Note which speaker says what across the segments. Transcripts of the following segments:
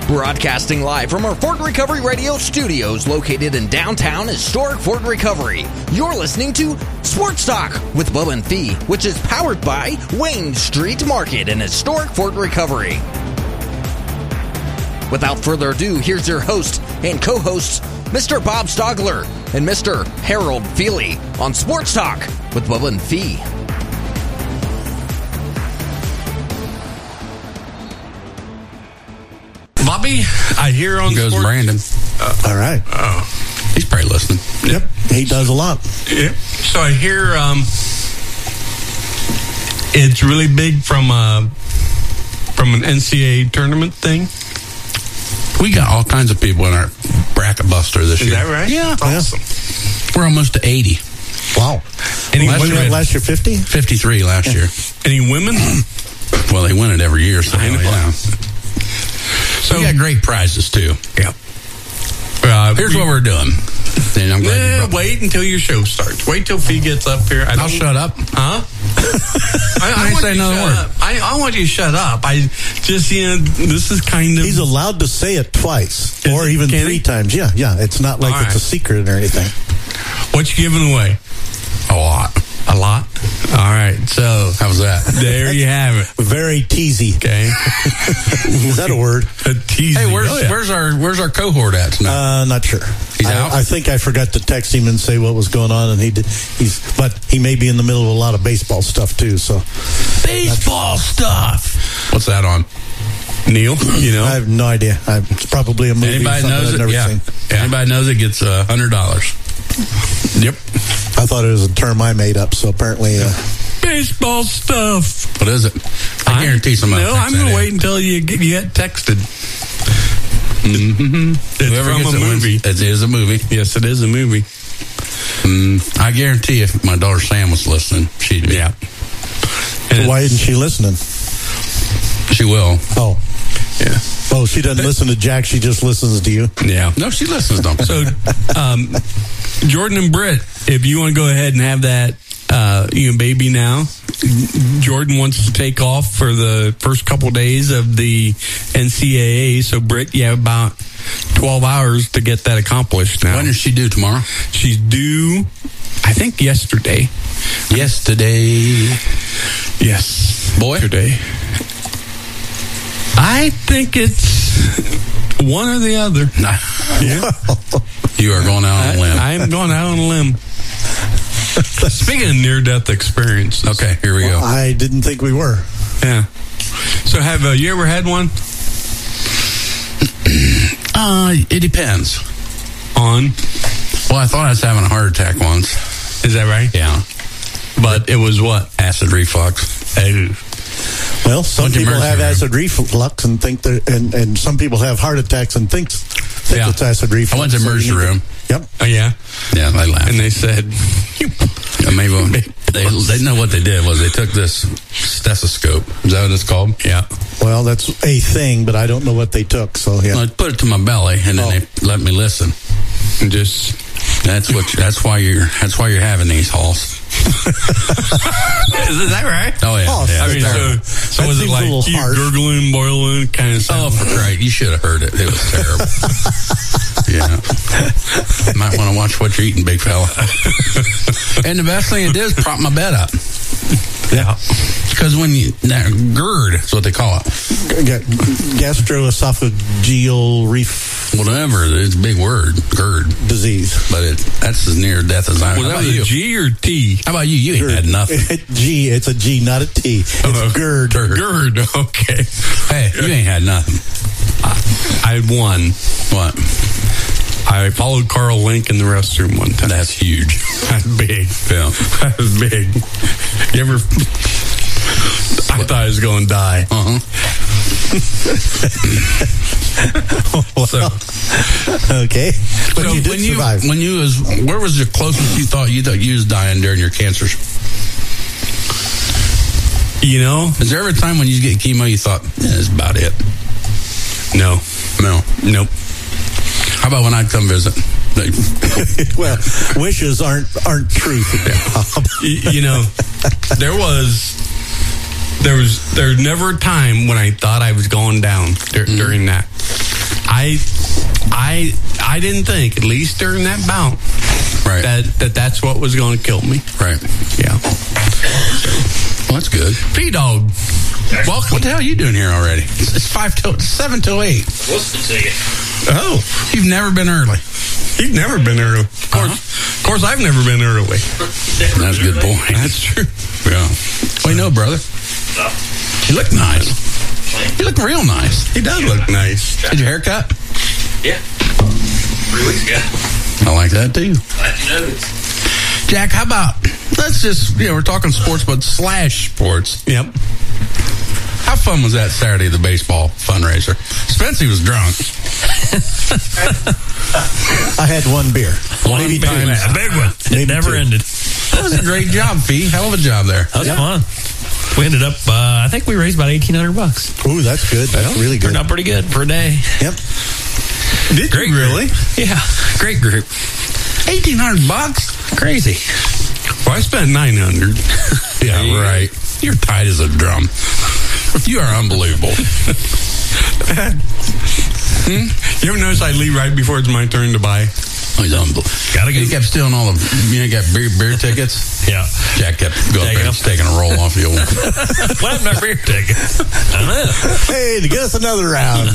Speaker 1: Broadcasting live from our Fort Recovery Radio studios located in downtown historic Fort Recovery. You're listening to Sports Talk with Bubba and Fee, which is powered by Wayne Street Market in historic Fort Recovery. Without further ado, here's your host and co-hosts, Mr. Bob Stogler and Mr. Harold Feely on Sports Talk with Bubba and Fee.
Speaker 2: Bobby, I hear on
Speaker 3: goes
Speaker 2: Sports.
Speaker 3: Brandon.
Speaker 4: All right.
Speaker 3: He's probably listening.
Speaker 4: Yep. He does a lot.
Speaker 2: Yep. So I hear it's really big from an NCAA tournament thing.
Speaker 3: We got all kinds of people in our bracket buster this year.
Speaker 2: Is that right?
Speaker 3: Yeah.
Speaker 2: That's awesome.
Speaker 3: We're almost to 80.
Speaker 4: Wow.
Speaker 2: Any
Speaker 4: Last year 50?
Speaker 3: 53 last year.
Speaker 2: Any women?
Speaker 3: Well, they win it every year, so
Speaker 2: I know.
Speaker 3: yeah. So we got great prizes, too.
Speaker 2: Yeah.
Speaker 3: Here's what we're doing. And I'm glad
Speaker 2: wait until your show starts. Wait till Fee gets up here.
Speaker 3: I'll shut up.
Speaker 2: Huh?
Speaker 3: I ain't say another word.
Speaker 2: I want you to shut up. I just, this is kind of...
Speaker 4: He's allowed to say it twice or even
Speaker 2: Can
Speaker 4: 3
Speaker 2: he?
Speaker 4: times. Yeah. It's not like
Speaker 2: All
Speaker 4: it's a
Speaker 2: right.
Speaker 4: secret or anything.
Speaker 2: What you giving away?
Speaker 3: A lot.
Speaker 2: A lot? All right. So,
Speaker 3: How's that?
Speaker 2: there you have it.
Speaker 4: Very teasy.
Speaker 2: Okay.
Speaker 4: Is that a word?
Speaker 3: Hey, where's our cohort at tonight?
Speaker 4: Not sure.
Speaker 3: He's out?
Speaker 4: I think I forgot to text him and say what was going on, and but he may be in the middle of a lot of baseball stuff too. So
Speaker 2: Baseball stuff.
Speaker 3: What's that on?
Speaker 2: Neil,
Speaker 4: I have no idea. It's probably a movie.
Speaker 3: Anybody
Speaker 4: something
Speaker 3: knows
Speaker 4: I've
Speaker 3: it?
Speaker 4: never
Speaker 3: Yeah.
Speaker 4: seen.
Speaker 3: Anybody knows it gets $100.
Speaker 2: Yep.
Speaker 4: I thought it was a term I made up. So apparently,
Speaker 2: Baseball stuff.
Speaker 3: What is it? I guarantee somebody.
Speaker 2: No, I'm going to wait until you get texted.
Speaker 3: Mm-hmm.
Speaker 2: It's
Speaker 3: Whoever
Speaker 2: from
Speaker 3: gets
Speaker 2: a
Speaker 3: it wins.
Speaker 2: movie.
Speaker 3: It is a movie.
Speaker 2: Yes, it is a movie.
Speaker 3: I guarantee if my daughter Sam was listening, she'd be.
Speaker 2: Yeah.
Speaker 4: why isn't she listening?
Speaker 3: She will.
Speaker 4: Oh,
Speaker 2: Yeah.
Speaker 4: oh, she doesn't listen to Jack. She just listens to you.
Speaker 2: Yeah.
Speaker 3: No, she listens, don't.
Speaker 2: So, Jordan and Britt, if you want to go ahead and have that, baby now, Jordan wants to take off for the first couple days of the NCAA. So, Britt, you have about 12 hours to get that accomplished now.
Speaker 3: When is she due tomorrow?
Speaker 2: She's due, I think, yesterday.
Speaker 3: Yesterday.
Speaker 2: Yes.
Speaker 3: Boy?
Speaker 2: Yesterday. I think it's one or the other. Yeah.
Speaker 3: You are going out on a limb.
Speaker 2: I am going out on a limb. Speaking of near-death experience.
Speaker 3: Okay, here we go.
Speaker 4: I didn't think we were.
Speaker 2: Yeah. So have you ever had one?
Speaker 3: It depends.
Speaker 2: On?
Speaker 3: Well, I thought I was having a heart attack once.
Speaker 2: Is that right?
Speaker 3: Yeah.
Speaker 2: But it was what?
Speaker 3: Acid reflux.
Speaker 4: Well, some
Speaker 3: Went to
Speaker 4: people
Speaker 3: emergency
Speaker 4: have
Speaker 3: room.
Speaker 4: acid reflux and think they're, and some people have heart attacks and think
Speaker 3: Yeah.
Speaker 4: it's acid reflux.
Speaker 3: I went to
Speaker 4: So you
Speaker 3: emergency
Speaker 4: need to-
Speaker 3: room.
Speaker 4: Yep.
Speaker 2: Oh, yeah?
Speaker 3: Yeah, they laughed.
Speaker 2: And they said,
Speaker 3: Yeah, maybe they know what they did was they took this stethoscope. Is that what it's called?
Speaker 2: yeah.
Speaker 4: Well, that's a thing, but I don't know what they took. So yeah.
Speaker 3: Well, I put it to my belly, and then they let me listen.
Speaker 2: And just...
Speaker 3: That's why you're having these halls.
Speaker 2: Is that right?
Speaker 3: Oh yeah.
Speaker 4: Oh,
Speaker 3: yeah.
Speaker 2: I mean,
Speaker 4: That
Speaker 2: so was it
Speaker 4: seems a
Speaker 2: like
Speaker 4: little
Speaker 2: you
Speaker 4: harsh.
Speaker 2: gurgling, boiling, kind of
Speaker 3: Oh,
Speaker 2: stuff?
Speaker 3: for Christ, you should have heard it. It was terrible. Yeah. Might want to watch what you're eating, big fella. And the best thing it did is prop my bed up.
Speaker 2: Yeah.
Speaker 3: Because when that GERD, is what they call it.
Speaker 4: Gastroesophageal
Speaker 3: Whatever, it's a big word, GERD.
Speaker 4: disease.
Speaker 3: But that's as near death as I am.
Speaker 2: Was
Speaker 3: How
Speaker 2: that
Speaker 3: about you?
Speaker 2: a G or T?
Speaker 3: How about you? You ain't had nothing.
Speaker 4: G, it's a G, not a T. It's GERD.
Speaker 2: GERD, okay.
Speaker 3: Hey, you ain't had nothing.
Speaker 2: I had one.
Speaker 3: What?
Speaker 2: I followed Carl Link in the restroom one time.
Speaker 3: That's huge.
Speaker 2: That's big.
Speaker 3: Yeah.
Speaker 2: That was big. You ever... I thought I was going to die.
Speaker 3: Uh-huh.
Speaker 2: So,
Speaker 4: Okay. But
Speaker 3: So
Speaker 4: you did survive.
Speaker 3: where was the closest you thought you was dying during your cancers? Is there ever a time when you get chemo you thought, that's about it?
Speaker 2: no. Nope.
Speaker 4: How
Speaker 3: How about when I'd come visit?
Speaker 4: Well, wishes aren't truth.
Speaker 2: You know, there's never a time when I thought I was going down during that. I didn't think, at least during that bout,
Speaker 3: Right.
Speaker 2: that's what was going to kill me.
Speaker 3: Right.
Speaker 2: Yeah.
Speaker 3: Well, that's good. P-Dog, welcome. What the hell are you doing here already? It's 7 till 8.
Speaker 5: Listen to you.
Speaker 2: Oh,
Speaker 3: You've never been early.
Speaker 2: you've never been early. Of course, I've never been early.
Speaker 3: That's a good point.
Speaker 2: That's true.
Speaker 3: Yeah. Well, you know, brother, you look nice. You look real nice.
Speaker 2: He does look nice.
Speaker 3: Did your hair cut?
Speaker 5: Yeah. 3 weeks ago.
Speaker 3: I like that, too.
Speaker 5: Glad you noticed.
Speaker 3: Jack, how about, let's just, we're talking sports, but slash sports.
Speaker 2: Yep.
Speaker 3: How fun was that Saturday, the baseball fundraiser? Spency was drunk.
Speaker 4: I had one beer.
Speaker 3: Maybe
Speaker 5: big
Speaker 3: times.
Speaker 5: one. A big one.
Speaker 4: Maybe
Speaker 5: It never
Speaker 4: two.
Speaker 5: ended.
Speaker 3: That was a great job, Fee. Hell of a job there.
Speaker 5: That was fun. We ended up, I think we raised about $1,800.
Speaker 4: Ooh, that's good. That's really good.
Speaker 5: Turned out pretty good for a day.
Speaker 4: Yep.
Speaker 2: Did
Speaker 5: Great
Speaker 2: you really?
Speaker 5: Yeah. Great group.
Speaker 3: $1,800?
Speaker 5: Crazy.
Speaker 2: Well, I spent $900.
Speaker 3: Yeah, right. You're tight as a drum. You are unbelievable.
Speaker 2: You ever notice I leave right before it's my turn to buy?
Speaker 3: Oh, he's unbelievable.
Speaker 5: Gotta
Speaker 3: He
Speaker 5: get.
Speaker 3: kept stealing all the, got beer tickets.
Speaker 5: Yeah.
Speaker 3: Jack kept going
Speaker 5: Taking
Speaker 3: there,
Speaker 5: them.
Speaker 3: taking a roll off the old.
Speaker 5: What happened to our beer ticket? I don't know.
Speaker 4: Hey, to get us another round.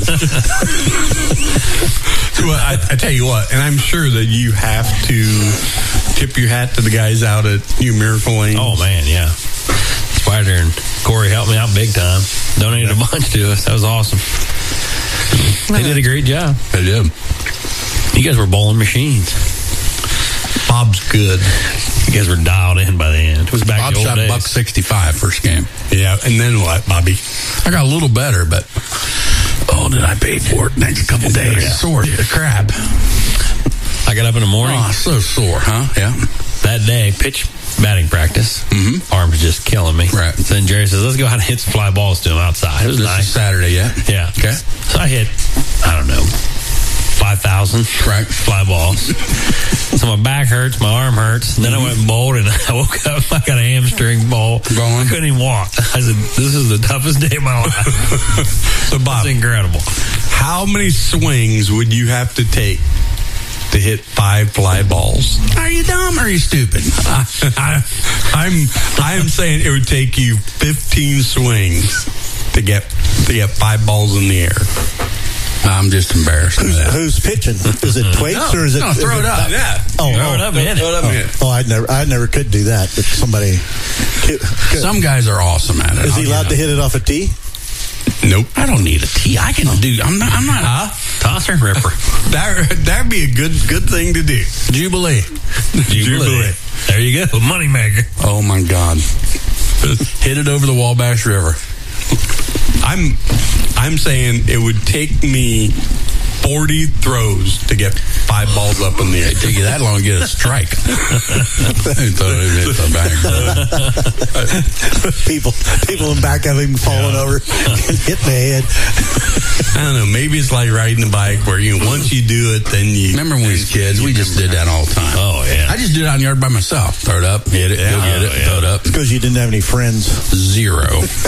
Speaker 2: Well, I tell you what, and I'm sure that you have to tip your hat to the guys out at New Miracle Lane.
Speaker 5: Oh, man, yeah. Spider and Corey helped me out big time. Donated a bunch to us. That was awesome. They did a great job.
Speaker 3: They did.
Speaker 5: You guys were bowling machines.
Speaker 2: Bob's good.
Speaker 5: You guys were dialed in by the end. It was back
Speaker 3: Bob
Speaker 5: to the
Speaker 3: shot
Speaker 5: old days.
Speaker 3: $1.65 first game.
Speaker 2: Yeah, and then what, Bobby?
Speaker 3: I got a little better, but did I pay for it next couple days?
Speaker 5: Yeah.
Speaker 3: Sore to crap.
Speaker 5: I got up in the morning
Speaker 3: Oh, so sore, huh? Yeah.
Speaker 5: that day, pitch batting practice.
Speaker 3: Mhm.
Speaker 5: Arm was just killing me.
Speaker 3: Right.
Speaker 5: So then Jerry says, let's go out and hit some fly balls to him outside. It was
Speaker 3: This
Speaker 5: nice.
Speaker 3: is Saturday, yeah?
Speaker 5: Yeah.
Speaker 3: Okay.
Speaker 5: So I hit, I don't know, 5,000
Speaker 3: Right.
Speaker 5: fly balls. So my back hurts, my arm hurts. And then I went and bowled, and I woke up, I got a hamstring bowl.
Speaker 3: Going?
Speaker 5: I couldn't even walk. I said, this is the toughest day of my life.
Speaker 2: So, Bob,
Speaker 5: It's incredible.
Speaker 2: how many swings would you have to take to hit 5 fly balls?
Speaker 3: Are you dumb or are you stupid?
Speaker 2: I'm saying it would take you 15 swings to get 5 balls in the air.
Speaker 3: I'm just embarrassed of that.
Speaker 4: Who's pitching? Is it Twaits or is it?
Speaker 3: No, throw it up.
Speaker 2: Yeah.
Speaker 4: Oh,
Speaker 5: Throw it up, man.
Speaker 2: Throw it up, man.
Speaker 4: Oh, I never could do that. But somebody.
Speaker 3: Some guys are awesome at it.
Speaker 4: Is he allowed to hit it off a tee?
Speaker 2: Nope.
Speaker 3: I don't need a tee. I can do. I'm not.
Speaker 5: Tosser and ripper.
Speaker 2: That'd be a good thing to do.
Speaker 3: Jubilee.
Speaker 2: Jubilee.
Speaker 5: There you go. Money maker.
Speaker 3: Oh my God. Hit it over the Wabash River.
Speaker 2: I'm saying it would take me 40 throws to get 5 balls up in the air.
Speaker 3: It take you that long to get a strike.
Speaker 4: People in back of him falling over and hitting the head.
Speaker 2: I don't know. Maybe it's like riding a bike where once you do it, then you.
Speaker 3: Remember when we was kids? We just did that all the time.
Speaker 5: Oh, yeah.
Speaker 3: I just did it out in the yard by myself. Throw it up, hit it, go get it, throw it up.
Speaker 4: Because you didn't have any friends.
Speaker 3: Zero.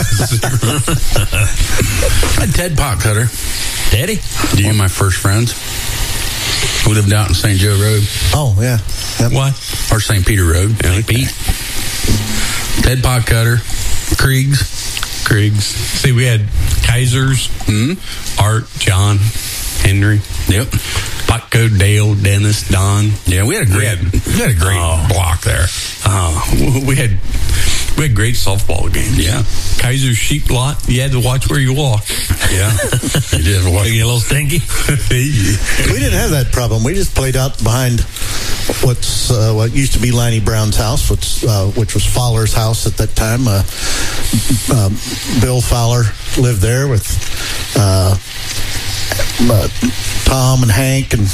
Speaker 3: I had Ted Potcutter.
Speaker 5: Teddy?
Speaker 3: One of my first friends. We lived out in St. Joe Road.
Speaker 4: Oh, yeah. Yep.
Speaker 2: What?
Speaker 3: Or St. Peter Road. Pete. Ted Potcutter. Kriegs.
Speaker 2: See, we had Kaisers, Art, John, Henry.
Speaker 3: Yep.
Speaker 2: Potco, Dale, Dennis, Don.
Speaker 3: Yeah, we had a great block there.
Speaker 2: We had great softball games.
Speaker 3: Yeah.
Speaker 2: Kaiser's sheep lot. You had to watch where you walked.
Speaker 3: Yeah. You did have a
Speaker 5: You get a little stinky?
Speaker 4: We didn't have that problem. We just played out behind what used to be Lanny Brown's house, which was Fowler's house at that time. Bill Fowler lived there with Tom and Hank and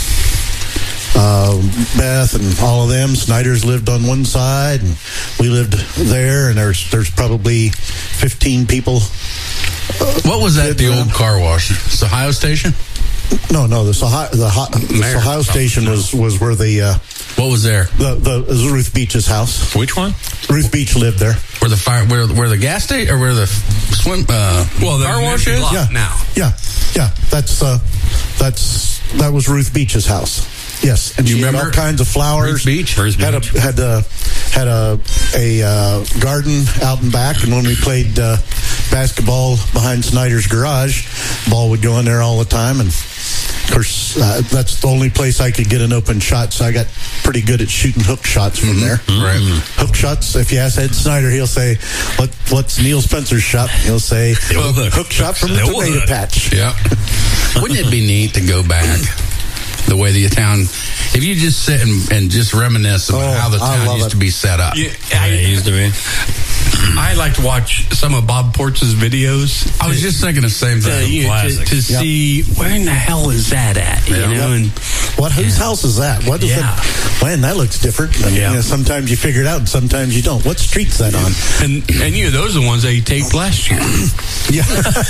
Speaker 4: Beth and all of them. Snyder's lived on one side, and we lived there. And there's probably 15 people.
Speaker 3: What was that? The old car wash? It's Ohio Station?
Speaker 4: No. The Ohio Station was where the
Speaker 3: What was there?
Speaker 4: the Ruth Beach's house.
Speaker 5: Which one?
Speaker 4: Ruth Beach lived there.
Speaker 3: Where the fire? Where the gas station or where the swim?
Speaker 2: Well,
Speaker 3: car wash is?
Speaker 2: now.
Speaker 4: Yeah. That's that was Ruth Beach's house. Yes, and
Speaker 3: You
Speaker 4: she had
Speaker 3: remember
Speaker 4: all kinds of flowers.
Speaker 3: Ruth Beach?
Speaker 4: Had a garden out and back, and when we played basketball behind Snyder's garage, ball would go in there all the time. And of course, that's the only place I could get an open shot, so I got pretty good at shooting hook shots from there.
Speaker 3: Right.
Speaker 4: Hook shots. If you ask Ed Snyder, he'll say, "What's Neil Spencer's shot?" He'll say, "Hook shot from the tomato patch."
Speaker 3: Yeah. Wouldn't it be neat to go back the way the town, if you just sit and just reminisce about how the town used to be set up?
Speaker 2: Yeah,
Speaker 5: It used to be.
Speaker 2: I like to watch some of Bob Portz's videos.
Speaker 3: I was just thinking the same thing.
Speaker 2: To see where in the hell is that at, you know? And
Speaker 4: Whose house is that? What is that? Man, that looks different. And, you know, sometimes you figure it out, and sometimes you don't. What street's that on?
Speaker 2: and you know, those are the ones that he taped last year.
Speaker 4: Yeah.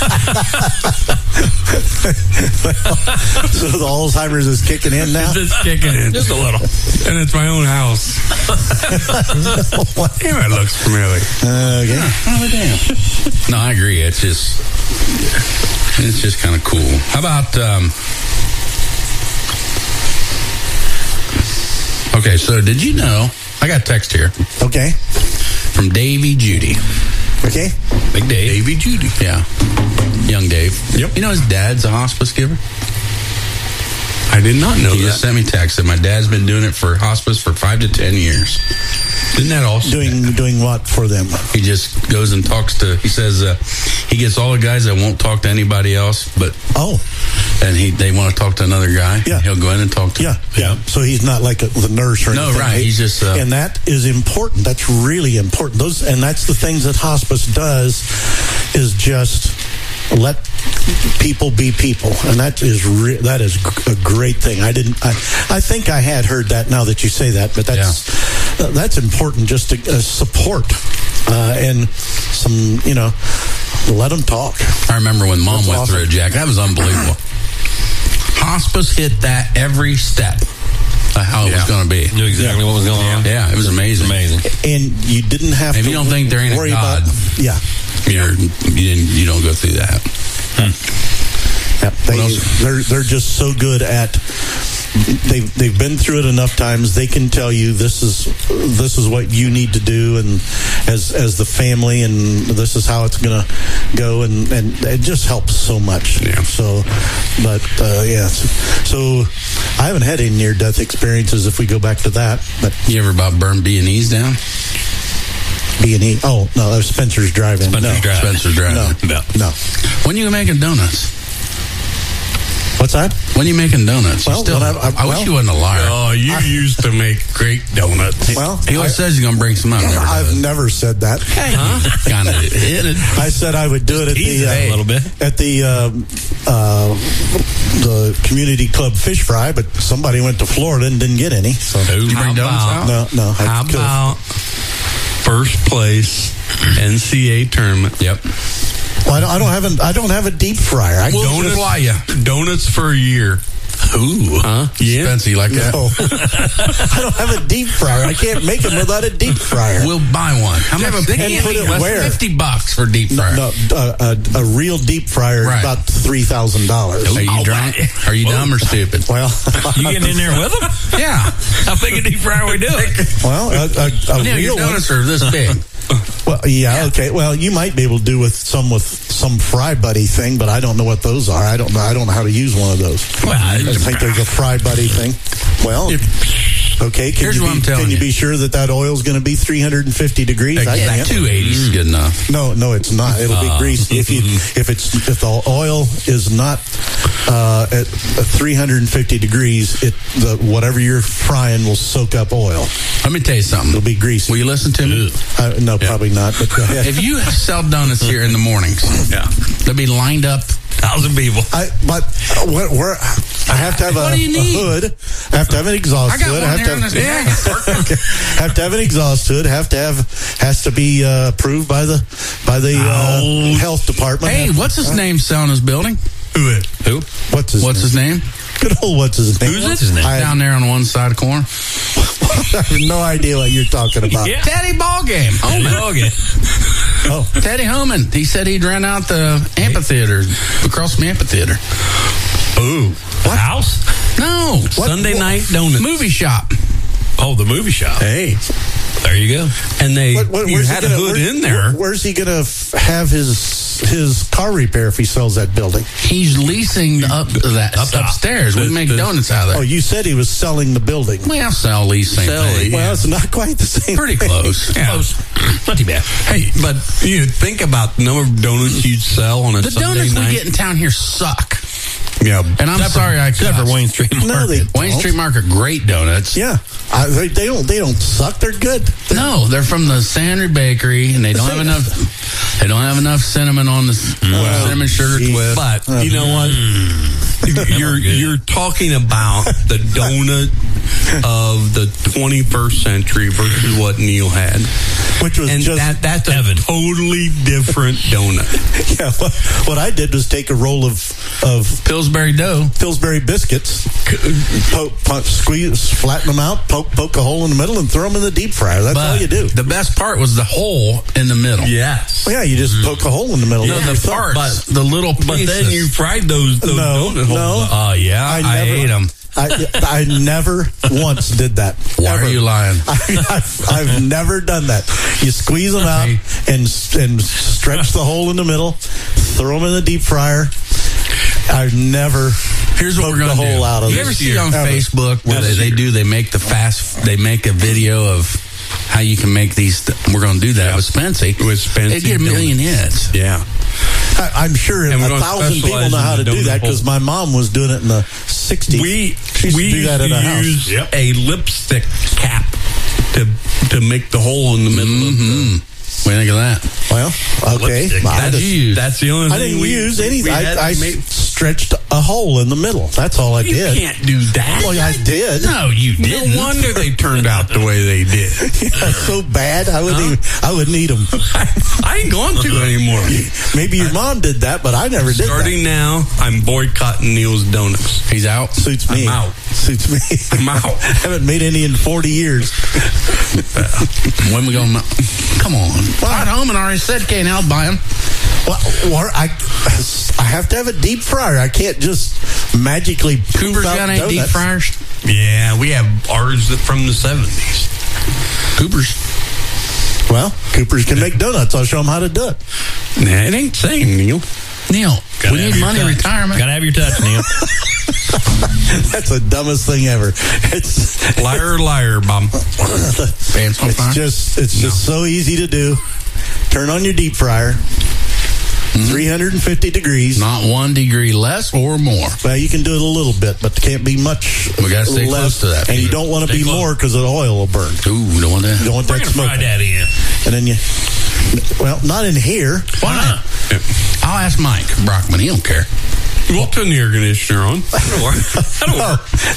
Speaker 4: So the Alzheimer's is kicking in now?
Speaker 2: It's kicking in.
Speaker 5: Just a little.
Speaker 2: And it's my own house. Damn, it looks familiar.
Speaker 4: Okay.
Speaker 3: Oh, damn. No, I agree. It's just kind of cool. How about, okay, so did you know, I got a text here
Speaker 4: Okay.
Speaker 3: from Davey Judy.
Speaker 4: Okay.
Speaker 3: Big Dave. Davey Judy. Yeah. Young Dave.
Speaker 2: Yep.
Speaker 3: You know his dad's a hospice giver?
Speaker 2: I did not know
Speaker 3: He
Speaker 2: that.
Speaker 3: just sent me a text that my dad's been doing it for hospice for 5 to 10 years.
Speaker 2: Isn't that awesome?
Speaker 4: Doing what for them?
Speaker 3: He just goes and talks to, he says he gets all the guys that won't talk to anybody else, but and they want to talk to another guy.
Speaker 4: Yeah.
Speaker 3: He'll go in and talk to
Speaker 4: Yeah. So he's not like the nurse or
Speaker 3: No,
Speaker 4: anything.
Speaker 3: right. He's just
Speaker 4: and that is important. That's really important. And that's the things that hospice does, is just let people be people, and that is a great thing. I think I had heard that now that you say that, but that's important, just to support and some, let them talk.
Speaker 3: I remember when Mom went
Speaker 4: awesome.
Speaker 3: through it, Jack. That was unbelievable. Hospice hit that every step of how it was going to be.
Speaker 5: Knew exactly what was going on.
Speaker 3: Yeah, it was amazing.
Speaker 4: And you didn't have
Speaker 3: If
Speaker 4: to
Speaker 3: you don't think there ain't a
Speaker 4: worry
Speaker 3: God,
Speaker 4: about. Yeah.
Speaker 3: You don't go through that.
Speaker 4: They're just so good at. They've been through it enough times. They can tell you this is what you need to do, and as the family, and this is how it's going to go, and it just helps so much.
Speaker 3: Yeah.
Speaker 4: So, but so I haven't had any near-death experiences. If we go back to that, but
Speaker 3: You ever about burn B&Es down?
Speaker 4: B&E. Oh no, that was Spencer's Drive-In.
Speaker 3: Spencer's Drive-In.
Speaker 4: No.
Speaker 3: When you making donuts?
Speaker 4: What's that?
Speaker 3: When you making donuts?
Speaker 4: Well,
Speaker 3: I wish you wasn't a liar.
Speaker 2: Oh, you used to make great donuts.
Speaker 4: Well,
Speaker 3: He always says he's going to bring some out.
Speaker 4: I've never said that.
Speaker 3: Kind of hit it.
Speaker 4: I said I would do it at
Speaker 5: a little bit
Speaker 4: at the community club fish fry, but somebody went to Florida and didn't get any. So
Speaker 3: Did you bring donuts out?
Speaker 4: no.
Speaker 2: How about first place NCAA tournament?
Speaker 3: Yep.
Speaker 4: Well, I don't have a deep fryer.
Speaker 3: We'll supply you.
Speaker 2: Donuts for a year.
Speaker 3: Ooh.
Speaker 2: Huh? Yeah.
Speaker 3: Fancy like that?
Speaker 4: No. I don't have a deep fryer. I can't make them without a deep fryer.
Speaker 3: We'll buy one. How much? They can't
Speaker 4: put
Speaker 3: be
Speaker 4: it
Speaker 3: less
Speaker 4: where?
Speaker 3: than $50 for deep fryer.
Speaker 4: No, a real deep fryer
Speaker 3: Right.
Speaker 4: is about $3,000.
Speaker 3: Are you drunk? Are you dumb or stupid?
Speaker 4: Well,
Speaker 5: You getting in there with them?
Speaker 3: Yeah.
Speaker 5: How big a deep fryer we doing?
Speaker 4: well, a
Speaker 3: Yeah, your
Speaker 4: real one.
Speaker 3: donuts are this big.
Speaker 4: Well, yeah, okay. Well, you might be able to do with some Fry Buddy thing, but I don't know what those are. I don't know how to use one of those.
Speaker 5: Well,
Speaker 4: I think there's a Fry Buddy thing. Well, okay.
Speaker 3: Here's what I'm telling
Speaker 4: can you
Speaker 3: you.
Speaker 4: be sure that oil's going to be 350 degrees? I
Speaker 3: Yeah,
Speaker 4: can't.
Speaker 3: 280 is good enough.
Speaker 4: No, it's not. It'll be greasy if the oil is not at 350 degrees. Whatever you're frying will soak up oil.
Speaker 3: Let me tell you something.
Speaker 4: It'll be greasy.
Speaker 3: Will you listen to me?
Speaker 4: No, probably not. But go ahead.
Speaker 3: If you sell donuts here in the mornings, they'll be lined up.
Speaker 5: 1,000 people.
Speaker 4: I have to have
Speaker 3: What do you
Speaker 4: a
Speaker 3: need?
Speaker 4: hood. I have to have an exhaust
Speaker 3: I got
Speaker 4: hood.
Speaker 3: one there on this bag.
Speaker 4: Have to have an exhaust hood. Has to be approved by the health department.
Speaker 3: Hey, what's his name selling his building?
Speaker 2: Who?
Speaker 4: What's his
Speaker 3: name?
Speaker 4: Good old what's his name?
Speaker 5: Who's his name?
Speaker 3: Down there on one side of the corner.
Speaker 4: I have no idea what you're talking about.
Speaker 5: Yeah.
Speaker 3: Teddy Ballgame.
Speaker 4: Oh,
Speaker 3: Teddy Homan. He said he'd rent out the amphitheater, across from the amphitheater.
Speaker 5: Ooh. What? House?
Speaker 3: No.
Speaker 2: Sunday night donuts.
Speaker 3: Movie shop.
Speaker 5: Oh, the movie shop.
Speaker 2: Hey.
Speaker 5: There you go.
Speaker 2: And they you
Speaker 4: where's
Speaker 2: had
Speaker 4: he
Speaker 2: a
Speaker 4: gonna-
Speaker 2: hood
Speaker 4: where-
Speaker 2: in there.
Speaker 4: Where's he going to have his car repair if he sells that building?
Speaker 3: He's leasing up that
Speaker 5: Up top.
Speaker 3: upstairs. We make donuts out of
Speaker 4: Oh,
Speaker 3: there.
Speaker 4: you said he was selling the building.
Speaker 3: Well, sell, lease, same
Speaker 2: Sell,
Speaker 3: thing.
Speaker 2: yeah.
Speaker 4: Well, it's not quite the same.
Speaker 3: Pretty
Speaker 4: thing.
Speaker 3: close.
Speaker 2: Yeah.
Speaker 5: Close. Not too bad.
Speaker 2: Hey, but you think about the number of donuts you'd sell on a
Speaker 3: The
Speaker 2: Sunday
Speaker 3: donuts
Speaker 2: night.
Speaker 3: we get in town here suck.
Speaker 2: Yeah.
Speaker 3: And I'm sorry I
Speaker 5: Except for
Speaker 3: cussed.
Speaker 5: Wayne Street Market.
Speaker 4: No, they
Speaker 3: Wayne
Speaker 4: don't.
Speaker 3: Street Market, great donuts.
Speaker 4: Yeah, they don't suck. They're good.
Speaker 3: No, they're from the Sandry Bakery, and they don't have enough. They don't have enough cinnamon on the cinnamon sugar
Speaker 4: gee.
Speaker 3: twist.
Speaker 2: But you know what? You're talking about the donut of the 21st century versus what Neil had,
Speaker 4: Which was
Speaker 2: and
Speaker 4: just
Speaker 2: that's a
Speaker 5: Evan.
Speaker 2: totally different donut.
Speaker 4: yeah. What I did was take a roll of
Speaker 3: Pillsbury dough.
Speaker 4: Pillsbury biscuits, squeeze, flatten them out, poke a hole in the middle, and throw them in the deep fryer. That's all you do.
Speaker 3: The best part was the hole in the middle.
Speaker 2: Yes.
Speaker 4: Well, yeah, you just poke a hole in the middle.
Speaker 3: No,
Speaker 4: That's
Speaker 3: the
Speaker 4: your thumb.
Speaker 3: parts, the little pieces.
Speaker 2: But then you fried those
Speaker 4: No,
Speaker 2: donut holes.
Speaker 4: no.
Speaker 5: Oh, yeah.
Speaker 3: I ate them.
Speaker 4: I never once did that.
Speaker 3: Why
Speaker 4: Ever.
Speaker 3: are you lying?
Speaker 4: I've never done that. You squeeze them out and stretch the hole in the middle, throw them in the deep fryer. I've never
Speaker 3: Here's what
Speaker 4: poked
Speaker 3: we're
Speaker 4: the
Speaker 3: going to do.
Speaker 4: hole out of
Speaker 3: You
Speaker 4: it.
Speaker 3: ever see on
Speaker 4: Ever.
Speaker 3: Facebook where
Speaker 4: Ever.
Speaker 3: they make a video of how you can make these. We're going to do that with Spency.
Speaker 2: With Spency
Speaker 3: They get a million
Speaker 2: donuts.
Speaker 3: hits.
Speaker 2: Yeah.
Speaker 4: I'm sure
Speaker 2: And we're gonna
Speaker 4: 1,000 people
Speaker 2: specialize
Speaker 4: know
Speaker 2: in
Speaker 4: how
Speaker 2: the
Speaker 4: to do
Speaker 2: donut
Speaker 4: that because
Speaker 2: hole.
Speaker 4: my mom was doing it in the 60s.
Speaker 2: We
Speaker 4: She used to
Speaker 2: we
Speaker 4: do that
Speaker 2: used
Speaker 4: at
Speaker 2: to
Speaker 4: our house.
Speaker 2: use
Speaker 5: Yep.
Speaker 2: a lipstick cap to make the hole in the middle of the.
Speaker 3: What do you think of that?
Speaker 4: Well, okay.
Speaker 5: Lipstick.
Speaker 4: I
Speaker 3: That's
Speaker 4: just-
Speaker 3: you.
Speaker 2: That's the only
Speaker 4: I
Speaker 2: thing
Speaker 4: didn't
Speaker 2: we
Speaker 4: use anything.
Speaker 2: we had
Speaker 4: I
Speaker 2: to make-
Speaker 4: stretched a hole in the middle. That's all I
Speaker 2: You
Speaker 4: did.
Speaker 2: can't do that.
Speaker 4: Well, I did.
Speaker 3: No, you didn't.
Speaker 2: No wonder they turned out the way they did.
Speaker 4: So bad, I wouldn't eat them.
Speaker 2: I ain't going to anymore.
Speaker 4: Maybe your mom did that, but I never did
Speaker 2: Starting now, I'm boycotting Neil's Donuts.
Speaker 3: He's out.
Speaker 4: that. Suits me.
Speaker 2: I'm out.
Speaker 4: Suits me.
Speaker 2: I'm out.
Speaker 4: Haven't made any in 40 years.
Speaker 3: When we going? Come on. I'm at home and already said, "Okay, now I'll buy them."
Speaker 4: Well, I have to have a deep fryer. I can't just magically poop
Speaker 3: Cooper's
Speaker 4: out
Speaker 3: got any deep
Speaker 4: donuts.
Speaker 3: fryers?
Speaker 2: Yeah, we have ours from the 70s.
Speaker 3: Cooper's.
Speaker 4: Well, Cooper's can make donuts. I'll show them how to do it.
Speaker 2: Nah, it ain't saying, Neil.
Speaker 3: Neil,
Speaker 5: Gotta
Speaker 3: we
Speaker 5: have
Speaker 3: need
Speaker 5: your
Speaker 3: money
Speaker 5: touch.
Speaker 3: retirement.
Speaker 5: Gotta have your touch, Neil.
Speaker 4: That's the dumbest thing ever. It's
Speaker 2: Liar, liar, Bob.
Speaker 3: Pants on fire.
Speaker 4: it's just so easy to do. Turn on your deep fryer. 350 degrees.
Speaker 3: Not 1 degree less or more.
Speaker 4: Well, you can do it a little bit, but can't be much.
Speaker 3: We gotta stay
Speaker 4: less,
Speaker 3: close to that.
Speaker 4: and you don't want to
Speaker 5: Stay
Speaker 4: be
Speaker 5: close.
Speaker 4: more because the oil will burn.
Speaker 3: Ooh, don't want that.
Speaker 4: You don't want
Speaker 5: We're
Speaker 4: that
Speaker 5: gonna fry
Speaker 4: smoke.
Speaker 5: daddy in.
Speaker 4: And then not in here.
Speaker 3: Why not? I'll ask Mike Brockman. He don't care.
Speaker 2: We'll turn the air conditioner on.
Speaker 4: No,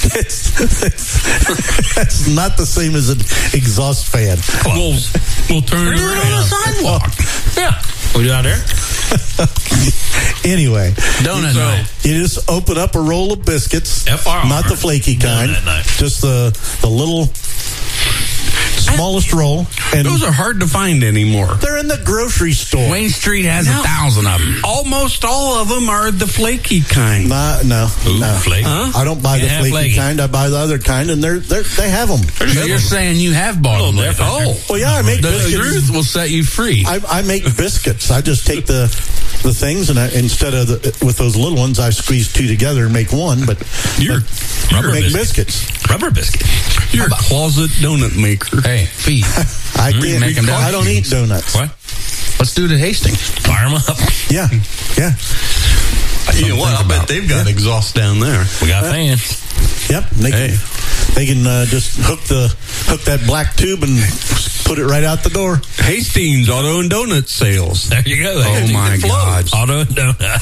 Speaker 4: that's not the same as an exhaust fan.
Speaker 2: We'll turn it
Speaker 3: Put it on the
Speaker 2: around.
Speaker 3: sidewalk.
Speaker 5: Yeah. We do out there?
Speaker 4: Anyway,
Speaker 3: Donut
Speaker 2: So-
Speaker 3: night.
Speaker 4: you just open up a roll of biscuits,
Speaker 5: FR.
Speaker 4: not the flaky kind,
Speaker 5: Donut night.
Speaker 4: just the little smallest roll, and
Speaker 2: Those are hard to find anymore.
Speaker 4: they're in the grocery store.
Speaker 3: Wayne Street has
Speaker 2: No.
Speaker 3: 1,000 of them.
Speaker 2: Almost all of them are the flaky kind.
Speaker 4: No.
Speaker 5: Flaky.
Speaker 2: Huh?
Speaker 4: I don't buy the
Speaker 5: Can't have
Speaker 4: flaky
Speaker 5: flaky.
Speaker 4: kind. I buy the other kind, and they have them.
Speaker 3: So you're saying you have bought them.
Speaker 5: they're
Speaker 3: lately.
Speaker 5: fine.
Speaker 4: Well, yeah, I make
Speaker 3: The
Speaker 4: biscuits.
Speaker 3: truth will set you free.
Speaker 4: I make biscuits. I just take the things, and instead of with those little ones, I squeeze two together and make one. But
Speaker 2: You're
Speaker 5: Rubber
Speaker 4: make
Speaker 5: biscuits.
Speaker 4: biscuits.
Speaker 5: Rubber biscuit.
Speaker 2: a closet donut maker.
Speaker 3: Hey, feed.
Speaker 4: I can't.
Speaker 3: make 'em
Speaker 4: I don't eat donuts.
Speaker 5: What?
Speaker 3: Let's do it at Hastings.
Speaker 5: Fire them up.
Speaker 4: Yeah.
Speaker 2: You know what? I bet they've got exhaust down there.
Speaker 5: We got fans.
Speaker 4: Yep. They can just hook that black tube and put it right out the door.
Speaker 2: Hastings Auto and Donut Sales.
Speaker 5: There you go.
Speaker 3: Oh my God.
Speaker 5: Auto and donut.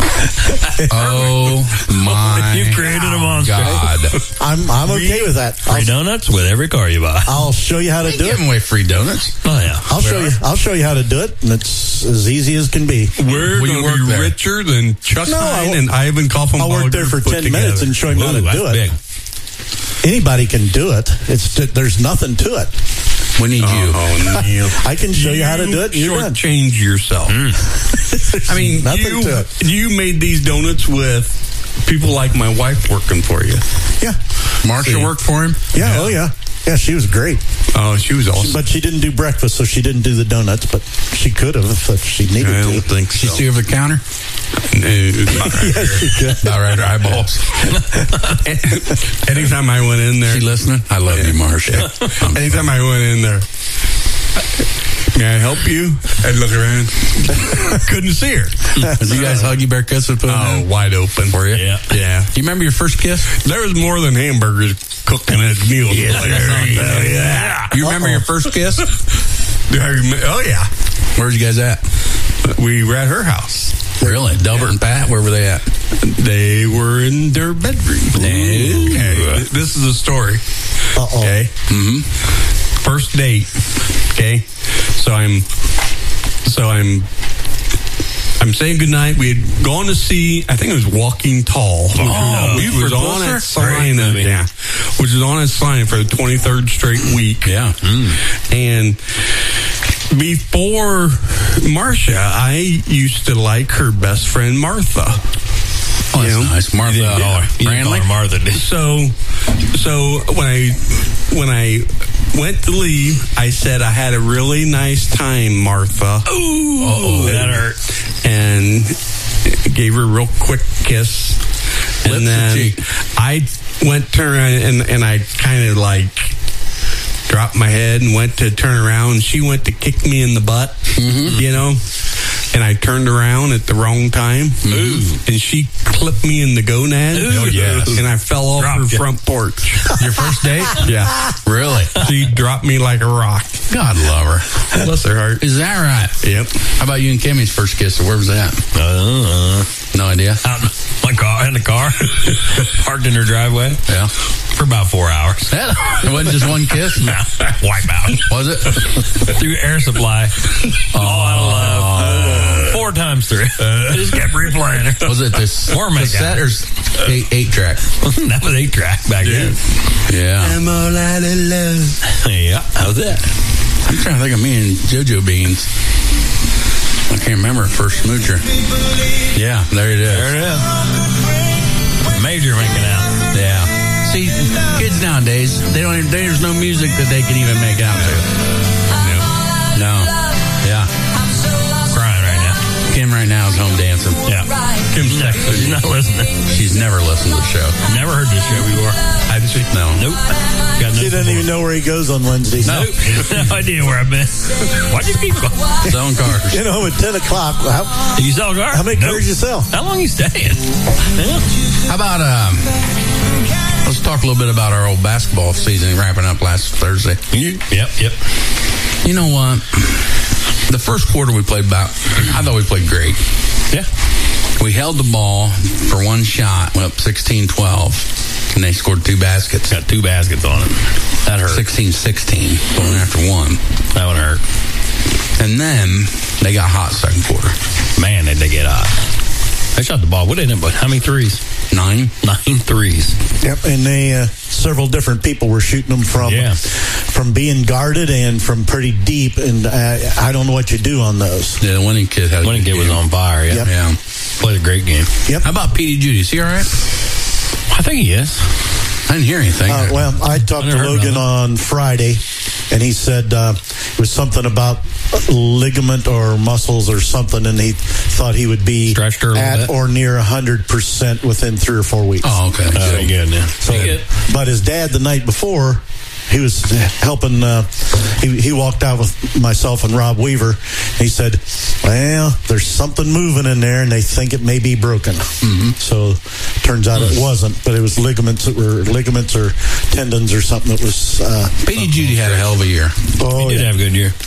Speaker 3: Oh my
Speaker 5: You've created a monster.
Speaker 3: God.
Speaker 4: I'm okay with that.
Speaker 5: Free donuts with every car you buy.
Speaker 4: I'll show you how to
Speaker 3: They
Speaker 4: do
Speaker 3: giving
Speaker 4: it.
Speaker 3: away free donuts.
Speaker 5: Oh, yeah.
Speaker 4: I'll show you how to do it, and it's as easy as can be.
Speaker 2: We're
Speaker 3: Will you
Speaker 2: going
Speaker 3: work
Speaker 2: to be
Speaker 3: there?
Speaker 2: richer than Chuck
Speaker 4: No,
Speaker 2: Hine and Ivan Kaufenberger.
Speaker 4: I'll work there for
Speaker 2: put
Speaker 4: 10 minutes
Speaker 2: together.
Speaker 4: and show him how to
Speaker 5: Ooh,
Speaker 4: do
Speaker 5: that's
Speaker 4: it.
Speaker 5: big.
Speaker 4: Anybody can do it. There's nothing to it.
Speaker 3: We need you.
Speaker 2: Oh, Neil.
Speaker 4: I can show you how to do it. You're done.
Speaker 2: Shortchange yourself. I mean,
Speaker 4: Nothing to it.
Speaker 2: you made these donuts with people like my wife working for you.
Speaker 4: Yeah.
Speaker 3: Marsha worked for him?
Speaker 4: Yeah, oh yeah. Yeah, she was great.
Speaker 2: Oh, she was awesome.
Speaker 4: But she didn't do breakfast, so she didn't do the donuts, but she could have if she needed
Speaker 2: I don't
Speaker 4: to.
Speaker 2: think
Speaker 3: She
Speaker 2: so.
Speaker 3: see over the counter?
Speaker 2: No,
Speaker 4: Yes, she could.
Speaker 3: About right her eyeballs.
Speaker 2: anytime I went in there,
Speaker 3: She listening? I love you, Marsha.
Speaker 2: anytime I went in there, may I help you? I'd look around. Couldn't see her.
Speaker 3: Did you guys Huggy Bear kiss with Pooh?
Speaker 2: Oh, wide open.
Speaker 3: For you?
Speaker 2: Yeah.
Speaker 3: Do you remember your first kiss?
Speaker 2: There was more than hamburgers cooking at meals.
Speaker 3: Yeah. You remember your first kiss?
Speaker 2: Oh, yeah.
Speaker 3: Where's you guys at?
Speaker 2: We were at her house.
Speaker 3: Really? Delbert and Pat? Where were they at?
Speaker 2: They were in their bedroom. Okay. This is a story.
Speaker 4: Uh-oh.
Speaker 2: Okay. Mm-hmm. First date. Okay. So I'm saying goodnight. We had gone to see, I think it was Walking Tall. Which was on that sign. Which was on a sign for the 23rd straight week.
Speaker 3: Yeah.
Speaker 2: And before Marsha, I used to like her best friend Martha.
Speaker 3: Oh, that's nice. Martha.
Speaker 5: You didn't call her Martha, did you?
Speaker 2: So when I went to leave, I said I had a really nice time, Martha.
Speaker 5: Ooh, that hurt.
Speaker 2: And gave her a real quick kiss.
Speaker 3: Lips
Speaker 2: And
Speaker 3: or
Speaker 2: then
Speaker 3: cheek?
Speaker 2: I went to her and I kind of like dropped my head and went to turn around. And she went to kick me in the butt, you know. And I turned around at the wrong time. And she clipped me in the gonad.
Speaker 5: Oh, yes.
Speaker 2: And I fell off her front porch.
Speaker 3: Your first date?
Speaker 2: Yeah.
Speaker 3: Really?
Speaker 2: She dropped me like a rock.
Speaker 3: God love her.
Speaker 2: Bless her heart.
Speaker 3: Is that right?
Speaker 2: Yep.
Speaker 3: How about you and Kimmy's first kiss? Where was that? No idea.
Speaker 5: Out in the car, parked in her driveway.
Speaker 3: Yeah.
Speaker 5: For about 4 hours.
Speaker 3: It wasn't just one kiss?
Speaker 5: No, wipe out.
Speaker 3: Was it?
Speaker 5: Through air supply. All out of love. 4 times through. Just kept replaying her.
Speaker 3: Was it this
Speaker 5: Or make
Speaker 3: cassette
Speaker 5: out.
Speaker 3: or 8-track?
Speaker 5: That was 8-track back then.
Speaker 3: Yeah.
Speaker 2: I'm all out of love.
Speaker 5: Yeah, how's that?
Speaker 3: I'm trying to think of me and JoJo Beans. I can't remember first smoocher. Yeah, there it is.
Speaker 5: There it is. Major making out.
Speaker 3: Yeah. See, kids nowadays, there's no music that they can even make out to. No. Yeah.
Speaker 5: Crying right now.
Speaker 3: Kim right now is home dancing.
Speaker 5: Yeah. Kim's she's not listening.
Speaker 3: She's never listened to the show.
Speaker 5: Never heard this show before.
Speaker 3: Hadn't she? No.
Speaker 5: Nope. Got
Speaker 4: She doesn't even know where he goes on Wednesdays.
Speaker 3: No.
Speaker 5: No idea where I've been. Why'd you keep going?
Speaker 3: Selling cars.
Speaker 4: You know, at 10 o'clock,
Speaker 5: Did you sell a car?
Speaker 4: how many
Speaker 5: Nope.
Speaker 4: cars you sell?
Speaker 5: How long you staying? Yeah.
Speaker 3: How about, let's talk a little bit about our old basketball season wrapping up last Thursday.
Speaker 5: Yep.
Speaker 3: You know what? The first quarter we played I thought we played great.
Speaker 5: Yeah.
Speaker 3: We held the ball for one shot, went up 16-12, and they scored 2 baskets.
Speaker 5: Got 2 baskets on it. That hurt.
Speaker 3: 16-16, going after one.
Speaker 5: That one hurt.
Speaker 3: And then they got hot second quarter.
Speaker 5: Man, did they get hot. They shot the ball. What did it? But how many threes?
Speaker 3: 9.
Speaker 5: 9 threes.
Speaker 4: Yep, and they several different people were shooting them from being guarded and from pretty deep, and I don't know what you do on those.
Speaker 3: Yeah, the winning kid had
Speaker 5: Winning kid was on fire. Yeah.
Speaker 4: Yep.
Speaker 3: Yeah.
Speaker 5: Played a great game.
Speaker 4: Yep.
Speaker 3: How about Petey Judy? Is he all right?
Speaker 5: I think he is.
Speaker 3: I didn't hear anything.
Speaker 4: Well, I talked to
Speaker 5: never heard
Speaker 4: Logan
Speaker 5: nothing.
Speaker 4: on Friday, and he said it was something about ligament or muscles or something, and he thought he would be
Speaker 5: Stretched her a little
Speaker 4: at
Speaker 5: bit.
Speaker 4: or near 100% within 3 or 4 weeks.
Speaker 3: Oh, okay.
Speaker 5: Oh, good. Yeah.
Speaker 4: So, but his dad the night before, he was helping. He walked out with myself and Rob Weaver. He said, "Well, there's something moving in there, and they think it may be broken." Mm-hmm. So, turns out it wasn't, but it was ligaments or tendons or something that was.
Speaker 3: Petey Judy had a hell of a year.
Speaker 4: Oh,
Speaker 5: He did have a good year.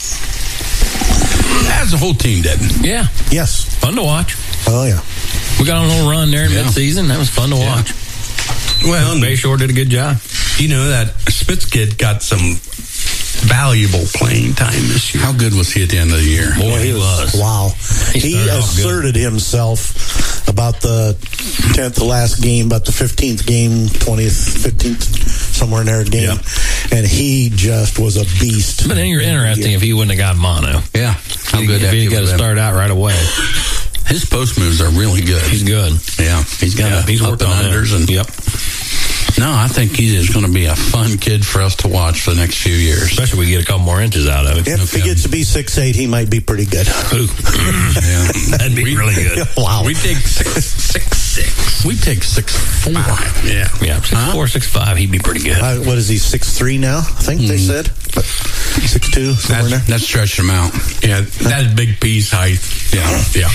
Speaker 3: As the whole team did.
Speaker 5: Yeah.
Speaker 4: yes.
Speaker 5: Fun to watch.
Speaker 4: Oh yeah.
Speaker 5: We got on a little run there in
Speaker 3: Yeah.
Speaker 5: mid-season. That was fun to watch.
Speaker 2: Well,
Speaker 5: Bayshore did a good job.
Speaker 2: you know that Spitz kid got some valuable playing time this year.
Speaker 3: How good was he at the end of the year?
Speaker 5: Boy, he was.
Speaker 4: Wow. He
Speaker 5: started off good.
Speaker 4: asserted himself about the 10th, the last game, about the 15th game, 20th, 15th, somewhere in there game.
Speaker 5: Yep.
Speaker 4: And he just was a beast.
Speaker 5: But then you're interesting if he wouldn't have got mono.
Speaker 3: Yeah. How good
Speaker 5: if
Speaker 3: that
Speaker 5: he
Speaker 3: kid
Speaker 5: got to
Speaker 3: was.
Speaker 5: start out right away.
Speaker 3: His post moves are really good.
Speaker 5: He's good.
Speaker 3: Yeah, he's got
Speaker 5: he's
Speaker 3: up
Speaker 5: worked
Speaker 3: and
Speaker 5: on
Speaker 3: unders, and
Speaker 5: yep.
Speaker 3: No, I think he is going to be a fun kid for us to watch for the next few years.
Speaker 5: Especially if we get a couple more inches out of it.
Speaker 4: If he gets to be 6'8", he might be pretty good.
Speaker 5: Ooh.
Speaker 3: Yeah.
Speaker 5: That'd be really good.
Speaker 4: Wow.
Speaker 3: We take 6'6". We take 6'4".
Speaker 5: Yeah. 6'4", 6'5", he'd be pretty good.
Speaker 4: What is he, 6'3" now, I think they said? 6'2", somewhere there?
Speaker 3: That stretched him out.
Speaker 2: Yeah, that's big P's height.
Speaker 3: Yeah.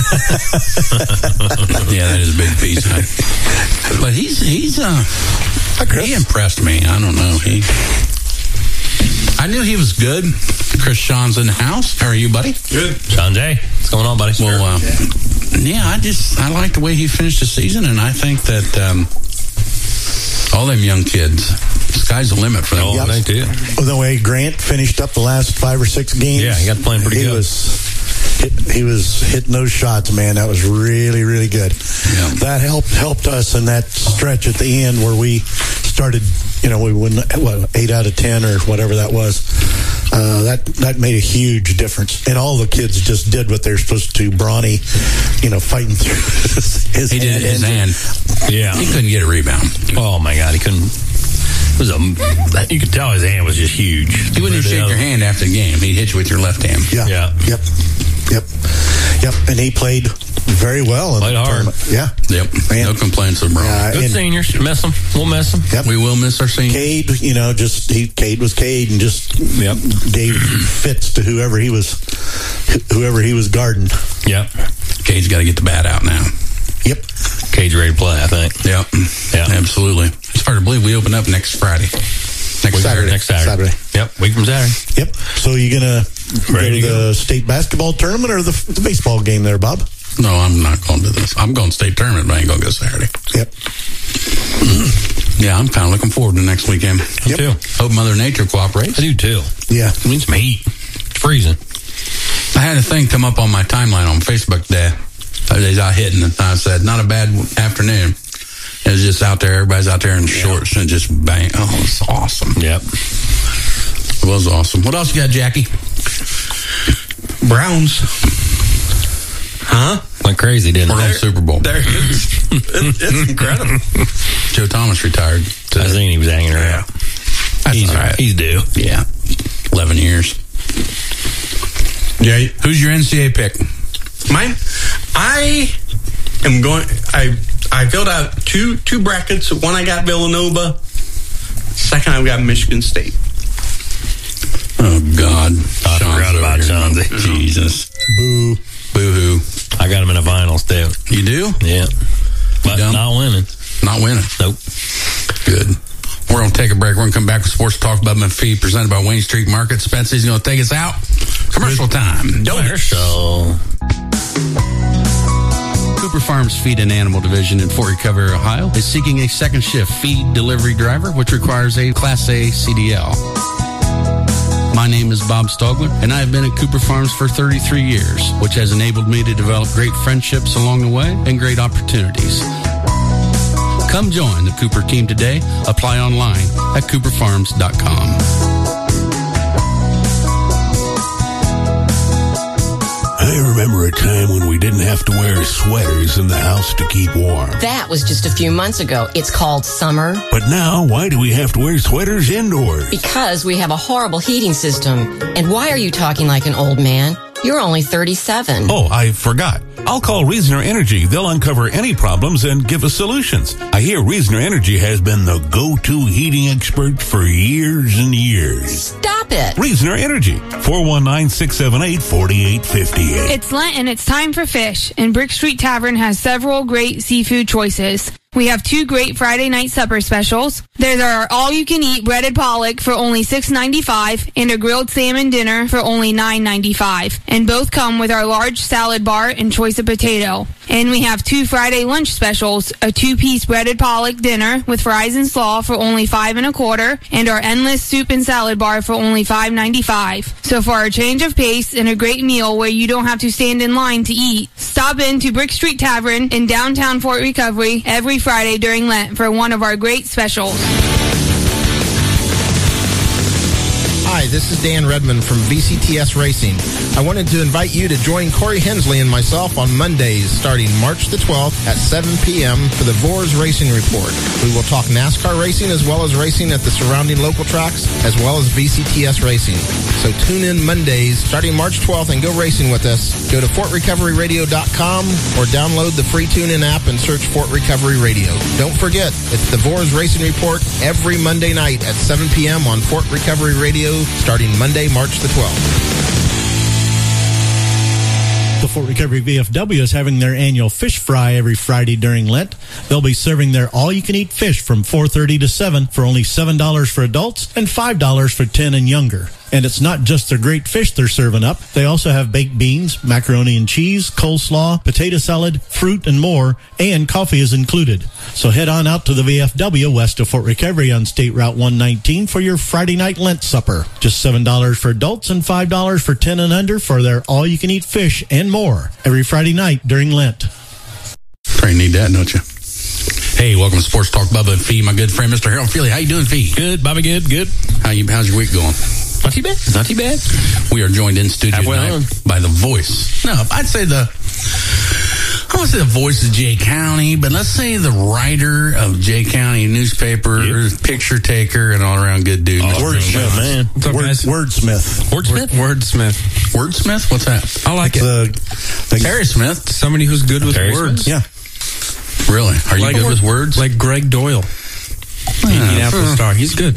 Speaker 3: Yeah, that is big piece height. But he impressed me. I don't know. I knew he was good. Chris Sean's in the house. How are you, buddy?
Speaker 2: Good.
Speaker 5: Sean J. What's going on, buddy?
Speaker 3: Well, I like the way he finished the season, and I think that all them young kids, the sky's the limit for them.
Speaker 5: Oh, they do.
Speaker 4: Well, the way Grant finished up the last 5 or 6 games.
Speaker 5: Yeah, he got playing pretty good.
Speaker 4: He was hitting those shots, man. That was really, really good.
Speaker 3: Yeah.
Speaker 4: That helped us in that stretch at the end where we started, we won 8 out of 10 or whatever that was. That made a huge difference. And all the kids just did what they're supposed to. Bronny, fighting through his
Speaker 3: He did his hand.
Speaker 5: Yeah.
Speaker 3: He couldn't get a rebound.
Speaker 5: Oh, my God. He couldn't. You could tell his hand was just huge.
Speaker 3: He wouldn't shake your hand after the game. He'd hit you with your left hand.
Speaker 5: Yeah.
Speaker 4: Yep. And he played very well.
Speaker 5: Played hard.
Speaker 4: Yeah.
Speaker 3: Yep.
Speaker 4: Man.
Speaker 3: No complaints of Brown.
Speaker 5: Good seniors. Miss them. We'll miss them.
Speaker 4: Yep.
Speaker 3: We will miss our seniors.
Speaker 4: Cade, Cade was Cade and just gave fits to whoever he was guarding.
Speaker 5: Yep.
Speaker 3: Cade's got to get the bat out now.
Speaker 4: Yep.
Speaker 5: Cade's ready to play, I think.
Speaker 3: Yep.
Speaker 5: Yeah.
Speaker 3: Absolutely. It's hard to believe we open up next Friday. Next Saturday.
Speaker 5: Yep. Week from Saturday.
Speaker 4: Yep. So you gonna go to the state basketball tournament or the baseball game there, Bob?
Speaker 3: No, I'm not going to this. I'm going state tournament, but I ain't going to go Saturday.
Speaker 4: Yep.
Speaker 3: Yeah, I'm kind of looking forward to next weekend.
Speaker 5: Me too.
Speaker 3: Hope Mother Nature cooperates.
Speaker 5: I do too.
Speaker 4: Yeah.
Speaker 5: It means some heat. It's freezing.
Speaker 3: I had a thing come up on my timeline on Facebook today. Days out hitting, and I said, not a bad afternoon. It was just out there. Everybody's out there in shorts and just bang. Oh, it's awesome.
Speaker 5: Yep.
Speaker 3: It was awesome. What else you got, Jackie?
Speaker 2: Browns. Huh?
Speaker 5: Went crazy, didn't
Speaker 3: We're on
Speaker 5: it?
Speaker 3: Super Bowl.
Speaker 2: It's incredible.
Speaker 3: Joe Thomas retired.
Speaker 5: I seen he was hanging around.
Speaker 3: That's all right.
Speaker 5: He's due.
Speaker 3: Yeah. 11 years.
Speaker 2: Yeah.
Speaker 3: Who's your NCAA pick?
Speaker 2: Mine? I am going. I filled out two brackets. One I got Villanova. Second I got Michigan State.
Speaker 3: Oh God!
Speaker 5: I forgot about Chauncey.
Speaker 3: Jesus.
Speaker 4: Boo.
Speaker 3: Boo-hoo.
Speaker 5: I got him in the finals too.
Speaker 3: You do?
Speaker 5: Yeah. But
Speaker 3: Dumb.
Speaker 5: not winning.
Speaker 3: Not winning.
Speaker 5: Nope.
Speaker 3: Good. We're going to take a break. We're going to come back with Sports Talk Bubba and Fee, presented by Wayne Street Market. Spency's going to take us out. Commercial time.
Speaker 5: Commercial.
Speaker 6: Cooper Farms Feed and Animal Division in Fort Recovery, Ohio is seeking a second shift feed delivery driver, which requires a Class A CDL. My name is Bob Stogler, and I have been at Cooper Farms for 33 years, which has enabled me to develop great friendships along the way and great opportunities. Come join the Cooper team today. Apply online at cooperfarms.com.
Speaker 7: I remember a time when we didn't have to wear sweaters in the house to keep warm.
Speaker 8: That was just a few months ago. It's called summer.
Speaker 7: But now, why do we have to wear sweaters indoors?
Speaker 8: Because we have a horrible heating system. And why are you talking like an old man? You're only 37.
Speaker 9: Oh, I forgot. I'll call Reasoner Energy. They'll uncover any problems and give us solutions. I hear Reasoner Energy has been the go-to heating expert for years and years.
Speaker 8: Stop it.
Speaker 9: Reasoner Energy, 419-678-4858.
Speaker 10: It's Lent and it's time for fish, and Brick Street Tavern has several great seafood choices. We have 2 great Friday night supper specials. There's our all-you-can-eat breaded pollock for only $6.95 and a grilled salmon dinner for only $9.95. And both come with our large salad bar and choice of potato. And we have 2 Friday lunch specials, a 2-piece breaded pollock dinner with fries and slaw for only $5.25 and our endless soup and salad bar for only $5.95. So for a change of pace and a great meal where you don't have to stand in line to eat, stop in to Brick Street Tavern in downtown Fort Recovery every Friday during Lent for one of our great specials.
Speaker 4: Hi,
Speaker 11: Hi, this is Dan Redmond from VCTS Racing. I wanted to invite you to join Corey Hensley and myself on Mondays starting March the 12th at 7 p.m. for the Vors Racing Report. We will talk NASCAR racing as well as racing at the surrounding local tracks as well as VCTS Racing. So tune in Mondays starting March 12th and go racing with us. Go to FortRecoveryRadio.com or download the free TuneIn app and search Fort Recovery Radio. Don't forget, it's the Vors Racing Report every Monday night at 7 p.m. on Fort Recovery Radio starting Monday, March the 12th.
Speaker 4: The Fort Recovery VFW is having their annual fish fry every Friday during Lent. They'll be serving their all-you-can-eat fish from 4:30 to 7 for only $7 for adults and $5 for 10 and younger. And it's not just their great fish they're serving up. They also have baked beans, macaroni and cheese, coleslaw, potato salad, fruit, and more, and coffee is included. So head on out to the VFW west of Fort Recovery on State Route 119 for your Friday night Lent supper. Just $7 for adults and $5 for 10 and under for their all-you-can-eat fish and more every Friday night during Lent.
Speaker 3: Probably need that, don't you? Hey, welcome to Sports Talk, Bubba and Fee, my good friend, Mr. Harold Feely. How you doing, Fee?
Speaker 5: Good, Bobby, good.
Speaker 3: How's your week going?
Speaker 5: Not too bad.
Speaker 3: We are joined in studio tonight by the voice. No, I won't say the voice of Jay County, but let's say the writer of Jay County newspaper, picture taker, and all around good dude.
Speaker 11: Wordsmith, man.
Speaker 4: Wordsmith.
Speaker 3: Wordsmith? What's that?
Speaker 2: I like it.
Speaker 3: Terry Smith.
Speaker 2: Somebody who's good with words.
Speaker 4: Yeah.
Speaker 3: Really? Are you good with words?
Speaker 2: Like Greg Doyle. Indianapolis Star. He's good.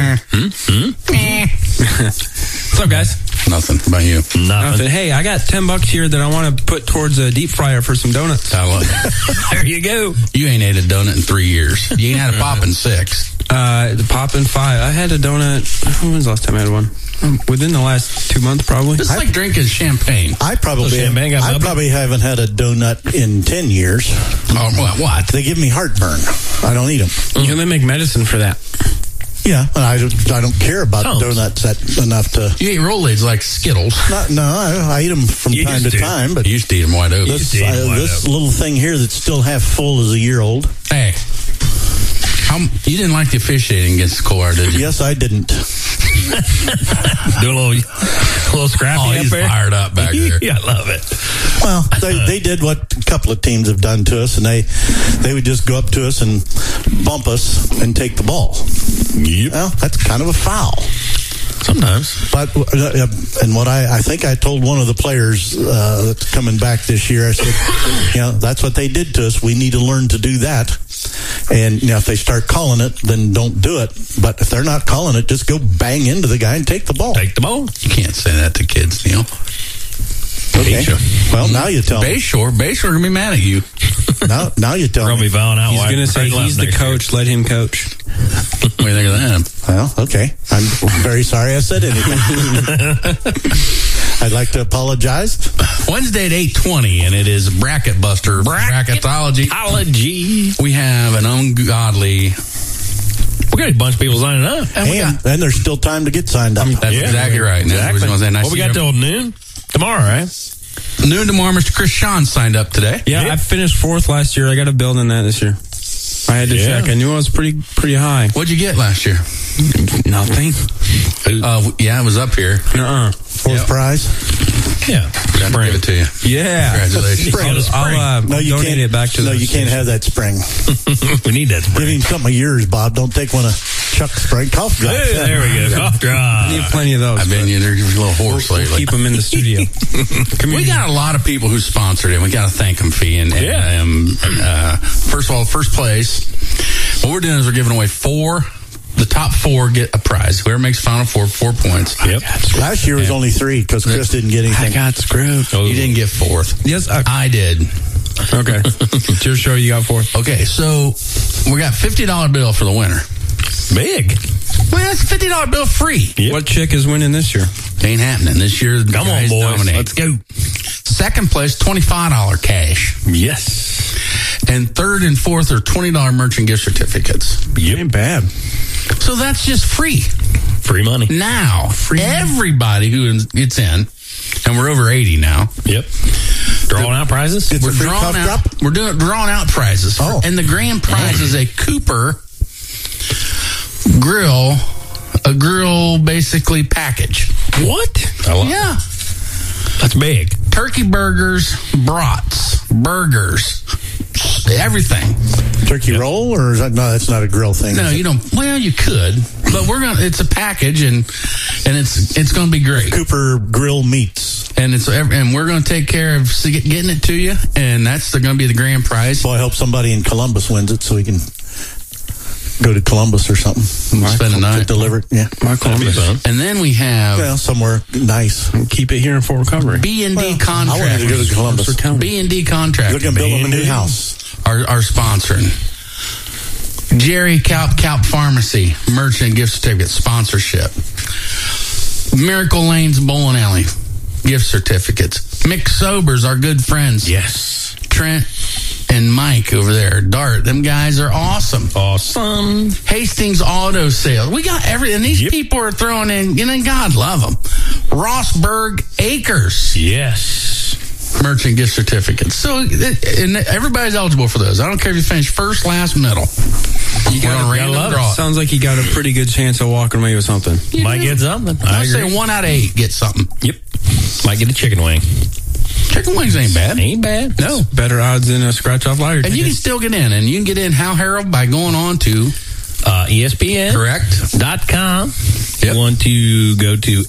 Speaker 2: What's up, guys?
Speaker 3: Nothing. About you?
Speaker 2: Nothing. Hey, I got $10 here that I want to put towards a deep fryer for some donuts.
Speaker 3: I love it.
Speaker 2: There you go.
Speaker 3: You ain't ate a donut in 3 years. You ain't had a pop in 6.
Speaker 2: The pop in 5. I had a donut. When was the last time I had one? Within the last 2 months, probably.
Speaker 3: It's like drinking champagne.
Speaker 4: I probably haven't had a donut in 10 years.
Speaker 3: Oh, what?
Speaker 4: They give me heartburn. I don't eat them.
Speaker 2: You know, they make medicine for that.
Speaker 4: Yeah, and I don't care about donuts enough to.
Speaker 3: You eat Rolaids like Skittles.
Speaker 4: I eat them from time to time. But
Speaker 3: you used to eat them wide open.
Speaker 4: This little thing here that's still half full is a year old.
Speaker 3: Hey, you didn't like the officiating against Core, did you?
Speaker 4: Yes, I didn't.
Speaker 5: Do a little scrappy up
Speaker 3: he's
Speaker 5: there.
Speaker 3: Fired up back there.
Speaker 5: Yeah, I love it.
Speaker 4: Well, they did what a couple of teams have done to us, and they would just go up to us and bump us and take the ball.
Speaker 5: Yep.
Speaker 4: Well, that's kind of a foul.
Speaker 5: Sometimes.
Speaker 4: But, and what I think I told one of the players that's coming back this year, I said, that's what they did to us. We need to learn to do that. And, if they start calling it, then don't do it. But if they're not calling it, just go bang into the guy and take the ball.
Speaker 5: Take the ball.
Speaker 3: You can't say that to kids, Neil.
Speaker 4: Okay. Well, now you tell me.
Speaker 3: Bayshore going to be mad at you.
Speaker 4: Now you tell me.
Speaker 5: We're going to be vowing out.
Speaker 2: He's going to say he's the coach. Let him coach.
Speaker 3: What do you think of that?
Speaker 4: Well, okay. I'm very sorry I said anything. I'd like to apologize.
Speaker 3: Wednesday at 8:20, and it is Bracket Buster. Bracketology. We have an ungodly...
Speaker 5: We got a bunch of people signing up.
Speaker 4: And there's still time to get signed up.
Speaker 3: That's exactly right.
Speaker 5: Exactly. Well, we got till noon tomorrow, right?
Speaker 3: Noon tomorrow. Mr. Chris Sean signed up today.
Speaker 2: Yeah, I finished 4th last year. I got a build in that this year. I had to check. I knew I was pretty high.
Speaker 3: What'd you get last year?
Speaker 2: Nothing.
Speaker 3: Yeah, it was up here.
Speaker 4: Fourth prize?
Speaker 5: Yeah.
Speaker 3: Got to give it to you.
Speaker 2: Yeah.
Speaker 3: Congratulations.
Speaker 2: I'll donate it back to
Speaker 4: No, you can't have that spring.
Speaker 5: We need that spring.
Speaker 4: Give him something of yours, Bob. Don't take one of Chuck's spring cough drops.
Speaker 5: Hey, there we go. Cough drop.
Speaker 2: We need plenty of those.
Speaker 3: I've been they're a little hoarse lately.
Speaker 2: We'll keep them in the studio.
Speaker 3: We got a lot of people who sponsored it. We got to thank them, Fee. First of all, first place, what we're doing is we're giving away 4. The top 4 get a prize. Whoever makes Final Four, 4 points.
Speaker 5: Yep.
Speaker 4: Last year was only 3 because Chris didn't get anything.
Speaker 2: I got screwed.
Speaker 3: You didn't get 4th.
Speaker 2: Yes,
Speaker 3: I did.
Speaker 2: Okay. It's your show. You got 4th.
Speaker 3: Okay, so we got $50 bill for the winner.
Speaker 5: Big.
Speaker 3: Well, that's a $50 bill free.
Speaker 2: Yep. What chick is winning this year?
Speaker 3: Ain't happening this year.
Speaker 5: Come on, boys.
Speaker 3: Dominate.
Speaker 5: Let's go.
Speaker 3: Second place, $25 cash.
Speaker 5: Yes.
Speaker 3: And third and fourth are $20 merchant gift certificates.
Speaker 2: Yep. Ain't bad.
Speaker 3: So that's just free.
Speaker 5: Free money.
Speaker 3: Now, everybody who gets in, and we're over 80 now.
Speaker 5: Yep. Drawing out prizes?
Speaker 3: We're drawing out. We're drawing out prizes.
Speaker 4: Oh.
Speaker 3: And the grand prize is a Cooper grill
Speaker 6: a grill basically package.
Speaker 5: What?
Speaker 6: Yeah.
Speaker 5: That's big.
Speaker 6: Turkey burgers, brats, burgers, everything.
Speaker 4: Turkey roll, or is that, no? That's not a grill thing.
Speaker 6: No, you don't. Well, you could, but it's a package, and it's going to be great.
Speaker 4: Cooper Grill Meats,
Speaker 6: and we're going to take care of getting it to you, and that's going to be the grand prize.
Speaker 4: Well, I hope somebody in Columbus wins it, so we can go to Columbus or something.
Speaker 6: Spend a night.
Speaker 4: Deliver it, yeah.
Speaker 6: Columbus. And then we have
Speaker 4: somewhere nice.
Speaker 2: Keep it here in Fort Recovery.
Speaker 6: B&D Contractors.
Speaker 4: I wanted to go to Columbus.
Speaker 6: B&D Contractors.
Speaker 4: They're going to build them a new house.
Speaker 6: Are sponsoring. Jerry Calp Pharmacy merchant gift certificate sponsorship. Miracle Lanes Bowling Alley gift certificates. Mick Sobers, our good friends.
Speaker 5: Yes.
Speaker 6: Trent and Mike over there, Dart. Them guys are awesome.
Speaker 5: Awesome.
Speaker 6: Hastings Auto Sales. We got everything. These people are throwing in, God love them. Rossburg Acres.
Speaker 5: Yes.
Speaker 6: Merchant gift certificates. So, and everybody's eligible for those. I don't care if you finish first, last, middle.
Speaker 2: You gotta love it. Sounds like you got a pretty good chance of walking away with something.
Speaker 5: Might get something.
Speaker 6: I say 1 out of 8 get something.
Speaker 5: Yep. Might get a chicken wing.
Speaker 6: Chicken wings ain't bad.
Speaker 5: Ain't bad.
Speaker 6: No.
Speaker 2: Better odds than a scratch-off lottery ticket.
Speaker 6: And you can still get in. And you can get in Hal Harold by going on to
Speaker 5: ESPN.
Speaker 6: Correct.com.
Speaker 5: Yep. You want to go to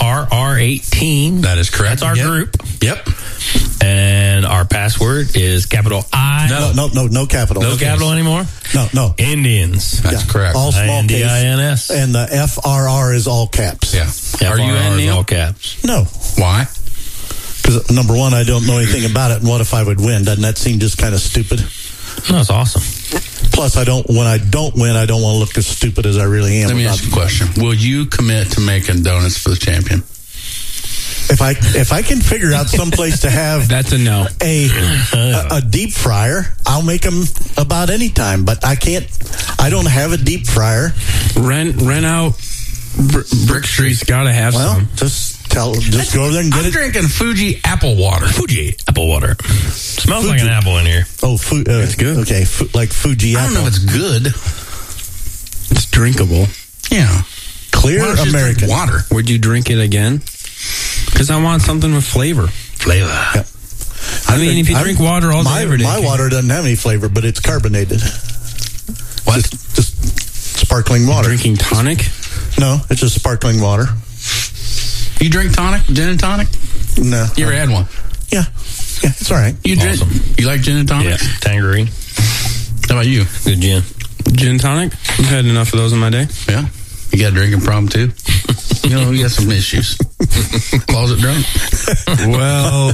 Speaker 5: FRR18.
Speaker 6: That is correct.
Speaker 5: That's our group.
Speaker 6: Yep.
Speaker 5: And our password is capital I.
Speaker 4: No capital.
Speaker 5: No capital anymore?
Speaker 4: No.
Speaker 5: Indians.
Speaker 6: That's correct.
Speaker 4: All small case.
Speaker 5: INDINS.
Speaker 4: And the FRR is all caps.
Speaker 6: Yeah.
Speaker 5: Are you in, Neil? All caps.
Speaker 4: No.
Speaker 6: Why?
Speaker 4: Because, number one, I don't know anything about it, and what if I would win? Doesn't that seem just kind of stupid?
Speaker 5: No, it's awesome.
Speaker 4: Plus, when I don't win, I don't want to look as stupid as I really am.
Speaker 6: Let me ask you a question. Will you commit to making donuts for the champion?
Speaker 4: If I can figure out some place to have
Speaker 2: that's a no.
Speaker 4: A deep fryer, I'll make them about any time. But I don't have a deep fryer.
Speaker 2: Rent out Brick Street's got to have some.
Speaker 4: Just go over there and get
Speaker 6: I'm drinking Fuji apple water.
Speaker 5: Fuji apple water. Smells like an apple in here.
Speaker 4: Oh, it's good. Okay, like Fuji apple.
Speaker 6: I don't know if it's good.
Speaker 2: It's drinkable.
Speaker 6: Yeah.
Speaker 4: Clear American
Speaker 6: water.
Speaker 2: Would you drink it again? Because I want something with flavor.
Speaker 4: Yep.
Speaker 2: I mean, if you drink water all day every day.
Speaker 4: My water doesn't have any flavor, but it's carbonated.
Speaker 6: What?
Speaker 4: Just sparkling water.
Speaker 2: Drinking tonic?
Speaker 4: No, it's just sparkling water.
Speaker 6: You drink tonic? Gin and tonic?
Speaker 4: No.
Speaker 6: You ever had one?
Speaker 4: Yeah, it's all right.
Speaker 6: You drink? You like gin and tonic?
Speaker 5: Yeah, tangerine.
Speaker 6: How about you?
Speaker 5: Good gin.
Speaker 2: Gin and tonic? I've had enough of those in my day.
Speaker 6: Yeah. You got a drinking problem too? You got some issues. Closet drunk?
Speaker 2: Well,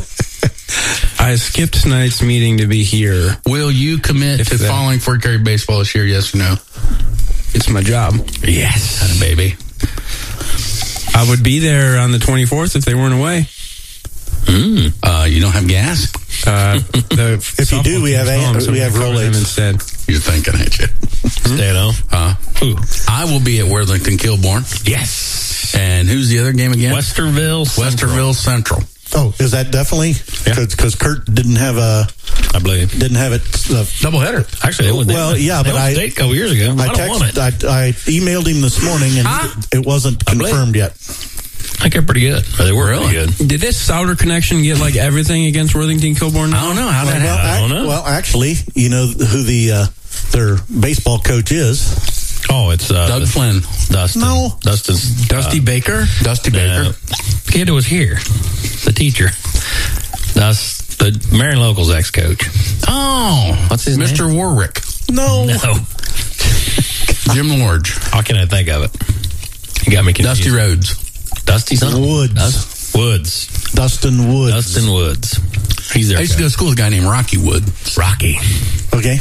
Speaker 2: I skipped tonight's meeting to be here.
Speaker 6: Will you commit to following Fort Carey baseball this year, yes or no?
Speaker 2: It's my job.
Speaker 6: Yes, baby.
Speaker 2: I would be there on the 24th if they weren't away.
Speaker 6: You don't have gas?
Speaker 4: If you do, we have Rolaids
Speaker 2: instead.
Speaker 6: You're thinking, ain't you?
Speaker 5: Stay at home.
Speaker 6: Who? I will be at Worthington Kilbourne.
Speaker 5: Yes.
Speaker 6: And who's the other game again?
Speaker 5: Westerville
Speaker 6: Central.
Speaker 4: Oh, is that definitely? Because Kurt didn't have it.
Speaker 6: Doubleheader.
Speaker 5: Actually, it was
Speaker 4: but
Speaker 5: I a couple years ago.
Speaker 4: I emailed him this morning, and it wasn't confirmed yet.
Speaker 5: I think they're pretty good. They were really good.
Speaker 2: Did this Souter connection get like everything against Worthington Kilbourne now?
Speaker 6: I don't know how that happened.
Speaker 5: I don't know.
Speaker 4: Well, actually, you know who their baseball coach is?
Speaker 5: Oh, it's
Speaker 6: Doug Flynn.
Speaker 5: Dustin.
Speaker 4: No.
Speaker 2: Dusty Baker?
Speaker 6: Dusty Baker.
Speaker 5: The kid who was here. The teacher. That's the Marion Locals ex-coach.
Speaker 6: Oh.
Speaker 5: What's his
Speaker 6: Mr.
Speaker 5: name?
Speaker 6: Warwick.
Speaker 4: No.
Speaker 6: Jim Lorge.
Speaker 5: How can I think of it? You got me confused.
Speaker 6: Dusty Rhodes.
Speaker 5: Dusty something?
Speaker 4: Woods.
Speaker 5: Dustin Woods. He's there.
Speaker 6: I used to go to school with a guy named Rocky Wood.
Speaker 5: Rocky.
Speaker 4: Okay.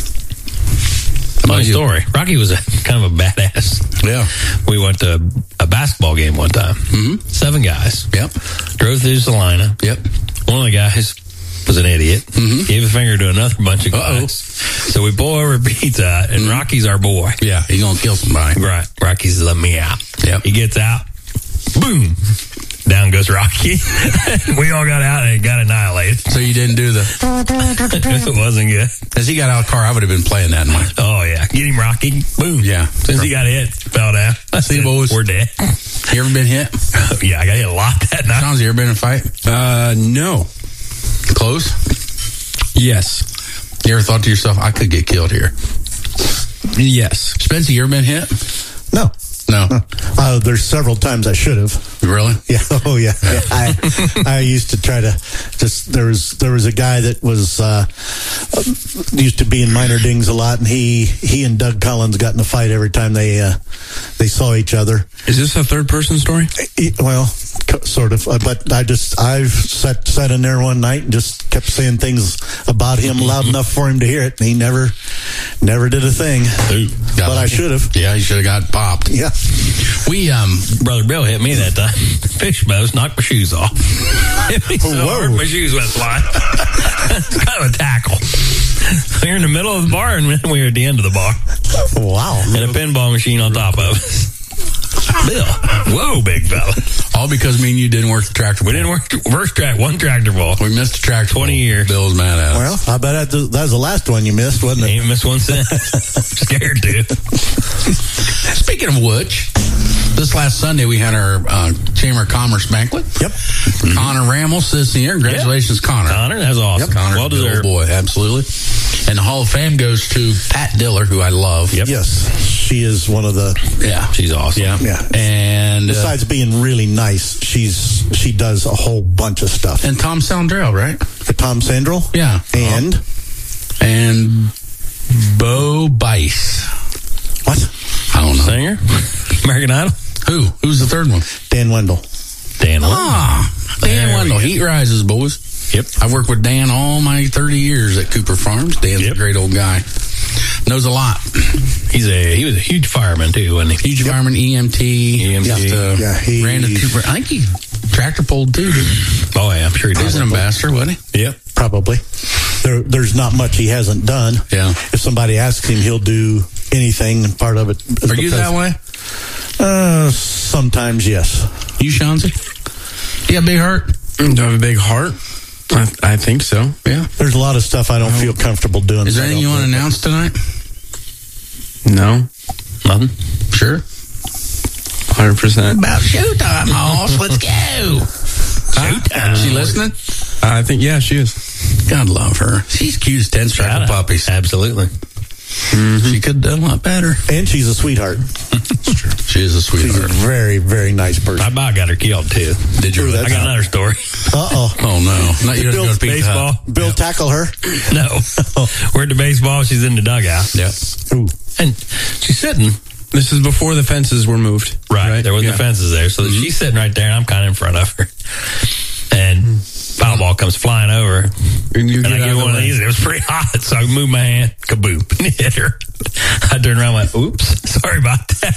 Speaker 5: Funny story. Rocky was kind of a badass.
Speaker 6: Yeah.
Speaker 5: We went to a basketball game one time. 7 guys.
Speaker 6: Yep.
Speaker 5: Drove through Salina.
Speaker 6: Yep.
Speaker 5: One of the guys was an idiot. Gave a finger to another bunch of guys. So we pull over Pizza Hut, and Rocky's our boy.
Speaker 6: Yeah, he's going to kill somebody.
Speaker 5: Right. Rocky's let me out.
Speaker 6: Yep.
Speaker 5: He gets out. Boom. Down goes Rocky. We all got out and got annihilated.
Speaker 3: So you didn't do the...
Speaker 5: It wasn't good.
Speaker 3: As he got out of the car, I would have been playing that in my...
Speaker 5: Oh, yeah. Get him, Rocky. Boom.
Speaker 3: Yeah.
Speaker 5: As soon as he got hit, fell down. I
Speaker 3: See,
Speaker 5: said,
Speaker 3: boys.
Speaker 5: we're dead.
Speaker 3: You ever been hit?
Speaker 5: Yeah, I got hit a lot that night.
Speaker 3: John's, you ever been in a fight?
Speaker 2: No.
Speaker 3: Close?
Speaker 2: Yes.
Speaker 3: You ever thought to yourself, I could get killed here?
Speaker 2: Yes.
Speaker 3: Spencer, you ever been hit?
Speaker 4: No.
Speaker 3: No.
Speaker 4: There's several times I should have.
Speaker 3: Really?
Speaker 4: Yeah. Oh, yeah. I used to try to just. There was a guy that was used to be in Minor Dings a lot, and he and Doug Collins got in a fight every time they saw each other.
Speaker 2: Is this a third person story?
Speaker 4: Well, sort of. But I've sat in there one night and just kept saying things about him loud enough for him to hear it, and he never did a thing. But I should have.
Speaker 3: Yeah, you should have got popped.
Speaker 4: Yeah.
Speaker 3: We
Speaker 5: Brother Bill hit me that time. Fish bows, knocked my shoes off. Hit me so hard, my shoes went flying. It's kind of a tackle. We were in the middle of the bar, and we were at the end of the bar.
Speaker 4: Wow.
Speaker 5: And a pinball machine on top of us. Bill, whoa, big fella.
Speaker 3: all because me and you didn't work the tractor ball.
Speaker 5: We didn't work one tractor ball.
Speaker 3: We missed the tractor
Speaker 5: 20 years.
Speaker 3: Bill's mad at us.
Speaker 4: Well, I bet that was the last one you missed, wasn't it?
Speaker 5: Ain't missed one since. Scared to.
Speaker 3: Speaking of which, this last Sunday we had our Chamber of Commerce banquet.
Speaker 4: Yep.
Speaker 3: Connor Ramel sits here. Congratulations, Connor.
Speaker 5: Connor, that's awesome.
Speaker 3: Yep. Connor,
Speaker 5: well deserved.
Speaker 3: Boy, absolutely. And the Hall of Fame goes to Pat Diller, who I love.
Speaker 5: Yep.
Speaker 4: Yes, she is one of the.
Speaker 3: Yeah,
Speaker 5: she's awesome.
Speaker 4: Yeah.
Speaker 3: And
Speaker 4: besides being really nice, she does a whole bunch of stuff.
Speaker 3: And Tom Sandrell, right?
Speaker 4: Tom Sandrell.
Speaker 3: Yeah. And Bo Bice.
Speaker 4: What?
Speaker 3: I don't know.
Speaker 5: Singer? American Idol?
Speaker 3: Who's the third one?
Speaker 4: Dan Wendell.
Speaker 5: Dan Wendell.
Speaker 3: Dan Wendell. Heat rises, boys.
Speaker 5: Yep.
Speaker 3: I've worked with Dan all my 30 years at Cooper Farms. Dan's a great old guy. Knows a lot.
Speaker 5: He was a huge fireman too, wasn't he?
Speaker 3: Huge fireman, EMT.
Speaker 4: He
Speaker 3: ran a Cooper. I think he tractor pulled too.
Speaker 5: Oh yeah, I'm sure he did.
Speaker 3: He was an ambassador, wasn't he?
Speaker 5: Yep.
Speaker 4: Probably. There's not much he hasn't done.
Speaker 3: Yeah.
Speaker 4: If somebody asks him, he'll do anything, and part of it.
Speaker 3: Are you that way?
Speaker 4: Sometimes, yes.
Speaker 3: You, Shanzi? You got a big heart?
Speaker 2: Do I have a big heart? I think so.
Speaker 3: Yeah.
Speaker 4: There's a lot of stuff I don't feel comfortable doing.
Speaker 3: Is there anything you want to announce tonight?
Speaker 2: No.
Speaker 5: Nothing?
Speaker 3: Sure.
Speaker 2: 100%.
Speaker 3: About showtime, Hoss. Let's go. Showtime. Is she listening?
Speaker 2: I think, yeah, she is.
Speaker 3: God love her. She's cute as 10 striper puppies.
Speaker 5: Absolutely.
Speaker 3: Mm-hmm. She could have done a lot better.
Speaker 4: And she's a sweetheart.
Speaker 3: She is a sweetheart.
Speaker 4: She's a very, very nice person.
Speaker 5: I about got her killed too.
Speaker 3: Did you?
Speaker 5: I got another story.
Speaker 4: Uh-oh.
Speaker 3: Oh, no. Not you
Speaker 4: Bill,
Speaker 3: go to
Speaker 5: baseball.
Speaker 4: Bill tackle her?
Speaker 5: No. We're at the baseball. She's in the dugout.
Speaker 3: Yep.
Speaker 5: Ooh. And she's sitting.
Speaker 2: This is before the fences were moved.
Speaker 5: Right. There wasn't the fences there. So she's sitting right there, and I'm kind of in front of her. And foul ball comes flying over. And I get one of these. It was pretty hot, so I moved my hand. Kaboom. And hit her. I turned around and went, oops. Sorry about that.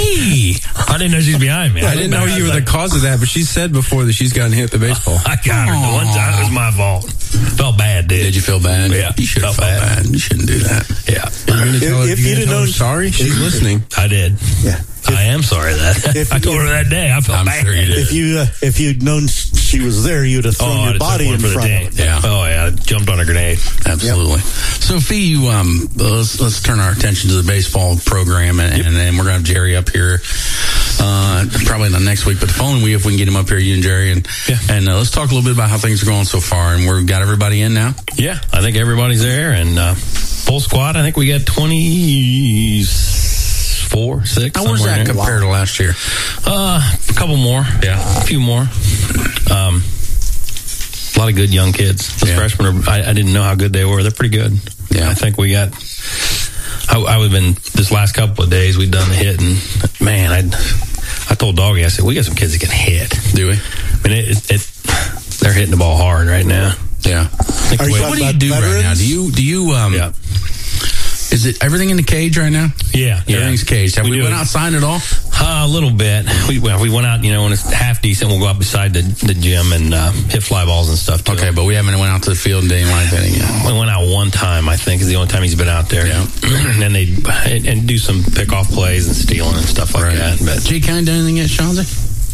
Speaker 5: I didn't know she was behind me.
Speaker 2: I didn't know you were the cause of that, but she said before that she's gotten hit with the baseball.
Speaker 5: I got her. The one time it was my fault. Felt bad, dude.
Speaker 3: Did you feel bad?
Speaker 5: Yeah.
Speaker 3: You should have felt bad. You shouldn't do that.
Speaker 5: Yeah.
Speaker 4: If you'd have known,
Speaker 2: sorry, she's listening.
Speaker 5: I did.
Speaker 4: Yeah.
Speaker 5: I am sorry that. I told her that day. I felt bad.
Speaker 3: Sure you did.
Speaker 4: If you'd known she was there, you'd have thrown your body in front of her.
Speaker 3: Yeah.
Speaker 5: Oh yeah, I jumped on a grenade.
Speaker 3: Absolutely. Sophie, you let's turn our attention to the baseball program, and then we're going to have Jerry up here probably not next week, but the following week if we can get him up here, you and Jerry, and let's talk a little bit about how things are going so far. And we've got everybody in now.
Speaker 5: Yeah, I think everybody's there, and full squad. I think we got 24, 6.
Speaker 3: How was that compared to last year?
Speaker 5: A couple more. Yeah, a few more. A lot of good young kids. The freshmen I didn't know how good they were. They're pretty good. Yeah, I think we got. I've been this last couple of days. We've done the hit, and man, I told Doggy, I said we got some kids that can hit. Do we? I mean, they're hitting the ball hard right now. Yeah.
Speaker 3: What do you do right now? Do you Is it everything in the cage right now?
Speaker 5: Yeah.
Speaker 3: Everything's caged. Have we went outside at all?
Speaker 5: A little bit. We went out, when it's half decent, we'll go out beside the gym and hit fly balls and stuff too.
Speaker 3: Okay, but we haven't went out to the field and didn't like anything yet.
Speaker 5: We went out one time, I think, is the only time he's been out there. Yeah. And and do some pick-off plays and stealing and stuff like that. But
Speaker 3: Jay, can I do anything yet, Shanzi?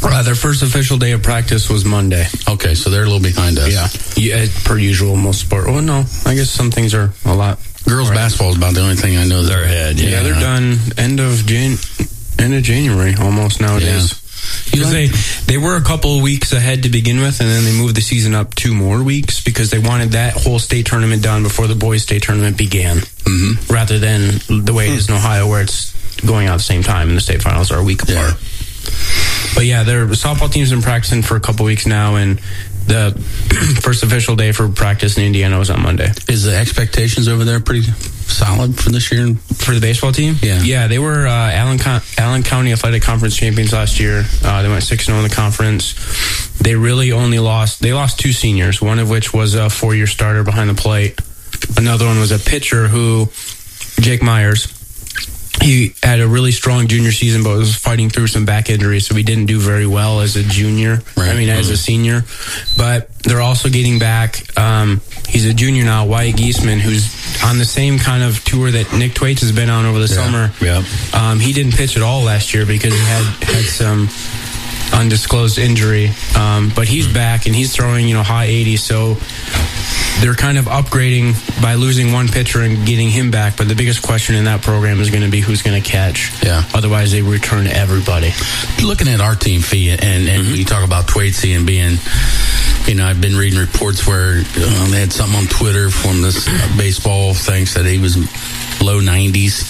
Speaker 2: Their first official day of practice was Monday.
Speaker 3: Okay, so they're a little behind us.
Speaker 2: Yeah, per usual, most sport. Oh, no, I guess some things are a lot.
Speaker 3: Girls basketball is about the only thing I know
Speaker 5: they're ahead.
Speaker 2: Yeah, they're done end of January almost nowadays. Because they were a couple of weeks ahead to begin with, and then they moved the season up 2 more weeks because they wanted that whole state tournament done before the boys' state tournament began, rather than the way it is in Ohio where it's going out at the same time and the state finals are a week apart. But yeah, their softball team's been practicing for a couple weeks now, and the first official day for practice in Indiana was on Monday.
Speaker 3: Is the expectations over there pretty solid for this year?
Speaker 2: For the baseball team? Yeah, they were Allen County Athletic Conference champions last year. They went 6-0 in the conference. They really only lost 2 seniors, one of which was a 4-year starter behind the plate. Another one was a pitcher Jake Myers. He had a really strong junior season, but was fighting through some back injuries, so he didn't do very well as a junior. As a senior. But they're also getting back. He's a junior now, Wyatt Geisman, who's on the same kind of tour that Nick Twaits has been on over the summer. He didn't pitch at all last year because he had some undisclosed injury. But he's back, and he's throwing high 80s, so they're kind of upgrading by losing one pitcher and getting him back. But the biggest question in that program is going to be who's going to catch. Otherwise, they return everybody.
Speaker 3: Looking at our team, Fee, and you talk about Twaitsy and being, I've been reading reports where they had something on Twitter from this baseball thing said he was low 90s.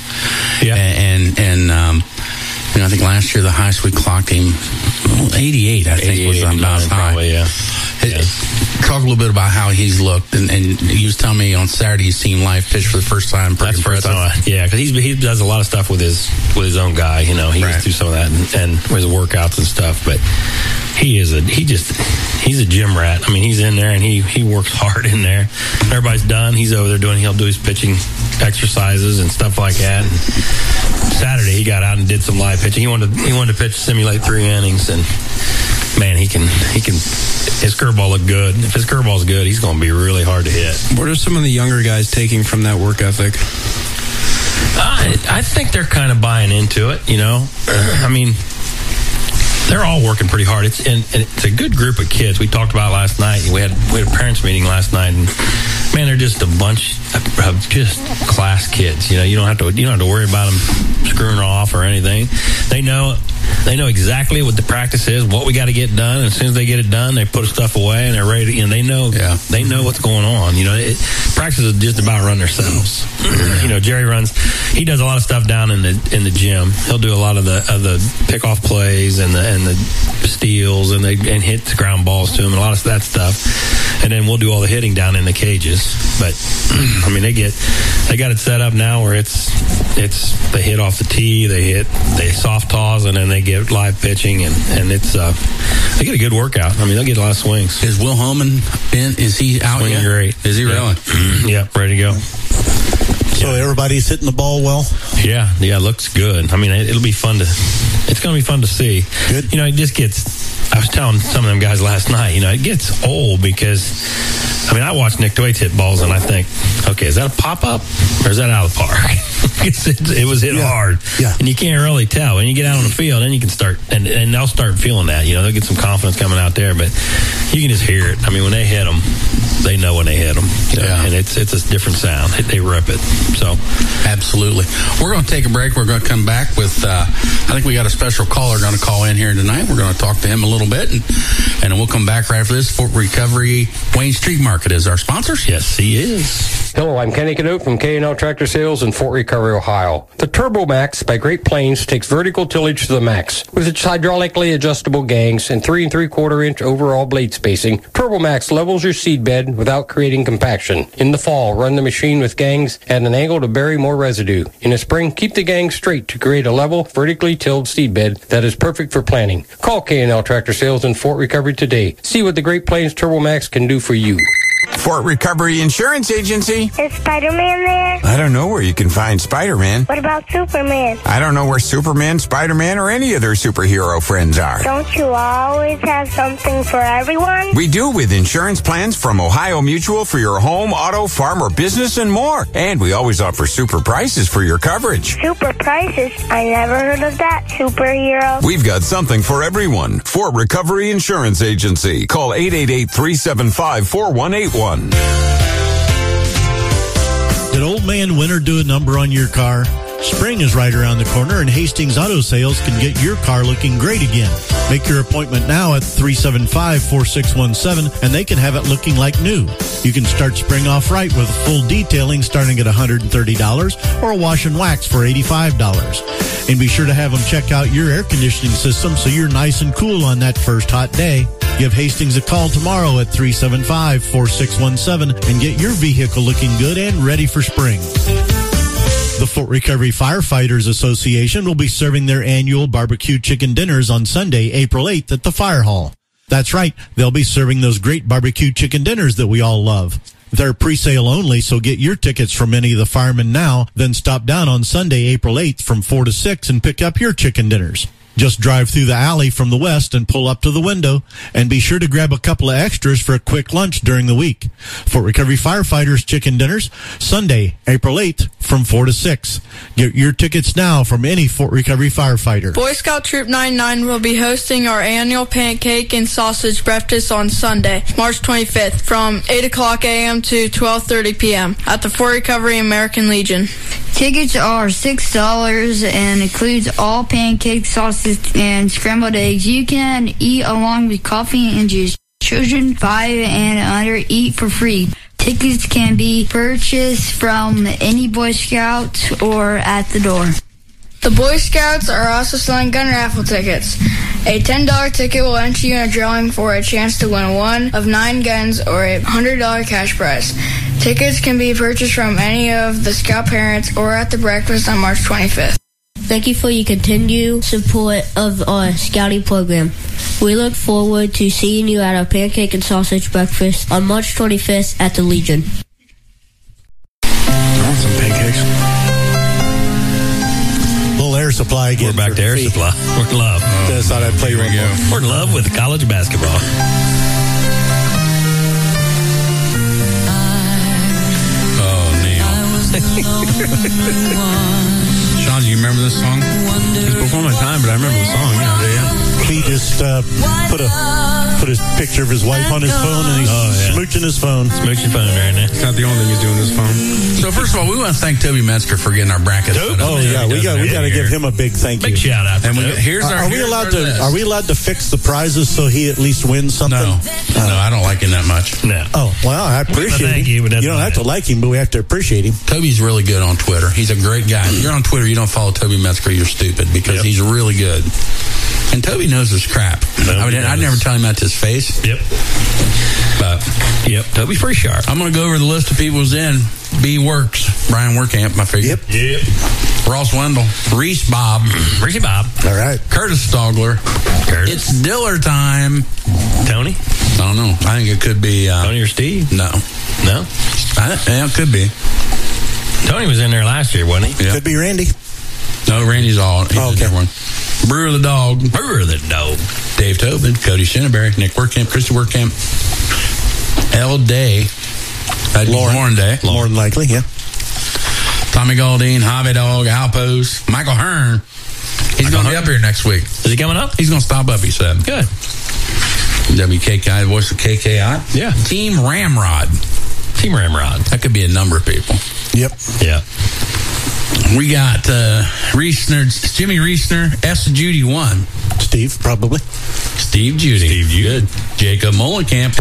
Speaker 3: I think last year the highest we clocked him, 88, I think was about high.
Speaker 5: Probably,
Speaker 3: Talk a little bit about how he's looked, and he was telling me on Saturday he's seen live pitch for the first time.
Speaker 5: That's first time. Yeah, because he does a lot of stuff with his own guy. He gets through some of that and with his workouts and stuff. But he's a gym rat. I mean, he's in there and he works hard in there. Everybody's done. He's over there he'll do his pitching exercises and stuff like that. And Saturday he got out and did some live pitching. He wanted to simulate 3 innings, and man, he can. His curveball looked good. If his curveball's good, he's going to be really hard to hit.
Speaker 2: What are some of the younger guys taking from that work ethic?
Speaker 5: I think they're kind of buying into it. I mean, they're all working pretty hard. It's a good group of kids. We talked about last night. We had a parents meeting last night, and man, they're just a bunch of just class kids. You don't have to worry about them screwing off or anything. They know exactly what the practice is, what we got to get done. And as soon as they get it done, they put stuff away and they're ready to, they know what's going on. Practice is just about run themselves. Jerry he does a lot of stuff down in the gym. He'll do a lot of the pickoff plays and the steals and hit the ground balls to him and a lot of that stuff. And then we'll do all the hitting down in the cages. But I mean, they got it set up now where it's they hit off the tee, they soft toss, and then they get live pitching, and it's they get a good workout. I mean, they'll get a lot of swings.
Speaker 3: Is Will Holman in? Is he out
Speaker 5: Swinging
Speaker 3: yet?
Speaker 5: Great.
Speaker 3: Is he really?
Speaker 5: Yeah, ready to go.
Speaker 4: So everybody's hitting the ball well?
Speaker 5: Yeah, looks good. I mean, it's going to be fun to see.
Speaker 4: Good.
Speaker 5: It just gets, I was telling some of them guys last night, it gets old because, I mean, I watch Nick Twaits hit balls and I think, okay, is that a pop-up or is that out of the park? It was hit hard.
Speaker 4: Yeah.
Speaker 5: And you can't really tell. When you get out on the field, then you can start, and they'll start feeling that. They'll get some confidence coming out there, but you can just hear it. I mean, when they hit them, they know when they hit them. And it's a different sound. They rip it. So,
Speaker 3: absolutely. We're going to take a break. We're going to come back with, I think we got a special caller going to call in here tonight. We're going to talk to him a little bit, and we'll come back right after this. Fort Recovery Wayne Street Market is our sponsors.
Speaker 5: Yes, he is.
Speaker 12: Hello, I'm Kenny Canuck from K&L Tractor Sales in Fort Recovery, Ohio. The Turbo Max by Great Plains takes vertical tillage to the max. With its hydraulically adjustable gangs and 3 3/4 inch overall blade spacing, Turbo Max levels your seed bed without creating compaction. In the fall, run the machine with gangs at an angle to bury more residue. In the spring, keep the gangs straight to create a level, vertically tilled seed bed that is perfect for planting. Call K&L Tractor Sales in Fort Recovery today. See what the Great Plains Turbo Max can do for you.
Speaker 13: Fort Recovery Insurance Agency.
Speaker 14: Is Spider-Man there?
Speaker 13: I don't know where you can find Spider-Man.
Speaker 14: What about Superman?
Speaker 13: I don't know where Superman, Spider-Man, or any of their superhero friends are.
Speaker 14: Don't you always have something for everyone?
Speaker 13: We do, with insurance plans from Ohio Mutual for your home, auto, farm, or business, and more. And we always offer super prices for your coverage.
Speaker 14: Super prices? I never heard of that, superhero.
Speaker 13: We've got something for everyone. Fort Recovery Insurance Agency. Call 888-375-4181.
Speaker 4: Did Old Man Winter do a number on your car? Spring is right around the corner, and Hastings Auto Sales can get your car looking great again. Make your appointment now at 375-4617, and they can have it looking like new. You can start spring off right with full detailing starting at $130 or a wash and wax for $85. And be sure to have them check out your air conditioning system so you're nice and cool on that first hot day. Give Hastings a call tomorrow at 375-4617 and get your vehicle looking good and ready for spring. The Fort Recovery Firefighters Association will be serving their annual barbecue chicken dinners on Sunday, April 8th at the Fire Hall. That's right, they'll be serving those great barbecue chicken dinners that we all love. They're pre-sale only, so get your tickets from any of the firemen now, then stop down on Sunday, April 8th from 4 to 6 and pick up your chicken dinners. Just drive through the alley from the west and pull up to the window, and be sure to grab a couple of extras for a quick lunch during the week. Fort Recovery Firefighters Chicken Dinners, Sunday, April 8th from 4 to 6. Get your tickets now from any Fort Recovery firefighter.
Speaker 15: Boy Scout Troop 99 will be hosting our annual pancake and sausage breakfast on Sunday, March 25th from 8 o'clock a.m. to 12:30 p.m. at the Fort Recovery American Legion.
Speaker 16: Tickets are $6 and includes all pancakes, sausage, and scrambled eggs. You can eat along with coffee and juice. Children 5 and under eat for free. Tickets can be purchased from any Boy Scout or at the door.
Speaker 15: The Boy Scouts are also selling gun raffle tickets. A $10 ticket will enter you in a drawing for a chance to win one of 9 guns or a $100 cash prize. Tickets can be purchased from any of the Scout parents or at the breakfast on March 25th.
Speaker 17: Thank you for your continued support of our Scouting program. We look forward to seeing you at our pancake and sausage breakfast on March 25th at the Legion.
Speaker 4: I want some pancakes. Little Air Supply again.
Speaker 5: We're back to Air Supply. We're in love.
Speaker 4: Just thought I'd play one more.
Speaker 5: We're in love with college basketball.
Speaker 3: Sean, do you remember this song?
Speaker 5: It's before my time, but I remember the song. Yeah.
Speaker 4: He just put his picture of his wife on his phone, and he's smooching his phone.
Speaker 5: Smooching phone right now.
Speaker 3: It's not the only thing he's doing his phone. So first of all, we want to thank Toby Metzger for getting our bracket.
Speaker 4: Oh yeah, we got to give him a big thank you.
Speaker 5: Big shout out.
Speaker 3: And are
Speaker 4: we allowed to fix the prizes so he at least wins something?
Speaker 3: No, I don't like him that much.
Speaker 5: No.
Speaker 4: Oh well, I appreciate him. You don't have to like him, but we have to appreciate him.
Speaker 3: Toby's really good on Twitter. He's a great guy. If you're on Twitter, you don't follow Toby Metzger, you're stupid, because he's really good. And Toby knows his crap. I'd never tell him that to his face.
Speaker 5: Yep.
Speaker 3: But
Speaker 5: Toby's pretty sharp.
Speaker 3: I'm going to go over the list of people who's in. B Works, Brian Workamp, my favorite.
Speaker 5: Yep.
Speaker 3: Ross Wendell, Reese Bob.
Speaker 4: All right.
Speaker 3: Curtis Stogler. It's Diller time.
Speaker 5: Tony?
Speaker 3: I don't know. I think it could be
Speaker 5: Tony or Steve?
Speaker 3: No. Yeah, it could be.
Speaker 5: Tony was in there last year, wasn't he?
Speaker 4: Yeah. Could be Randy.
Speaker 3: No, Randy's all. He's okay. One. Brewer the Dog. Dave Tobin, Cody Shinneberry, Nick Workamp, Christy Workamp, L. Day. Lauren Day.
Speaker 4: More than likely, yeah.
Speaker 3: Tommy Goldine, Hobby Dog, Alpos, Michael Hearn. He's going to be up here next week.
Speaker 5: Is he coming up?
Speaker 3: He's going to stop up, he said.
Speaker 5: Good.
Speaker 3: WKKI, the voice of KKI.
Speaker 5: Yeah.
Speaker 3: Team Ramrod. That could be a number of people.
Speaker 4: Yep.
Speaker 5: Yeah.
Speaker 3: We got Jimmy Reesner, S. Judy 1.
Speaker 4: Steve, probably.
Speaker 3: Steve Judy. Good. Jacob Molenkamp.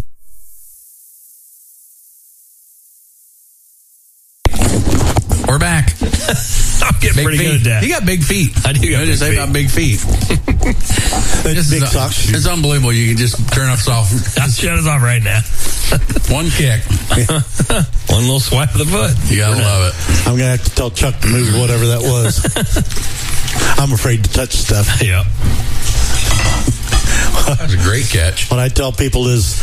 Speaker 3: We're back.
Speaker 5: I'm getting pretty good at that.
Speaker 3: You got big feet.
Speaker 5: I do got big feet.
Speaker 3: About big feet.
Speaker 4: Big socks.
Speaker 3: It's unbelievable. You can just turn us off.
Speaker 5: I'll shut us off right now.
Speaker 3: One kick.
Speaker 5: One little swipe of the foot.
Speaker 3: You gotta love it.
Speaker 4: I'm gonna have to tell Chuck to move whatever that was. I'm afraid to touch stuff.
Speaker 5: Yeah.
Speaker 3: That's a great catch.
Speaker 4: What I tell people is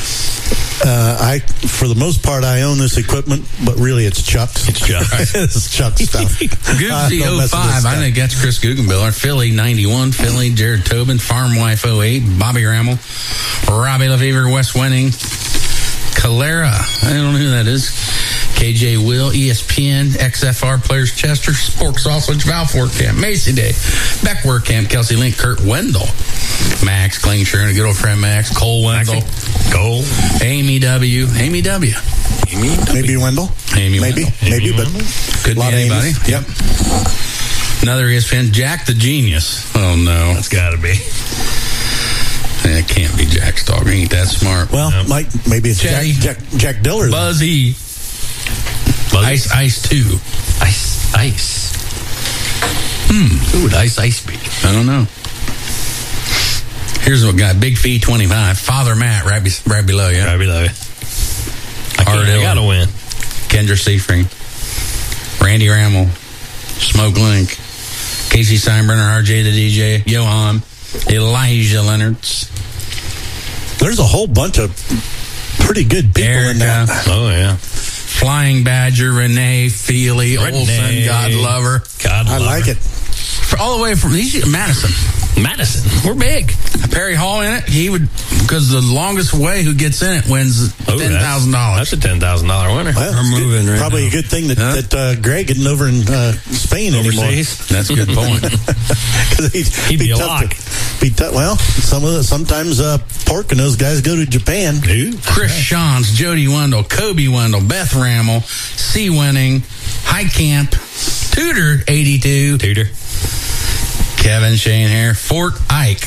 Speaker 4: For the most part, I own this equipment, but really it's Chuck's.
Speaker 5: It's Chuck's.
Speaker 4: It's Chuck's stuff.
Speaker 3: Googsy 05, I think that's Chris Guggenbiller. Philly 91, Philly, Jared Tobin, Farm Wife 08, Bobby Rammel, Robbie Lefevre, Wes Winning, Calera, I don't know who that is. KJ Will, ESPN, XFR Players Chester, Spork Sausage, Valfort Camp, Macy Day, Beckworth Camp, Kelsey Link, Kurt Wendell, Max Klingshire, and a good old friend Max, Cole Wendell,
Speaker 5: Cole,
Speaker 3: Amy W.
Speaker 4: Maybe Wendell.
Speaker 3: Amy
Speaker 4: maybe,
Speaker 3: Wendell.
Speaker 4: maybe, but
Speaker 3: could be anybody. Yep. Another ESPN, Jack the Genius. Oh no,
Speaker 5: that's got to be.
Speaker 3: It can't be Jack's dog. He ain't that smart.
Speaker 4: Well, maybe it's Jack Diller.
Speaker 3: Buzzy. Ice 2.
Speaker 5: Ice. Who would Ice be?
Speaker 3: I don't know. Here's what guy. Big Fee 25. Father Matt right below you.
Speaker 5: Right below you. I gotta win.
Speaker 3: Kendra Seafring. Randy Rammel. Smoke Link. Casey Steinbrenner. RJ the DJ. Johan. Elijah Leonards.
Speaker 4: There's a whole bunch of pretty good people in that.
Speaker 5: Oh, yeah.
Speaker 3: Flying Badger, Renee, Feely, Olson, God Lover.
Speaker 4: I like it.
Speaker 3: All the way from Madison.
Speaker 5: We're big.
Speaker 3: Perry Hall in it. He would, because the longest way who gets in it wins $10,000.
Speaker 5: That's a $10,000 winner.
Speaker 4: Well,
Speaker 5: we're moving right
Speaker 4: probably
Speaker 5: now.
Speaker 4: A good thing that Greg isn't over in Spain anymore.
Speaker 3: That's a good point.
Speaker 5: He'd be a lock.
Speaker 4: Well, sometimes Pork and those guys go to Japan.
Speaker 3: Chris Shawns, Jody Wendell, Kobe Wendell, Beth Rammel, C. Winning, High Camp, Tudor 82, Kevin Shane here, Fort Ike,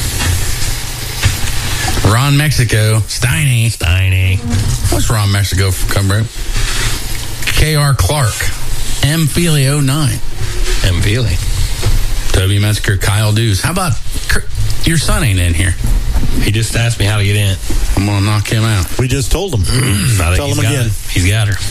Speaker 3: Ron Mexico, Steiny. What's Ron Mexico come from? K.R. Clark, M. Feely 09,
Speaker 5: M. Feely,
Speaker 3: Toby Metzger, Kyle Dews. How about your son ain't in here?
Speaker 5: He just asked me how to get in.
Speaker 3: I'm going to knock him out.
Speaker 4: We just told him.
Speaker 5: Tell him again. He's got her.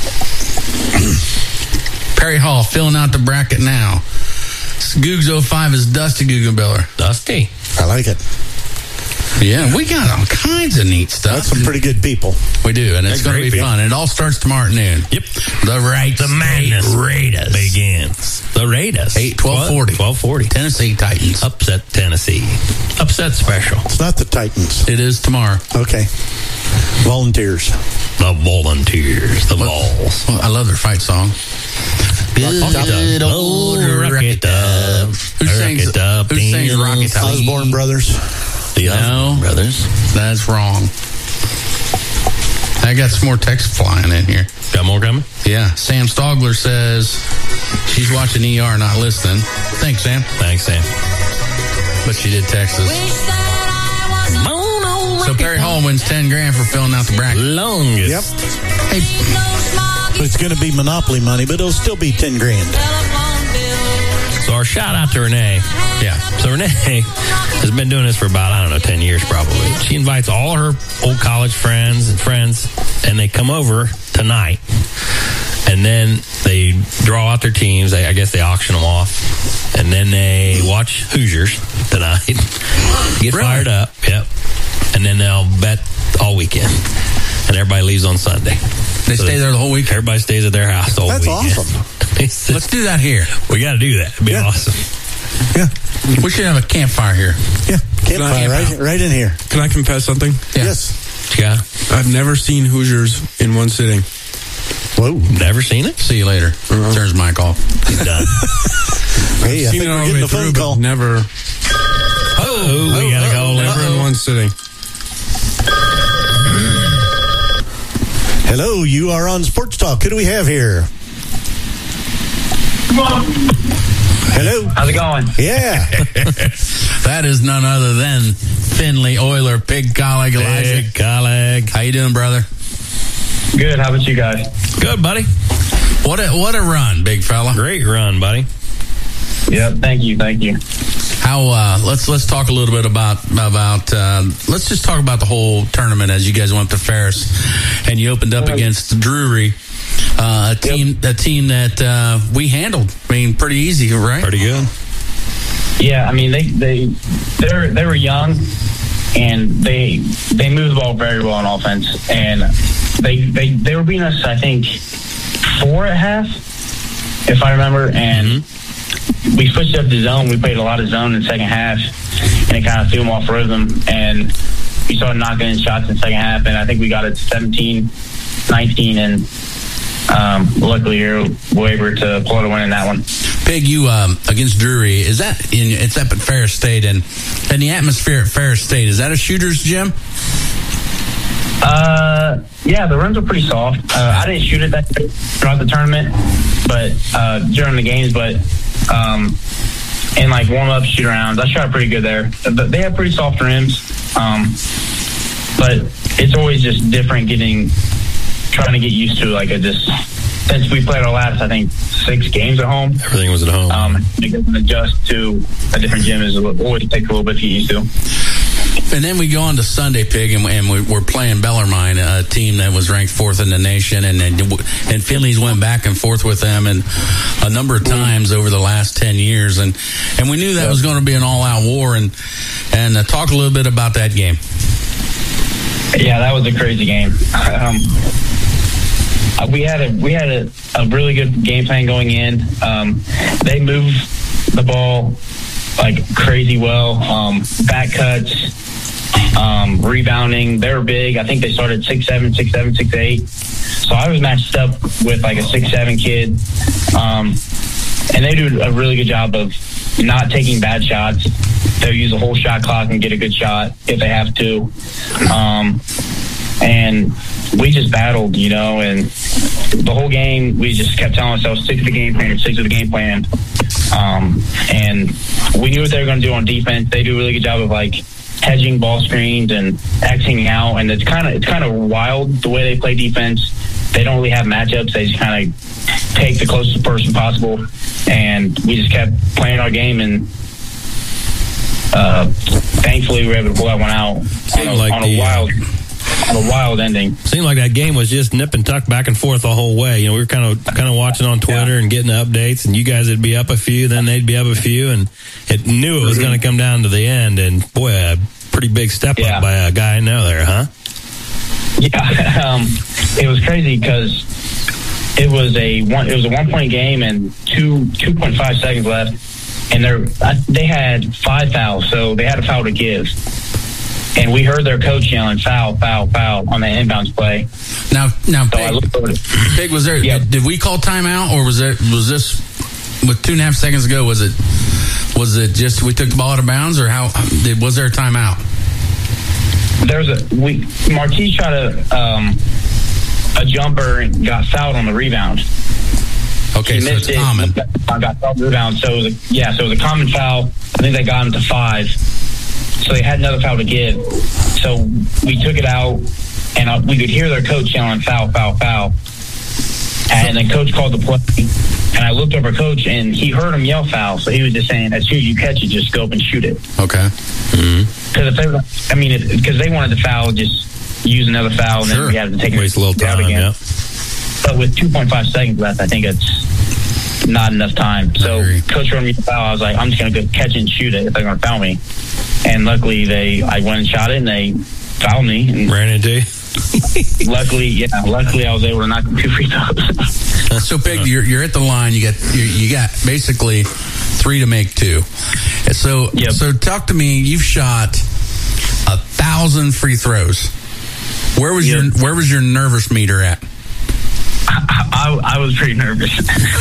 Speaker 3: Perry Hall filling out the bracket now. Googs 05 is Dusty Guggenbiller.
Speaker 5: Dusty.
Speaker 4: I like it.
Speaker 3: Yeah, we got all kinds of neat stuff.
Speaker 4: That's some pretty good people.
Speaker 3: We do, and it's going to be fun. It all starts tomorrow at noon.
Speaker 5: Yep.
Speaker 3: The
Speaker 5: madness
Speaker 3: Raiders
Speaker 5: begins. The Raiders.
Speaker 3: 12:40. Tennessee Titans.
Speaker 5: Upset Tennessee. Upset special.
Speaker 4: It's not the Titans.
Speaker 3: It is tomorrow.
Speaker 4: Okay. Volunteers.
Speaker 5: The Volunteers. The Vols.
Speaker 3: Well, I love their fight song.
Speaker 5: Good old Rocket Dub.
Speaker 3: Who sings Rocket Dub?
Speaker 4: Osborne Brothers.
Speaker 5: The Osborne Brothers.
Speaker 3: That's wrong. I got some more text flying in here.
Speaker 5: Got more coming?
Speaker 3: Yeah. Sam Stogler says she's watching ER, not listening. Thanks, Sam. But she did text us. So Perry Hall wins $10,000 for filling out the bracket.
Speaker 5: Longest.
Speaker 4: Yep.
Speaker 3: Hey,
Speaker 4: it's going to be Monopoly money, but it'll still be $10,000.
Speaker 5: So our shout out to Renee.
Speaker 3: Yeah.
Speaker 5: So Renee has been doing this for about, 10 years probably. She invites all her old college friends, and they come over tonight. And then they draw out their teams. I guess they auction them off. And then they watch Hoosiers tonight. Get fired up. Yep. And then they'll bet all weekend. And everybody leaves on Sunday.
Speaker 3: They stay there the whole week?
Speaker 5: Everybody stays at their house the whole weekend.
Speaker 4: That's awesome.
Speaker 3: Let's do that here.
Speaker 5: We got to do that. It'd be awesome.
Speaker 4: Yeah.
Speaker 3: We should have a campfire here.
Speaker 4: Yeah. Campfire right in here.
Speaker 2: Can I confess something?
Speaker 3: Yeah.
Speaker 4: Yes.
Speaker 5: Yeah.
Speaker 2: I've never seen Hoosiers in one sitting.
Speaker 4: Whoa.
Speaker 5: Never seen it?
Speaker 3: See you later. Turns Mike off.
Speaker 5: He's done.
Speaker 4: Hey, I think we're getting a phone call.
Speaker 2: Never.
Speaker 5: We got to call
Speaker 2: never in one sitting.
Speaker 4: Hello, you are on Sports Talk. Who do we have here? Hello.
Speaker 18: How's it going?
Speaker 4: Yeah.
Speaker 3: That is none other than Finley Oiler, Pig Colleague Elijah.
Speaker 5: Pig Colleague.
Speaker 3: How you doing, brother?
Speaker 18: Good. How about you guys?
Speaker 5: Good, buddy.
Speaker 3: What a run, big fella.
Speaker 5: Great run, buddy.
Speaker 18: Yep. Thank you.
Speaker 3: How let's talk a little bit about let's just talk about the whole tournament as you guys went to Ferris and you opened up against Drury, a team that we handled. I mean, pretty easy, right?
Speaker 5: Pretty good.
Speaker 18: Yeah, I mean they were young. and they move the ball very well on offense, and they were beating us, I think, 4 at half, if I remember, and we switched up the zone. We played a lot of zone in the second half, and it kind of threw them off rhythm, and we started knocking in shots in the second half, and I think we got it 17-19, and luckily we were able to pull out a win in that one.
Speaker 3: Pig, you against Drury, it's up at Ferris State, and the atmosphere at Ferris State, is that a shooter's gym?
Speaker 18: Yeah, the runs were pretty soft. I didn't shoot it that throughout the tournament, but during the games, but in like warm-up shoot arounds, I shot pretty good there. They have pretty soft rims, but it's always just different trying to get used to since we played our last, I think, 6 games at home.
Speaker 5: Everything was at home.
Speaker 18: Adjust to a different gym always takes a little bit to get used to.
Speaker 3: And then we go on to Sunday, Pig, and we're playing Bellarmine, a team that was ranked 4th in the nation, and Finley's went back and forth with them and a number of times over the last 10 years, and we knew that was going to be an all-out war, and talk a little bit about that game.
Speaker 18: Yeah, that was a crazy game. We had a really good game plan going in. They moved the ball like crazy well. Back cuts, rebounding. They were big. I think they started 6'7", 6'7", 6'8". So I was matched up with like a 6'7" kid. And they do a really good job of not taking bad shots. They'll use the whole shot clock and get a good shot if they have to. And we just battled, and the whole game we just kept telling ourselves, stick to the game plan, stick to the game plan. And we knew what they were going to do on defense. They do a really good job of like hedging ball screens and Xing out, and it's kind of wild the way they play defense. They don't really have matchups. They just kind of take the closest person possible, and we just kept playing our game, and thankfully we were able to pull that one out on a wild ending.
Speaker 5: Seemed like that game was just nip and tuck back and forth the whole way. We were kind of watching on Twitter and getting the updates, and you guys would be up a few, then they'd be up a few, and it knew it was going to come down to the end. And boy, a pretty big step up by a guy I know there, huh?
Speaker 18: Yeah, it was crazy because it was a 1-point game and 2.5 seconds left, and they had 5 fouls, so they had a foul to give. And we heard their coach yelling foul, foul, foul on the inbounds play.
Speaker 3: Now,
Speaker 18: so I looked over
Speaker 3: Pig, was there? Yep. Did we call timeout, or was this with 2.5 seconds ago? Was it just we took the ball out of bounds, or was there a timeout?
Speaker 18: Marquise shot a jumper and got fouled on the rebound.
Speaker 3: Okay, so it's common.
Speaker 18: Got fouled rebound, so it was a common foul. I think they got him to 5. So they had another foul to give. So we took it out, and we could hear their coach yelling foul, foul, foul. And then coach called the play, and I looked over coach, and he heard him yell foul. So he was just saying, as soon as you catch it, just go up and shoot it.
Speaker 3: Okay.
Speaker 18: Because they wanted to foul, just use another foul, and then we had to take
Speaker 5: waste a little time again.
Speaker 18: Yeah. But with 2.5 seconds left, I think it's not enough time. So coach wanted me to foul. I was like, I'm just going to go catch it and shoot it if they're going to foul me. And luckily, I went and shot it, and they fouled me. And
Speaker 5: ran into you?
Speaker 18: Luckily, I was able to knock 2 free throws.
Speaker 3: So, Pig, you're at the line. You got basically 3 to make 2. So talk to me. You've shot 1,000 free throws. Where was your nervous meter at?
Speaker 18: I was pretty nervous.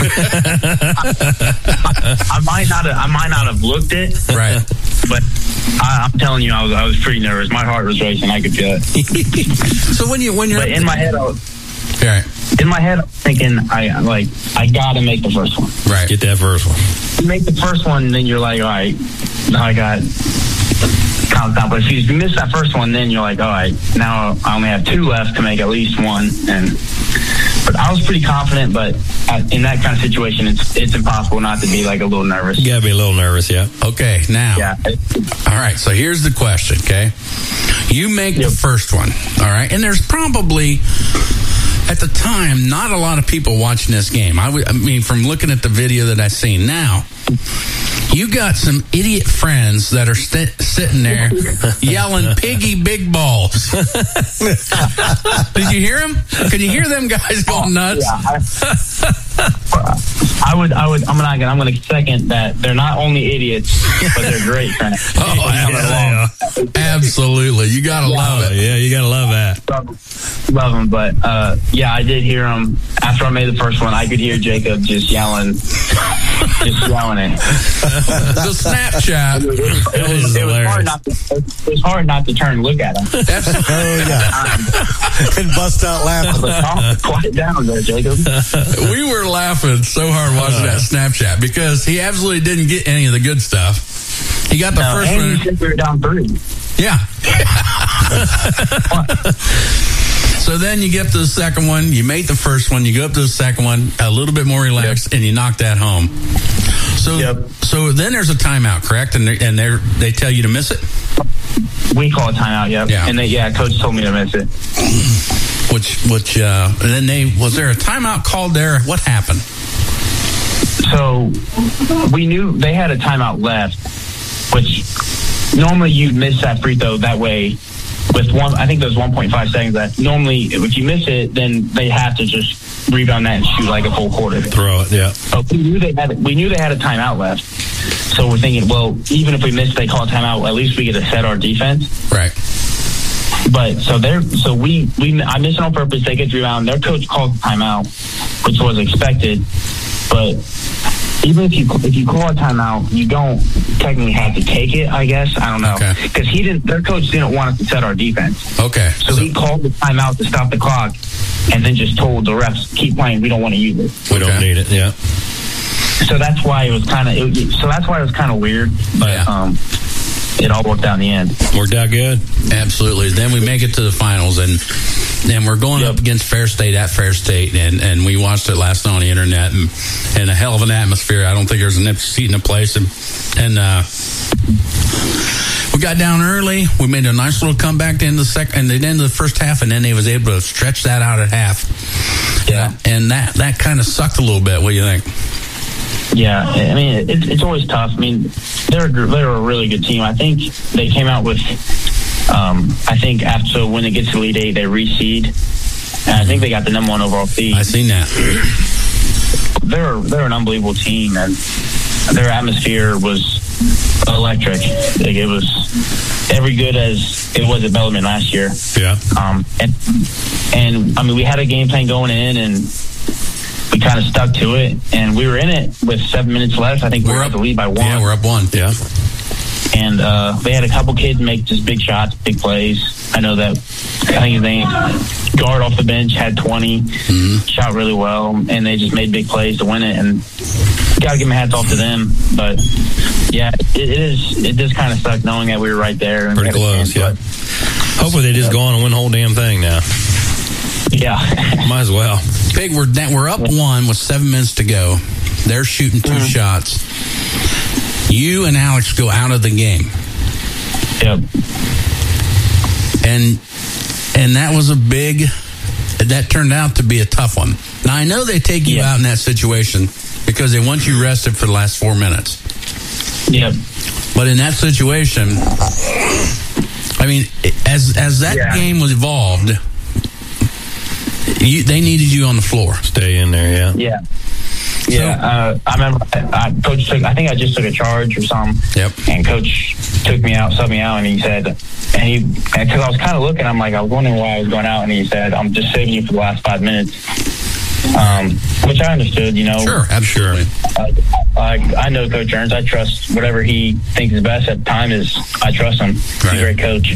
Speaker 18: I might not have looked it,
Speaker 3: right?
Speaker 18: But I'm telling you, I was pretty nervous. My heart was racing. I could feel it.
Speaker 3: So when you're
Speaker 18: in my head, I was thinking, I gotta make the first one.
Speaker 3: Right,
Speaker 5: get that first one.
Speaker 18: You make the first one, and then you're like, all right, now I got count down. But if you miss that first one, then you're like, all right, now I only have 2 left to make at least 1. But I was pretty confident, but in that kind of situation, it's impossible not to be like a little nervous.
Speaker 5: You gotta be a little nervous, yeah.
Speaker 3: Okay, now.
Speaker 18: Yeah.
Speaker 3: All right, so here's the question, okay? You make the first one, all right? And there's probably, at the time, not a lot of people watching this game. I mean, from looking at the video that I've seen now,
Speaker 6: You got some idiot friends that are sitting there yelling "Piggy Big Balls." Did you hear them? Could you hear them guys going nuts?
Speaker 18: Yeah, I'm going to second that. They're not only idiots, but they're great friends.
Speaker 6: Absolutely. You got to love it.
Speaker 5: Yeah, you got to love that.
Speaker 18: Love them, but I did hear them after I made the first one. I could hear Jacob just yelling it.
Speaker 6: The Snapchat.
Speaker 18: It was hard not to turn and look at him.
Speaker 4: And bust out laughing.
Speaker 18: Quiet down there, Jacob.
Speaker 6: We were laughing so hard watching that Snapchat because he absolutely didn't get any of the good stuff. He got the first one.
Speaker 18: You said we were down 3.
Speaker 6: Yeah. So then you get to the second one, you made the first one, you go up to the second one, a little bit more relaxed, and you knock that home. So then there's a timeout, correct? And they tell you to miss it?
Speaker 18: We call it timeout, yep. Yeah. And coach told me to miss it.
Speaker 6: And then was there a timeout called there? What happened?
Speaker 18: So we knew they had a timeout left, which normally you'd miss that free throw that way. With I think there's 1.5 seconds left. Normally, if you miss it, then they have to just rebound that and shoot like a full quarter.
Speaker 5: Throw it, yeah.
Speaker 18: But we knew they had a timeout left. So we're thinking, well, even if we miss, they call a timeout. At least we get to set our defense.
Speaker 6: Right.
Speaker 18: But I missed it on purpose. They get the rebound. Their coach called the timeout, which was expected. But even if you call a timeout, you don't technically have to take it, I guess. I don't know. Because their coach didn't want us to set our defense.
Speaker 6: Okay.
Speaker 18: So he called the timeout to stop the clock and then just told the refs, keep playing, we don't want to use it.
Speaker 5: We don't need it, yeah.
Speaker 18: So that's why it was kind of weird, but it all worked out in the end.
Speaker 5: Worked out good.
Speaker 6: Absolutely. Then we make it to the finals, and we're going up against Fair State at Fair State, and we watched it last night on the internet, and a hell of an atmosphere. I don't think there's an empty seat in the place, and we got down early. We made a nice little comeback at the end of the first half, and then they was able to stretch that out at half.
Speaker 18: Yeah,
Speaker 6: and that kind of sucked a little bit. What do you think?
Speaker 18: Yeah, I mean, it's always tough. I mean, they're a really good team. I think they came out with, so when it gets to Elite 8, they reseed. And I think they got the number 1 overall seed.
Speaker 6: I seen that.
Speaker 18: They're an unbelievable team, and their atmosphere was electric. Like, it was every good as it was at Bellarmine last year.
Speaker 5: Yeah.
Speaker 18: And I mean, we had a game plan going in, and we kind of stuck to it, and we were in it with 7 minutes left. I think we were up the lead by 1.
Speaker 6: Yeah, we're up 1. Yeah.
Speaker 18: And they had a couple kids make just big shots, big plays. I know that, I think his name, guard off the bench, had 20, shot really well, and they just made big plays to win it. And got to give my hats off to them. But yeah, it does kind of suck knowing that we were right there. And
Speaker 5: pretty close, yeah. Hopefully they just go on and win the whole damn thing now.
Speaker 18: Yeah.
Speaker 5: Might as well.
Speaker 6: Big, we're up 1 with 7 minutes to go. They're shooting 2 shots. You and Alex go out of the game.
Speaker 18: Yep.
Speaker 6: And that was that turned out to be a tough one. Now, I know they take you out in that situation because they want you rested for the last 4 minutes.
Speaker 18: Yep.
Speaker 6: But in that situation, I mean, as that game was evolved, they needed you on the floor.
Speaker 5: Stay in there, yeah.
Speaker 18: Yeah. Yeah, I remember Coach I think I just took a charge or something.
Speaker 6: Yep.
Speaker 18: And Coach took me out, subbed me out, and he said, because I was kind of looking, I was wondering why I was going out, and he said, I'm just saving you for the last 5 minutes. Which I understood,
Speaker 6: Sure, absolutely.
Speaker 18: I know Coach Ernst. I trust whatever he thinks is best at the time I trust him. He's a great coach.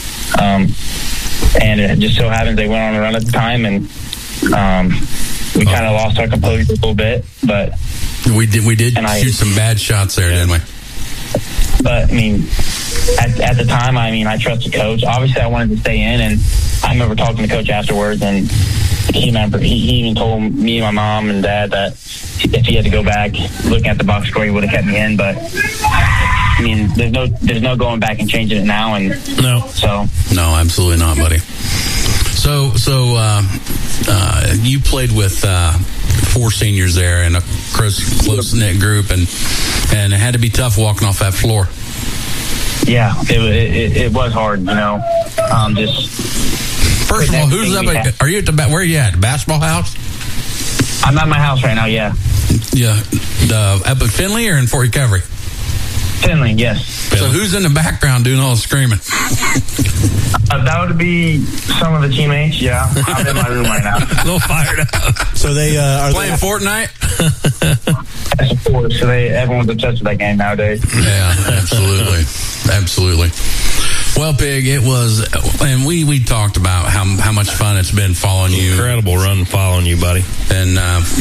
Speaker 18: And it just so happens they went on a run at the time, and we kind of lost our composure a little bit, but
Speaker 6: we did shoot some bad shots there, didn't we?
Speaker 18: But I mean, at the time, I trusted Coach. Obviously, I wanted to stay in, and I remember talking to Coach afterwards, and he even told me and my mom and dad that if he had to go back, looking at the box score, he would have kept me in. But I mean, there's no going back and changing it now, and
Speaker 5: no,
Speaker 6: absolutely not, buddy. So you played with 4 seniors there in a close-knit group, and
Speaker 3: And it had to be tough walking off that floor.
Speaker 18: Yeah, it was hard, you know.
Speaker 3: First of all, who's up? Are you at where are you at? The basketball house?
Speaker 18: I'm at my house right now. Yeah.
Speaker 3: Yeah. Up at Finley or in Fort Recovery?
Speaker 18: Finley, yes.
Speaker 3: So who's in the background doing all the screaming?
Speaker 18: That would be some of the teammates. Yeah, I'm in my room right now.
Speaker 2: A little fired up.
Speaker 4: So they are
Speaker 3: playing Fortnite.
Speaker 18: Yes, of course. So everyone's obsessed with that game nowadays.
Speaker 3: Yeah, absolutely. Well, Pig, it was, and we talked about how much fun it's been following you.
Speaker 5: Incredible run following you, buddy.
Speaker 3: And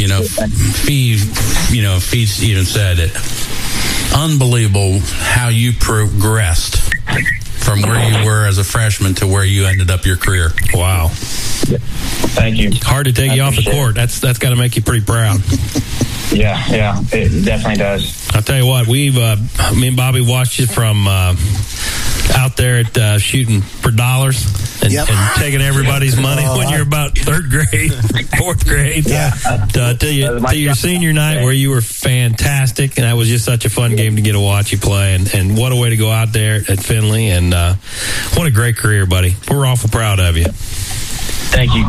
Speaker 3: Fee even said it. Unbelievable how you progressed from where you were as a freshman to where you ended up your career.
Speaker 5: Wow.
Speaker 18: Thank you.
Speaker 5: Hard to take you off the court. That's got to make you pretty proud.
Speaker 18: Yeah, it definitely does.
Speaker 5: I'll tell you what, me and Bobby watched you from out there at shooting for dollars and taking everybody's money when you're about third grade, fourth grade. Till your senior night where you were fantastic, and that was just such a fun game to get to watch you play. And what a way to go out there at Finley, and what a great career, buddy. We're awful proud of you.
Speaker 18: Thank you.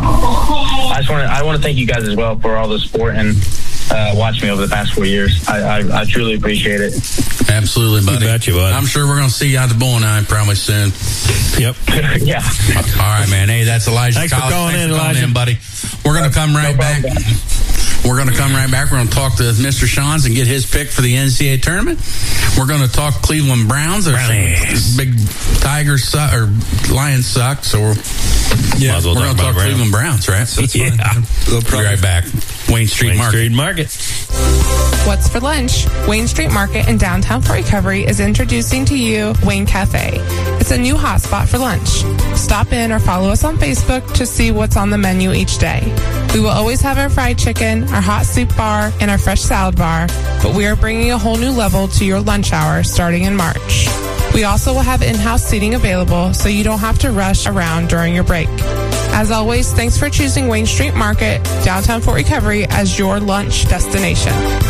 Speaker 18: I want to thank you guys as well for all the support and watched me over the past 4 years. I truly appreciate it.
Speaker 3: Absolutely, buddy.
Speaker 5: You bet you, bud.
Speaker 3: I'm sure we're going to see you out the bowling alley probably soon.
Speaker 5: Yep.
Speaker 18: Yeah.
Speaker 3: All right, man. Hey, that's Elijah.
Speaker 5: Thanks for calling in, Elijah.
Speaker 3: Buddy. We're going to come right back. We're going to come right back. We're going to talk to Mr. Shawns and get his pick for the NCAA tournament. We're going to talk Cleveland Browns. Big Tigers or Lions suck, so we're going to talk Cleveland Browns, right? We'll be right back. Wayne Street Market.
Speaker 19: What's for lunch? Wayne Street Market in downtown Fort Recovery is introducing to you Wayne Cafe. It's a new hotspot for lunch. Stop in or follow us on Facebook to see what's on the menu each day. We will always have our fried chicken, our hot soup bar, and our fresh salad bar, but we are bringing a whole new level to your lunch hour starting in March. We also will have in-house seating available so you don't have to rush around during your break. As always, thanks for choosing Wayne Street Market, downtown Fort Recovery, as your lunch destination.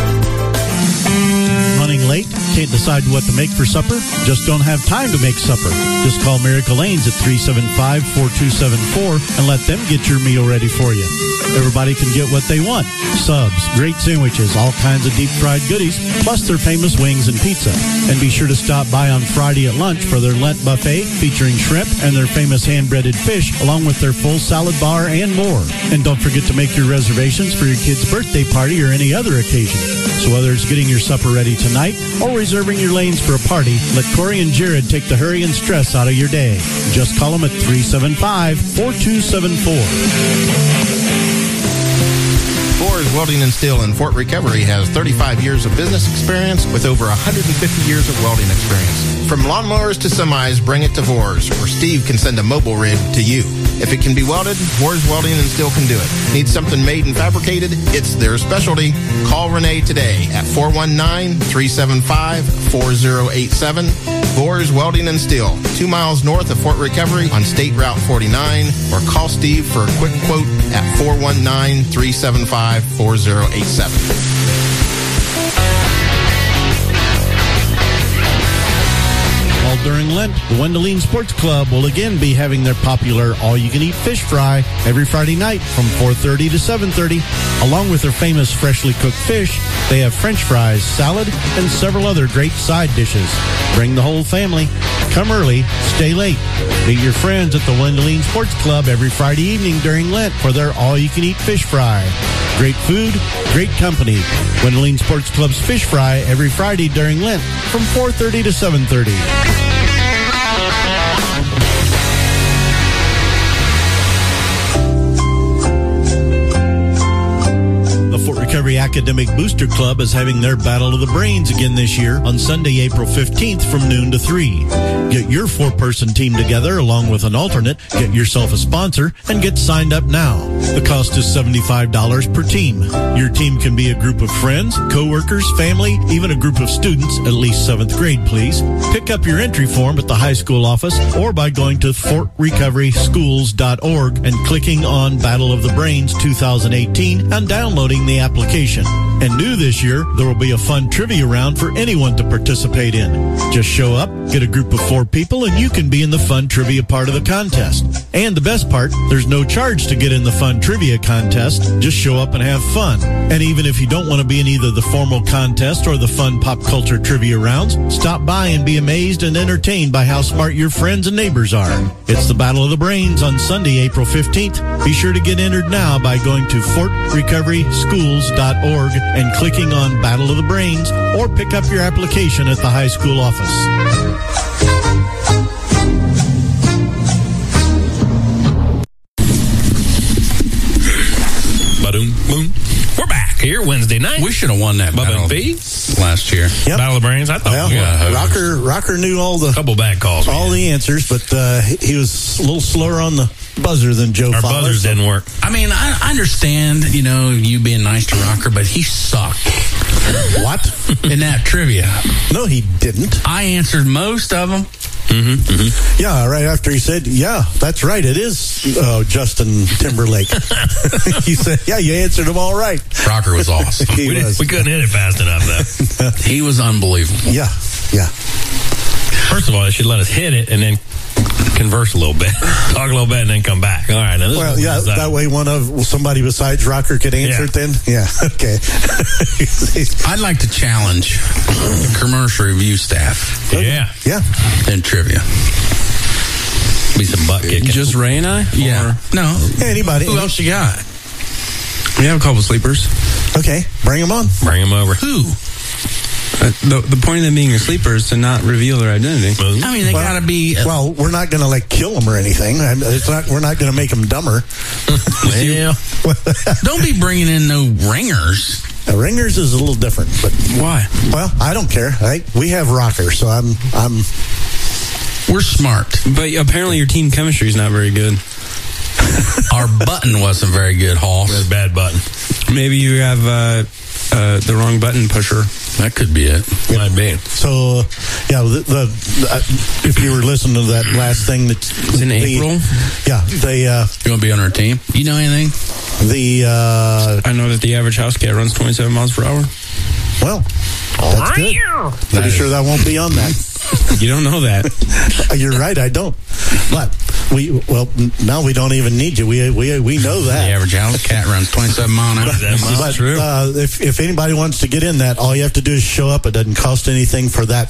Speaker 4: Running late? Can't decide what to make for supper? Just don't have time to make supper? Just call Miracle Lanes at 375-4274 and let them get your meal ready for you. Everybody can get what they want. Subs, great sandwiches, all kinds of deep-fried goodies, plus their famous wings and pizza. And be sure to stop by on Friday at lunch for their Lent buffet featuring shrimp and their famous hand-breaded fish, along with their full salad bar and more. And don't forget to make your reservations for your kid's birthday party or any other occasion. So whether it's getting your supper ready tonight or reserving your lanes for a party, let Corey and Jared take the hurry and stress out of your day. Just call them at 375-4274.
Speaker 11: Boers Welding and Steel in Fort Recovery has 35 years of business experience with over 150 years of welding experience. From lawnmowers to semis, bring it to Vors, or Steve can send a mobile rig to you. If it can be welded, Vors Welding and Steel can do it. Need something made and fabricated? It's their specialty. Call Renee today at 419-375-4087. Vors Welding and Steel, 2 miles north of Fort Recovery on State Route 49, or call Steve for a quick quote at 419-375-4087.
Speaker 4: During Lent, the Wendelene Sports Club will again be having their popular all-you-can-eat fish fry every Friday night from 4:30 to 7:30. Along with their famous freshly cooked fish, they have French fries, salad, and several other great side dishes. Bring the whole family. Come early, stay late. Meet your friends at the Wendelene Sports Club every Friday evening during Lent for their all-you-can-eat fish fry. Great food, great company. Wendelene Sports Club's fish fry every Friday during Lent from 4:30 to 7:30. The Fort Recovery Academic Booster Club is having their Battle of the Brains again this year on Sunday, April 15th from noon to 3. Get your 4-person team together along with an alternate, get yourself a sponsor, and get signed up now. The cost is $75 per team. Your team can be a group of friends, co-workers, family, even a group of students, at least 7th grade, please. Pick up your entry form at the high school office or by going to fortrecoveryschools.org and clicking on Battle of the Brains 2018 and downloading the application. And new this year, there will be a fun trivia round for anyone to participate in. Just show up, get a group of 4 people, and you can be in the fun trivia part of the contest. And the best part, there's no charge to get in the fun trivia contest. Just show up and have fun. And even if you don't want to be in either the formal contest or the fun pop culture trivia rounds, stop by and be amazed and entertained by how smart your friends and neighbors are. It's the Battle of the Brains on Sunday, April 15th. Be sure to get entered now by going to fortrecoveryschools.org and clicking on Battle of the Brains, or pick up your application at the high school office.
Speaker 5: Boom. We're back here Wednesday night.
Speaker 3: We should have won that
Speaker 5: Bubba
Speaker 3: battle
Speaker 5: and Fee
Speaker 3: last year.
Speaker 4: Yep.
Speaker 5: Battle of the Brains. I thought
Speaker 4: Rocker knew all the
Speaker 5: couple bad calls,
Speaker 4: all the answers, but he was a little slower on the buzzer than Joe
Speaker 5: Our
Speaker 4: Fowler.
Speaker 5: buzzers didn't work.
Speaker 3: I mean, I understand, you being nice to Rocker, but he sucked.
Speaker 4: What?
Speaker 3: In that trivia.
Speaker 4: No, he didn't.
Speaker 3: I answered most of them.
Speaker 4: Yeah, right after he said, yeah, that's right, it is Justin Timberlake. He said, yeah, you answered them all right.
Speaker 3: Rocker was awesome.
Speaker 5: We couldn't hit it fast enough, though.
Speaker 3: He was unbelievable.
Speaker 4: Yeah.
Speaker 5: First of all, they should let us hit it and then converse a little bit, talk a little bit, and then come back. All right. Now
Speaker 4: that way somebody besides Rocker could answer it then? Yeah, okay.
Speaker 3: I'd like to challenge the commercial review staff.
Speaker 5: Yeah.
Speaker 3: In trivia.
Speaker 5: Be some butt kicking.
Speaker 2: Just Ray and I?
Speaker 3: Yeah. No.
Speaker 4: Anybody.
Speaker 3: Who else you got?
Speaker 2: We have a couple sleepers.
Speaker 4: Okay, bring them on.
Speaker 5: Bring them over.
Speaker 3: Who?
Speaker 2: The point of them being a sleeper is to not reveal their identity.
Speaker 3: I mean, they gotta be.
Speaker 4: Well, we're not going to kill them or anything. We're not going to make them dumber.
Speaker 5: Yeah.
Speaker 3: Don't be bringing in no ringers.
Speaker 4: Ringers is a little different, but
Speaker 2: why?
Speaker 4: Well, I don't care. We have Rocker, so I'm.
Speaker 3: We're smart,
Speaker 2: but apparently your team chemistry is not very good.
Speaker 3: Our button wasn't very good, Hoss.
Speaker 5: We had a bad button.
Speaker 2: Maybe you have the wrong button pusher.
Speaker 3: That could be it.
Speaker 5: Might be.
Speaker 4: So, yeah, if you were listening to that last thing that's
Speaker 2: in April,
Speaker 3: they you want to be on our team? You know anything?
Speaker 2: I know that the average house cat runs 27 miles per hour.
Speaker 4: Well, that's good. Pretty sure that won't be on that.
Speaker 2: You don't know that.
Speaker 4: You're right, I don't. But now we don't even need you. We know that.
Speaker 3: The average house cat runs 27 miles an hour.
Speaker 4: But true. If anybody wants to get in that, all you have to do is show up. It doesn't cost anything for that.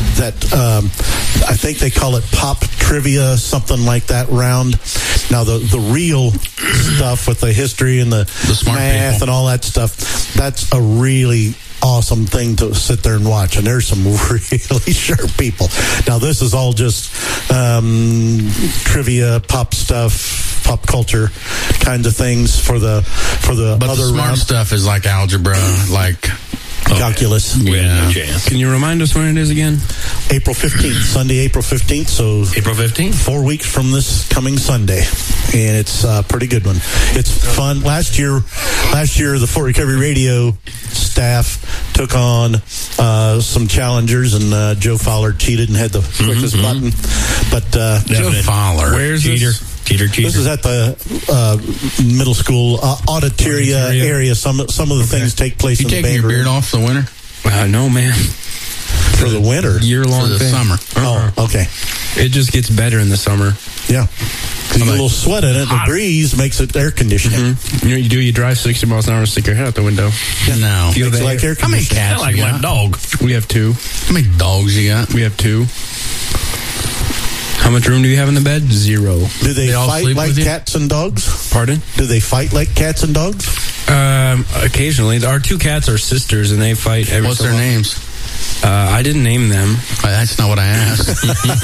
Speaker 4: I think they call it pop trivia, something like that round. Now the real stuff with the history and the
Speaker 3: smart
Speaker 4: math
Speaker 3: people
Speaker 4: and all that stuff, that's a really awesome thing to sit there and watch, and there's some really sharp people. Now this is all just trivia, pop stuff, pop culture kinds of things for the
Speaker 3: but
Speaker 4: other
Speaker 3: the smart
Speaker 4: round
Speaker 3: stuff is like algebra, like
Speaker 4: calculus.
Speaker 5: No chance.
Speaker 2: Can you remind us when it is again?
Speaker 4: April 15th, Sunday, April 15th. So
Speaker 5: April 15th,
Speaker 4: 4 weeks from this coming Sunday, and it's a pretty good one. It's fun. Last year, the Fort Recovery Radio staff took on some challengers, and Joe Fowler cheated and had the quickest button. But
Speaker 3: Joe Fowler,
Speaker 2: where's
Speaker 5: cheater? Cheater.
Speaker 4: This is at the middle school auditoria area. Some of the things take place in the band room.
Speaker 3: You taking your beard off the winter?
Speaker 2: No, man.
Speaker 4: For the winter?
Speaker 2: Year-long
Speaker 3: For the
Speaker 2: thing.
Speaker 3: summer.
Speaker 4: Oh, okay.
Speaker 2: It just gets better in the summer.
Speaker 4: Yeah. You get a little sweat in it. The breeze makes it air conditioning.
Speaker 2: You know what you do? You drive 60 miles an hour and stick your head out the window.
Speaker 3: No.
Speaker 4: Feel the like air
Speaker 3: How many
Speaker 4: conditioning.
Speaker 3: cats
Speaker 5: I like
Speaker 3: you
Speaker 5: my
Speaker 3: got?
Speaker 5: dog.
Speaker 2: We have 2.
Speaker 3: How many dogs you got?
Speaker 2: We have 2. How much room do you have in the bed? 0.
Speaker 4: Do they
Speaker 3: all
Speaker 4: fight
Speaker 3: sleep
Speaker 4: like
Speaker 3: with you?
Speaker 4: cats and dogs?
Speaker 2: Pardon?
Speaker 4: Do they fight like cats and dogs?
Speaker 2: Occasionally. Our 2 cats are sisters, and they fight every
Speaker 3: What's
Speaker 2: so
Speaker 3: their
Speaker 2: often.
Speaker 3: names?
Speaker 2: I didn't name them.
Speaker 3: That's not what I asked.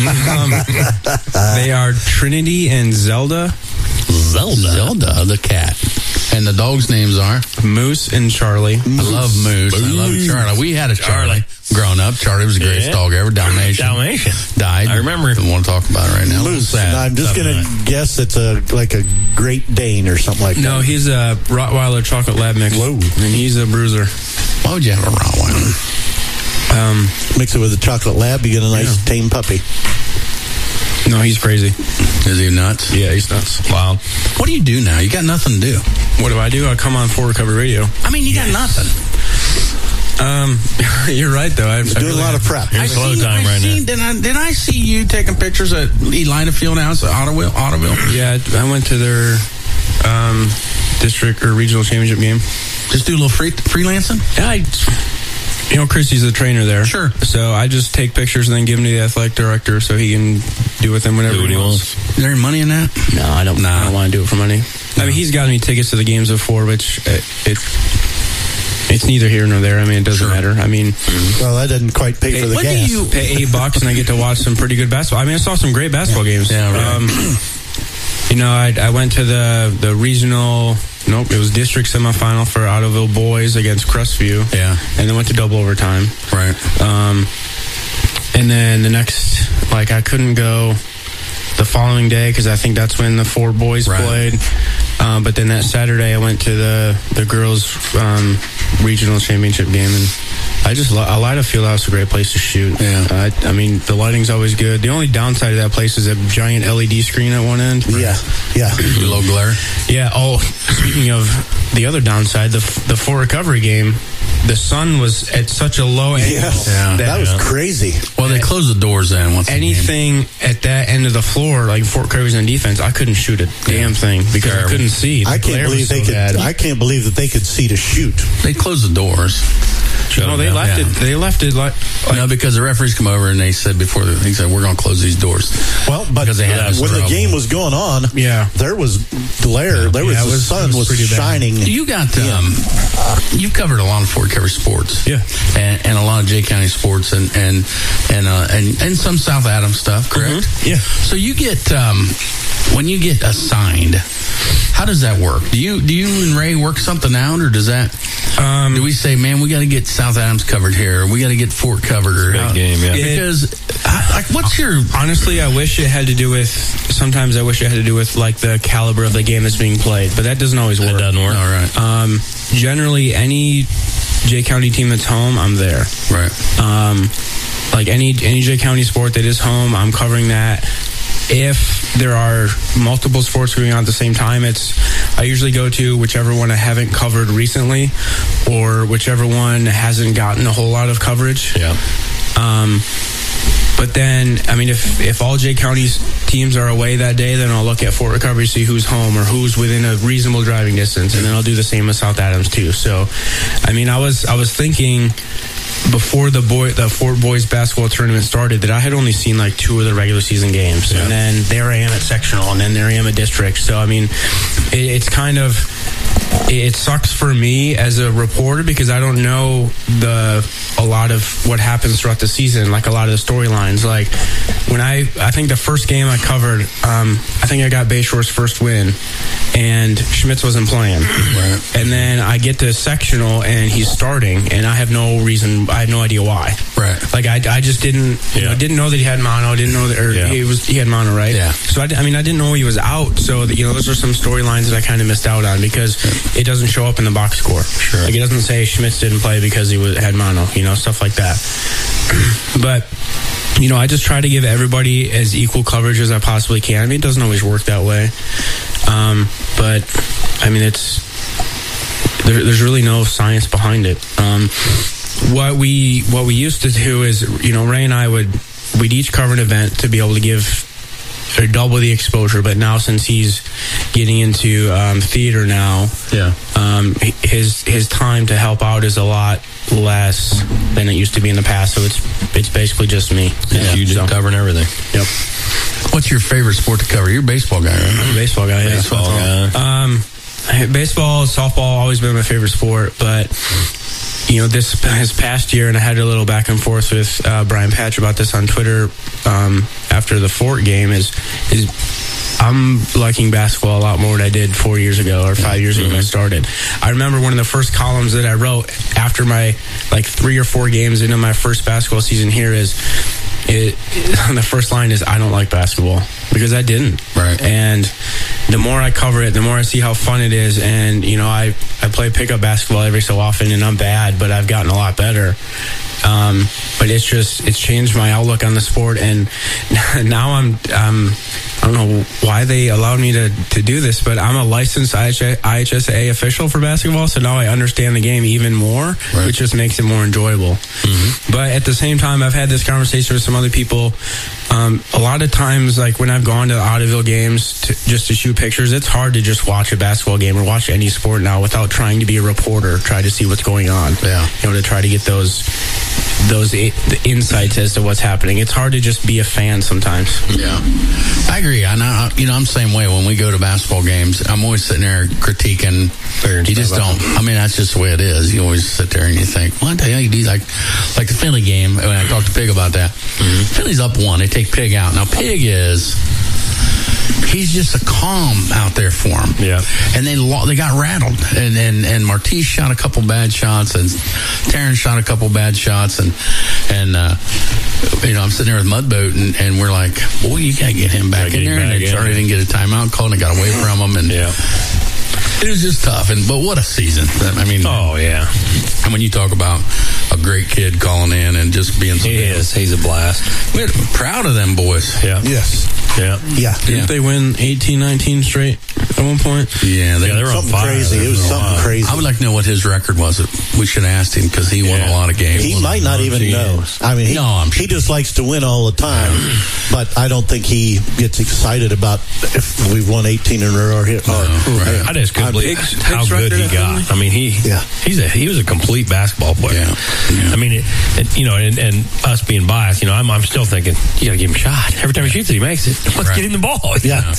Speaker 2: They are Trinity and Zelda.
Speaker 3: Zelda, the cat. And the dogs' names are?
Speaker 2: Moose and Charlie.
Speaker 3: I love Moose. I love Charlie. We had a Charlie. Growing up, Charlie was the greatest dog ever. Dalmatian. Died.
Speaker 5: I remember.
Speaker 3: Don't want to talk about it right now.
Speaker 4: Moose.
Speaker 3: Sad.
Speaker 4: I'm just going to guess it's like a Great Dane or something like that.
Speaker 2: No, he's a Rottweiler chocolate lab mix.
Speaker 4: Whoa.
Speaker 2: And he's a bruiser.
Speaker 3: Why would you have a Rottweiler?
Speaker 4: Mix it with a chocolate lab, you get a nice tame puppy.
Speaker 2: No, he's crazy.
Speaker 3: Is he nuts?
Speaker 2: Yeah, he's nuts.
Speaker 3: Wow. What do you do now? You got nothing to do.
Speaker 2: What do? I come on Fort Recovery Radio.
Speaker 3: I mean, you got nothing.
Speaker 2: You're right, though. I'm
Speaker 4: doing a lot of prep.
Speaker 3: Did I see you taking pictures at Elida Fieldhouse at Ottoville?
Speaker 2: Yeah, I went to their district or regional championship game.
Speaker 3: Just do a little freelancing?
Speaker 2: Yeah, Christy's the trainer there.
Speaker 3: Sure.
Speaker 2: So I just take pictures and then give them to the athletic director so he can do with them whatever he wants.
Speaker 3: Is there any money in that?
Speaker 2: No, I don't want to do it for money. I mean, he's gotten me tickets to the games before, which it's neither here nor there. I mean, it doesn't matter. I mean,
Speaker 4: well, that doesn't quite pay for the gas.
Speaker 2: What do you pay $8 and I get to watch some pretty good basketball? I mean, I saw some great basketball games.
Speaker 3: Yeah, right.
Speaker 2: I went to the regional. Nope, it was district semifinal for Ottoville boys against Crestview.
Speaker 3: Yeah,
Speaker 2: and then went to double overtime.
Speaker 3: Right.
Speaker 2: And then the next, I couldn't go the following day because I think that's when the 4 boys played. But then that Saturday I went to the girls regional championship game, and Elida Fieldhouse is a great place to shoot.
Speaker 3: Yeah.
Speaker 2: I mean, the lighting's always good. The only downside of that place is a giant LED screen at one end.
Speaker 4: Yeah.
Speaker 3: Low glare.
Speaker 2: Yeah. Oh, speaking of the other downside, the Fort Recovery game, the sun was at such a low angle.
Speaker 4: Yeah. That was crazy.
Speaker 3: Well, they closed the doors then.
Speaker 2: Anything at that end of the floor, like Fort Recovery's on defense, I couldn't shoot a damn thing because I couldn't see.
Speaker 4: I can't believe I can't believe that they could see to shoot.
Speaker 3: They closed the doors.
Speaker 2: No, they left it. They left it
Speaker 3: no, because the referees come over and they said he said we're going to close these doors.
Speaker 4: Well, but
Speaker 3: because they had
Speaker 4: when the game was going on, there was glare. The sun was shining.
Speaker 3: You got you've covered a lot of Fort Recovery sports, and a lot of Jay County sports, and some South Adams stuff, correct?
Speaker 2: Mm-hmm. Yeah.
Speaker 3: So you get when you get assigned, how does that work? Do you and Ray work something out, or does that? Do we say, man, we got to get South Adams covered here, or we got to get Fort covered, or
Speaker 5: big game? Yeah.
Speaker 3: Because what's your?
Speaker 2: Honestly, I wish it had to do with. Sometimes I wish it had to do with the caliber of the game that's being played, but that doesn't always work.
Speaker 5: It doesn't work.
Speaker 3: All right.
Speaker 2: Generally, any Jay County team that's home, I'm there.
Speaker 3: Right.
Speaker 2: Any Jay County sport that is home, I'm covering that. If there are multiple sports going on at the same time, I usually go to whichever one I haven't covered recently, or whichever one hasn't gotten a whole lot of coverage.
Speaker 5: Yeah.
Speaker 2: But then, I mean, if all Jay County's teams are away that day, then I'll look at Fort Recovery, see who's home or who's within a reasonable driving distance, and then I'll do the same with South Adams too. So, I mean, I was thinking before the Fort Boys basketball tournament started that I had only seen 2 of the regular season games, and then there I am at sectional, and then there I am at district. So, I mean, it's kind of. It sucks for me as a reporter because I don't know a lot of what happens throughout the season, a lot of the storylines. When I think the first game I covered, I think I got Bayshore's first win, and Schmitz wasn't playing.
Speaker 3: Right.
Speaker 2: And then I get to sectional, and he's starting, and I have no reason, I had no idea why.
Speaker 3: Right.
Speaker 2: I just didn't know that he had mono, didn't know that, he had mono, right?
Speaker 3: Yeah.
Speaker 2: So I didn't know he was out. So those are some storylines that I kind of missed out on because it doesn't show up in the box score.
Speaker 3: Sure.
Speaker 2: It doesn't say Schmitz didn't play because he had mono, stuff like that. But I just try to give everybody as equal coverage as I possibly can. I mean, it doesn't always work that way. But I mean, there's really no science behind it. What we used to do is, Ray and I we'd each cover an event to be able to give or double the exposure. But now, since he's getting into theater now, his time to help out is a lot less than it used to be in the past. So it's basically just me.
Speaker 5: You just covering everything.
Speaker 2: Yep.
Speaker 3: What's your favorite sport to cover? You're a baseball guy, right?
Speaker 2: I'm a baseball guy.
Speaker 5: Baseball guy.
Speaker 2: Baseball, softball, always been my favorite sport, but this past year, and I had a little back and forth with Brian Patch about this on Twitter after the Fort game, is I'm liking basketball a lot more than I did 4 years ago or 5 years ago when I started. I remember one of the first columns that I wrote after my 3 or 4 games into my first basketball season here the first line is, I don't like basketball, because I didn't.
Speaker 3: Right.
Speaker 2: And the more I cover it, the more I see how fun it is. And, I play pickup basketball every so often, and I'm bad, but I've gotten a lot better. But it's changed my outlook on the sport. And now
Speaker 20: I don't know why they allowed me to do this, but I'm a licensed IHSA official for basketball, so now I understand the game even more, which just makes it more enjoyable. Mm-hmm. But at the same time, I've had this conversation with some other people. A lot of times, like when I've gone to Ottoville games just to shoot pictures, it's hard to just watch a basketball game or watch any sport now without trying to be a reporter, try to see what's going on. Yeah. To try to get those insights as to what's happening. It's hard to just be a fan sometimes.
Speaker 3: Yeah, I agree. I know. I'm the same way. When we go to basketball games, I'm always sitting there critiquing. You just don't. I mean, that's just the way it is. You always sit there and you think, what the hell you do? Like the Philly game. When I talked to Pig about that, Philly's up 1. They take Pig out. Now Pig he's just a calm out there for him. Yeah. And they got rattled. And Martise shot a couple bad shots, and Terrence shot a couple bad shots, and I'm sitting there with Mudboat, and we're like, boy, you gotta get him back in there. And Charlie didn't get a timeout call, and they got away from him, and it was just tough. But what a season! I mean, oh yeah. And when you talk about a great kid calling in and just being, he's a blast. We're proud of them boys. Yeah. Yes. Yeah.
Speaker 20: Didn't they win 18, 19 straight at one point?
Speaker 3: Yeah, they
Speaker 4: were something crazy. It was something crazy.
Speaker 3: I would like to know what his record was. We should have asked him because he won a lot of games.
Speaker 4: He might not even know. I mean, he just likes to win all the time, but I don't think he gets excited about if we've won 18 in a row.
Speaker 5: I just couldn't believe how good he got. I mean, he was a complete basketball player. Yeah. I mean, and us being biased, I'm still thinking you got to give him a shot. Every time he shoots it, he makes it. Let's get him the ball.
Speaker 4: Yeah,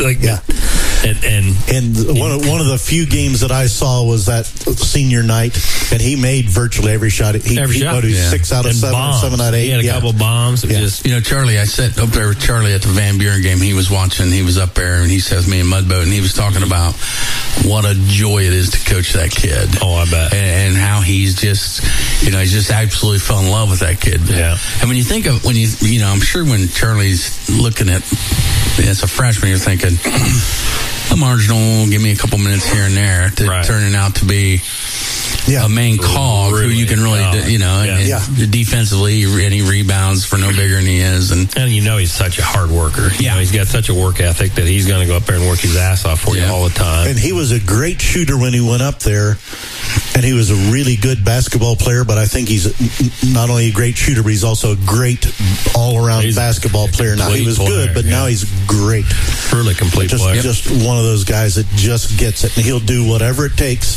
Speaker 4: and one of the few games that I saw was that senior night, and he made virtually every shot. He 6 out of 7, bombs. 7 out of 8.
Speaker 5: He had a couple bombs. Just
Speaker 3: Charlie. I sat up there with Charlie at the Van Buren game. He was watching. He was up there, and he says me and Mudboat, and he was talking about what a joy it is to coach that kid.
Speaker 5: Oh, I bet.
Speaker 3: And how he's just, he's just absolutely fell in love with that kid.
Speaker 5: Yeah.
Speaker 3: And when you think of I'm sure when Charlie's looking at as a freshman, you're thinking, a marginal, give me a couple minutes here and there, to turning out to be a main cog who you can really, defensively, and he rebounds for no bigger than he is. And
Speaker 5: he's such a hard worker. He's got such a work ethic that he's going to go up there and work his ass off for you all the time.
Speaker 4: And he was a great shooter when he went up there, and he was a really good basketball player, but I think he's not only a great shooter, but he's also a great all-around basketball player. Now, he was good, but now he's great.
Speaker 5: Really complete player.
Speaker 4: Just one of those guys that just gets it, and he'll do whatever it takes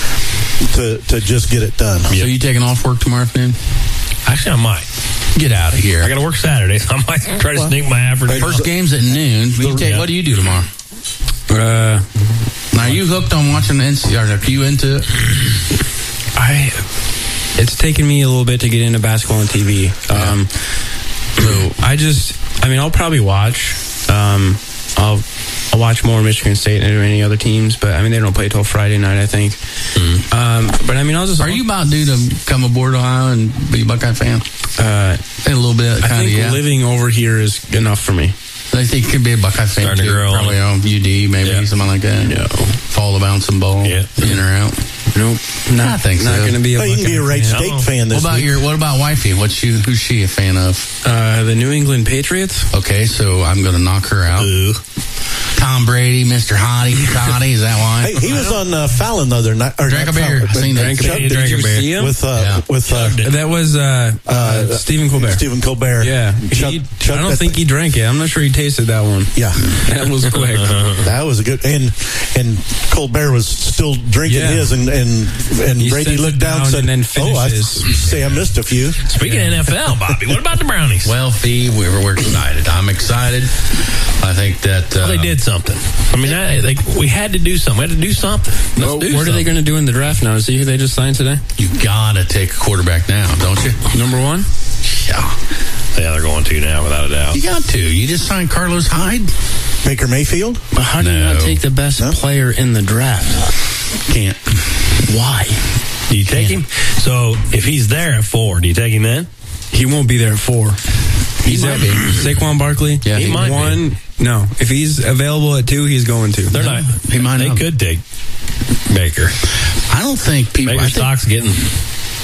Speaker 4: to just get it done.
Speaker 3: So you taking off work tomorrow afternoon?
Speaker 5: Actually, I might.
Speaker 3: Get out of here.
Speaker 5: I got to work Saturday, so I might try to sneak my afternoon.
Speaker 3: First game's at noon. What do you do tomorrow? Now, are you hooked on watching the NCAA? Are you into it?
Speaker 20: It's taken me a little bit to get into basketball and TV. So I'll probably watch. I'll watch more Michigan State and any other teams, but they don't play till Friday night, I think. But I'll just.
Speaker 3: Are you about due to come aboard Ohio and be a Buckeye fan? A little bit.
Speaker 20: I think living over here is enough for me.
Speaker 3: I think you could be a Buckeye fan too. Probably on UD, maybe something like that.
Speaker 20: No.
Speaker 3: Follow the bouncing ball, in or out.
Speaker 20: Nope.
Speaker 3: I think so.
Speaker 4: Not going to be. You can be a Wright State fan. This
Speaker 3: What about wifey? Who's she a fan of?
Speaker 20: The New England Patriots.
Speaker 3: Okay, so I'm going to knock her out. Tom Brady, Mr. Hottie, is that why?
Speaker 4: Hey, he was on Fallon the other night.
Speaker 3: Drank a beer. I seen that.
Speaker 20: Did you see him? That was Stephen Colbert.
Speaker 4: Stephen Colbert.
Speaker 20: Yeah. I don't think he drank it. I'm not sure he tasted that one.
Speaker 4: Yeah.
Speaker 20: That was quick.
Speaker 4: That was a good. And Colbert was still drinking his, and Brady looked down and said,
Speaker 20: then finishes.
Speaker 4: I missed a few.
Speaker 5: Speaking of NFL, Bobby, what about the Brownies?
Speaker 3: Well, Fee, we're excited. I'm excited. I think that
Speaker 5: they did something. We had to do something. We had to do something.
Speaker 20: What are they going to do in the draft now? See who they just signed today?
Speaker 3: You gotta take a quarterback now, don't you?
Speaker 20: Number 1?
Speaker 3: Yeah,
Speaker 5: they're going to now, without a doubt.
Speaker 3: You got to. You just signed Carlos Hyde,
Speaker 4: Baker Mayfield.
Speaker 20: But how do you not take the best player in the draft?
Speaker 3: Can't.
Speaker 20: Why?
Speaker 5: Do you take him? So if he's there at 4, do you take him then?
Speaker 20: He won't be there at 4.
Speaker 3: He might be.
Speaker 20: Saquon Barkley?
Speaker 3: Yeah,
Speaker 5: he might be.
Speaker 20: No. If he's available at 2, he's going to.
Speaker 5: They're not.
Speaker 3: He might
Speaker 5: They
Speaker 3: not.
Speaker 5: could take Baker.
Speaker 3: I don't think people.
Speaker 5: Baker's stock's getting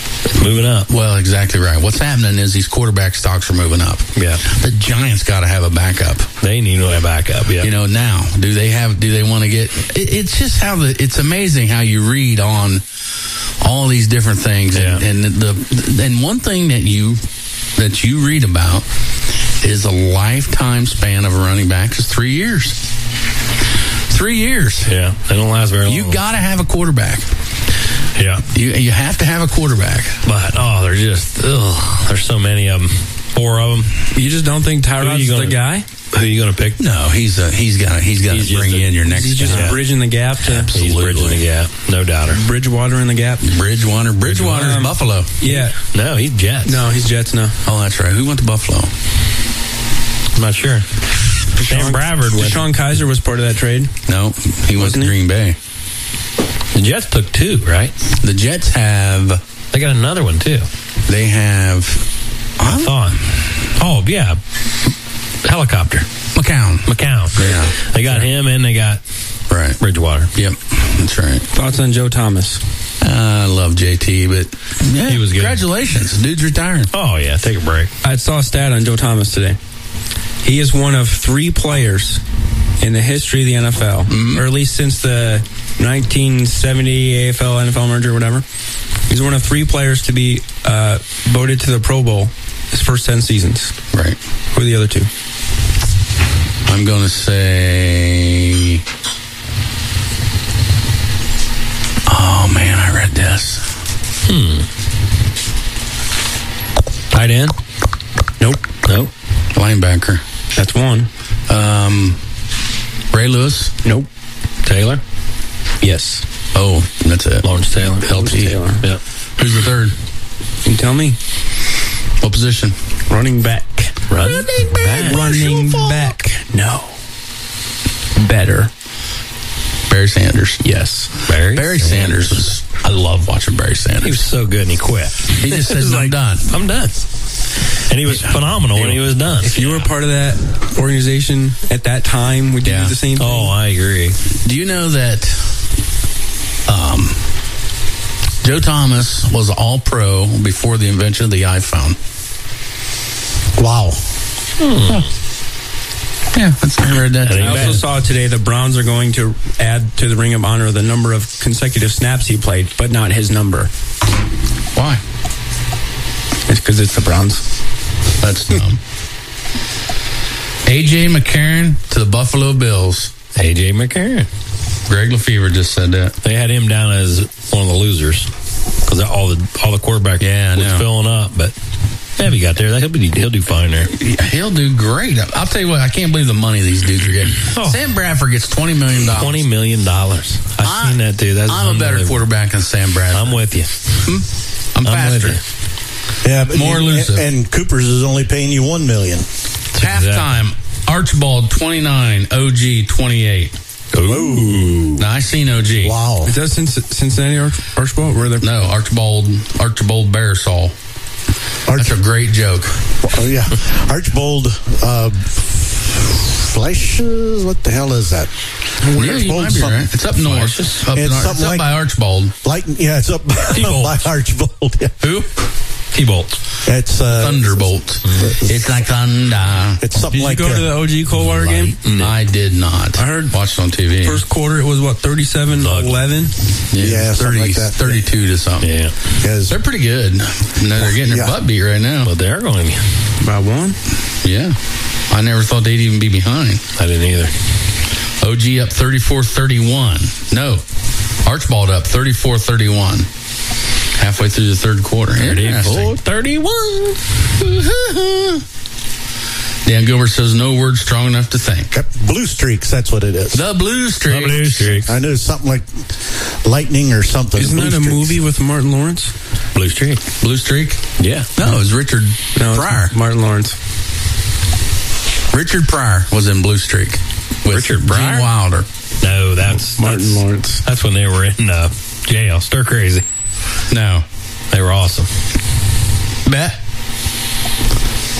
Speaker 5: moving up.
Speaker 3: Well, exactly right. What's happening is these quarterback stocks are moving up.
Speaker 5: Yeah.
Speaker 3: The Giants got to have a backup.
Speaker 5: They need a backup. Yeah.
Speaker 3: You know, now do they want to get? It's just it's amazing how you read on all these different things, and one thing that you read about is a lifetime span of a running back is 3 years. 3 years.
Speaker 5: Yeah, they don't last very long.
Speaker 3: You got to have a quarterback.
Speaker 5: Yeah,
Speaker 3: you have to have a quarterback.
Speaker 5: But they're just there's so many of them. 4 of them.
Speaker 20: You just don't think Tyrod's the guy?
Speaker 5: Who are you going to pick?
Speaker 3: No, he's got to bring in your next.
Speaker 20: He's just bridging the gap.
Speaker 3: Absolutely,
Speaker 5: he's bridging the gap, no doubter.
Speaker 20: Bridgewater in the gap.
Speaker 3: Bridgewater is Buffalo.
Speaker 20: Yeah,
Speaker 5: no, he's Jets.
Speaker 20: No, he's Jets now.
Speaker 3: Oh, that's right. Who went to Buffalo?
Speaker 5: I'm not sure. Sam Bradford went.
Speaker 20: Sean Kaiser was part of that trade.
Speaker 3: No, he went to Green Bay.
Speaker 5: The Jets took 2, right?
Speaker 3: The Jets have.
Speaker 5: They got another one too.
Speaker 3: They have.
Speaker 5: I thought. Oh yeah, helicopter. McCown.
Speaker 3: Yeah,
Speaker 5: they got him, and they got Bridgewater.
Speaker 3: Yep, that's right.
Speaker 20: Thoughts on Joe Thomas?
Speaker 3: I love JT, but
Speaker 5: he was good.
Speaker 3: Congratulations, dude's retiring.
Speaker 5: Oh yeah, take a break.
Speaker 20: I saw a stat on Joe Thomas today. He is one of 3 players in the history of the NFL, or at least since the 1970 AFL NFL merger or whatever. He's one of 3 players to be voted to the Pro Bowl his first 10 seasons.
Speaker 3: Right.
Speaker 20: Who are the other 2?
Speaker 3: I'm going to say. Oh man, I read this.
Speaker 5: Tight end?
Speaker 20: Nope.
Speaker 3: Linebacker.
Speaker 20: That's one.
Speaker 3: Ray Lewis?
Speaker 20: Nope.
Speaker 5: Taylor?
Speaker 20: Yes.
Speaker 3: Oh, that's it.
Speaker 5: Lawrence Taylor.
Speaker 3: LT.
Speaker 5: Yep.
Speaker 3: Who's the third?
Speaker 20: You can tell me.
Speaker 3: What position?
Speaker 20: Running back.
Speaker 5: Running
Speaker 20: back. No. Better.
Speaker 3: Barry Sanders.
Speaker 20: Yes.
Speaker 3: Barry Sanders was. I love watching Barry Sanders.
Speaker 5: He was so good and he quit.
Speaker 3: He just says, I'm done.
Speaker 5: I'm done. And he was phenomenal when he was done.
Speaker 20: If you were part of that organization at that time, would you do the same thing?
Speaker 5: Oh, I agree.
Speaker 3: Do you know that Joe Thomas was all-pro before the invention of the iPhone?
Speaker 4: Wow.
Speaker 3: Yeah, I read that.
Speaker 20: I also saw today the Browns are going to add to the Ring of Honor the number of consecutive snaps he played, but not his number.
Speaker 3: Why?
Speaker 20: It's because it's the Browns.
Speaker 3: That's dumb. A.J. McCarron to the Buffalo Bills.
Speaker 5: A.J. McCarron.
Speaker 3: Greg Lefevre just said that.
Speaker 5: They had him down as one of the losers because all the quarterback was filling up. But if he got there, he'll do fine there.
Speaker 3: He'll do great. I'll tell you what, I can't believe the money these dudes are getting. Sam Bradford gets $20 million.
Speaker 5: $20 million. I've seen that too.
Speaker 3: I'm a better quarterback than Sam Bradford.
Speaker 5: I'm with you.
Speaker 3: I'm faster.
Speaker 5: With you.
Speaker 4: Yeah, but
Speaker 3: more elusive.
Speaker 4: And Cooper's is only paying you $1 million.
Speaker 3: Halftime, Archibald 29, OG 28.
Speaker 5: Ooh.
Speaker 3: Now I seen OG.
Speaker 4: Wow.
Speaker 20: Is that Cincinnati Archibald?
Speaker 3: No, Archibald Bearsall. That's a great joke.
Speaker 4: Oh yeah, Archibald Fleisches. What the hell is that?
Speaker 3: Yeah, you might be right. It's up north. It's up by Archibald.
Speaker 4: It's up by Archibald. Yeah.
Speaker 3: Who?
Speaker 5: T-Bolt.
Speaker 4: It's
Speaker 3: Thunderbolt. It's like thunder.
Speaker 4: It's something
Speaker 20: Did
Speaker 4: like
Speaker 20: you go to the OG Coldwater game?
Speaker 3: I did not.
Speaker 20: I heard
Speaker 3: watched on TV.
Speaker 20: First quarter, it was 37-11.
Speaker 3: Yeah, 30,
Speaker 4: like that.
Speaker 3: 32 to something.
Speaker 5: Yeah,
Speaker 3: they're pretty good. They're getting their butt beat right now.
Speaker 5: But they're going
Speaker 20: by one.
Speaker 3: Yeah, I never thought they'd even be behind.
Speaker 5: I didn't either.
Speaker 3: OG up 34-31. No, Archibald up 34-31. Halfway through the third quarter.
Speaker 5: 31.
Speaker 3: Dan Gilbert says no word strong enough to thank.
Speaker 4: Blue Streaks, that's what it is.
Speaker 3: The Blue Streaks.
Speaker 5: The Blue Streaks.
Speaker 4: I knew it's something like lightning or something.
Speaker 20: Isn't that a movie with Martin Lawrence?
Speaker 5: Blue Streak.
Speaker 3: Blue Streak?
Speaker 5: Yeah.
Speaker 3: No, it was Richard Pryor.
Speaker 20: Martin Lawrence.
Speaker 3: Richard Pryor was in Blue Streak. With
Speaker 5: Richard Pryor?
Speaker 3: Gene Wilder.
Speaker 5: No, that's
Speaker 20: Martin Lawrence.
Speaker 5: That's when they were in jail. Stir crazy.
Speaker 3: No.
Speaker 5: They were awesome.
Speaker 3: Bet.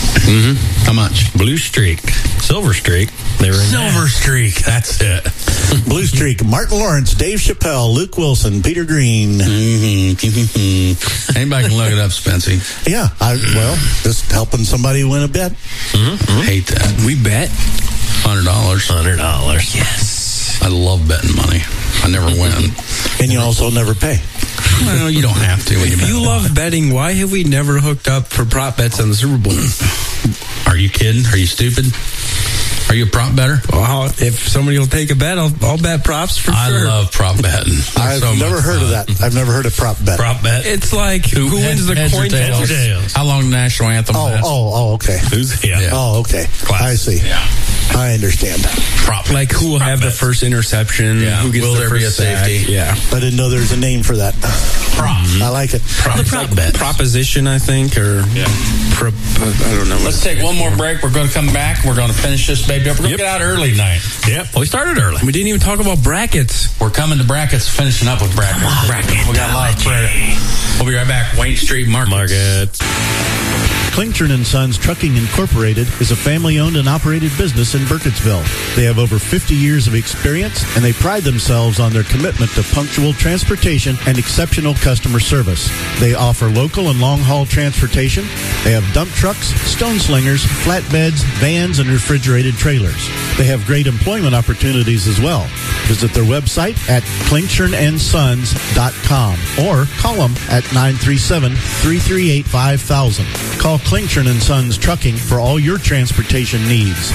Speaker 5: Mm-hmm.
Speaker 3: How much?
Speaker 5: Blue Streak. Silver Streak. They were in
Speaker 3: Silver Streak. That's it.
Speaker 4: Blue Streak, Martin Lawrence, Dave Chappelle, Luke Wilson, Peter Green.
Speaker 3: Anybody can look it up, Spency.
Speaker 4: Yeah, just helping somebody win a bet.
Speaker 3: Hate that.
Speaker 20: We bet
Speaker 3: $100.
Speaker 5: $100. Yes.
Speaker 3: I love betting money. I never win.
Speaker 4: And you also never pay.
Speaker 3: Well, you don't have to.
Speaker 20: If you love betting, why have we never hooked up for prop bets on the Super Bowl?
Speaker 3: Are you kidding? Are you stupid? Are you a prop better?
Speaker 20: Well, if somebody will take a bet, I'll bet props for sure.
Speaker 3: I love prop betting.
Speaker 4: I've never heard of that. I've never heard of prop bet.
Speaker 5: Prop bet.
Speaker 20: It's like who wins the coin toss?
Speaker 3: How long the national anthem lasts?
Speaker 4: Oh, okay.
Speaker 5: Yeah.
Speaker 4: Oh, okay.
Speaker 5: Class.
Speaker 4: I see.
Speaker 5: Yeah.
Speaker 4: I understand.
Speaker 20: Prop. Like who will have the first interception?
Speaker 3: Yeah.
Speaker 20: Who gets
Speaker 3: Will
Speaker 20: the
Speaker 3: there
Speaker 20: first
Speaker 3: be a safety?
Speaker 20: sack? Yeah.
Speaker 4: I didn't know there was a name for that.
Speaker 3: Prop.
Speaker 4: I like it.
Speaker 20: The prop bet. Proposition, I think, or I don't know.
Speaker 3: Let's take one more break. We're going to come back. We're going to finish this baby up. We're going to get out early tonight.
Speaker 5: Yep. We started early.
Speaker 20: We didn't even talk about brackets.
Speaker 3: We're coming to brackets, finishing up with brackets. We got a lot of credit. We'll be right back. Wayne Street Market.
Speaker 4: Klingtron & Sons Trucking Incorporated is a family-owned and operated business in Burkittsville. They have over 50 years of experience, and they pride themselves on their commitment to punctual transportation and exceptional customer service. They offer local and long-haul transportation. They have dump trucks, stone slingers, flatbeds, vans, and refrigerated trailers. They have great employment opportunities as well. Visit their website at klingtronandsons.com or call them at 937-338-5000. Call Klingtron & Sons Trucking for all your transportation needs.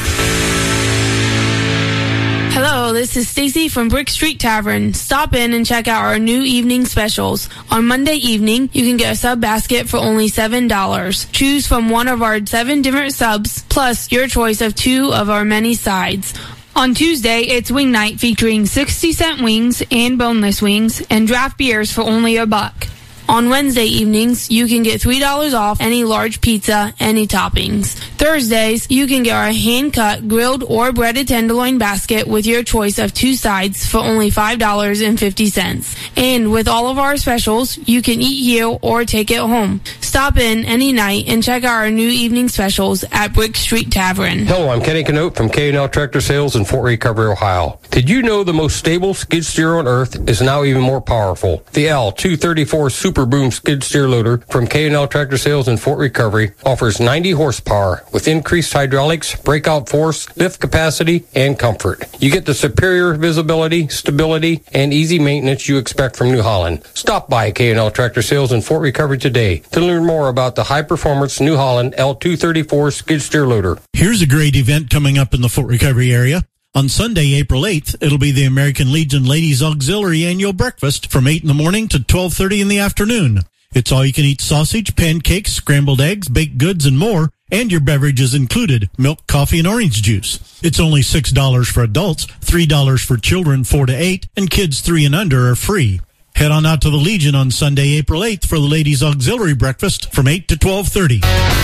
Speaker 10: Hello, this is Stacy from Brick Street Tavern. Stop in and check out our new evening specials. On Monday evening, you can get a sub basket for only $7. Choose from one of our 7 different subs, plus your choice of 2 of our many sides. On Tuesday, it's wing night featuring 60-cent wings and boneless wings and draft beers for only $1. On Wednesday evenings, you can get $3 off any large pizza, any toppings. Thursdays, you can get our hand-cut, grilled, or breaded tenderloin basket with your choice of 2 sides for only $5.50. And with all of our specials, you can eat here or take it home. Stop in any night and check out our new evening specials at Brick Street Tavern.
Speaker 12: Hello, I'm Kenny Canote from K&L Tractor Sales in Fort Recovery, Ohio. Did you know the most stable skid steer on earth is now even more powerful? The L234 Super Boom skid steer loader from K&L Tractor Sales in Fort Recovery offers 90 horsepower with increased hydraulics, breakout force, lift capacity, and comfort. You get the superior visibility, stability, and easy maintenance you expect from New Holland. Stop by K&L Tractor Sales in Fort Recovery today to learn more about the high-performance New Holland L234 skid steer loader.
Speaker 4: Here's a great event coming up in the Fort Recovery area. On Sunday, April 8th, it'll be the American Legion Ladies Auxiliary Annual Breakfast from 8 in the morning to 12:30 in the afternoon. It's all-you-can-eat sausage, pancakes, scrambled eggs, baked goods, and more, and your beverages included, milk, coffee, and orange juice. It's only $6 for adults, $3 for children 4 to 8, and kids 3 and under are free. Head on out to the Legion on Sunday, April 8th for the Ladies Auxiliary Breakfast from 8 to 12:30.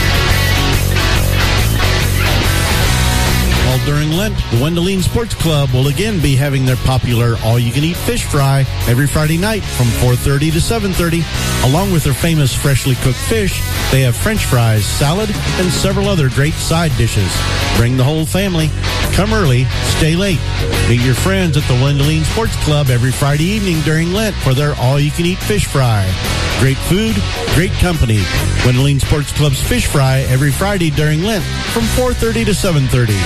Speaker 4: All during Lent, the Wendelene Sports Club will again be having their popular all-you-can-eat fish fry every Friday night from 4:30 to 7:30. Along with their famous freshly cooked fish, they have French fries, salad, and several other great side dishes. Bring the whole family. Come early, stay late. Meet your friends at the Wendelene Sports Club every Friday evening during Lent for their all-you-can-eat fish fry. Great food, great company. Wendelene Sports Club's fish fry every Friday during Lent from 4:30 to 7:30.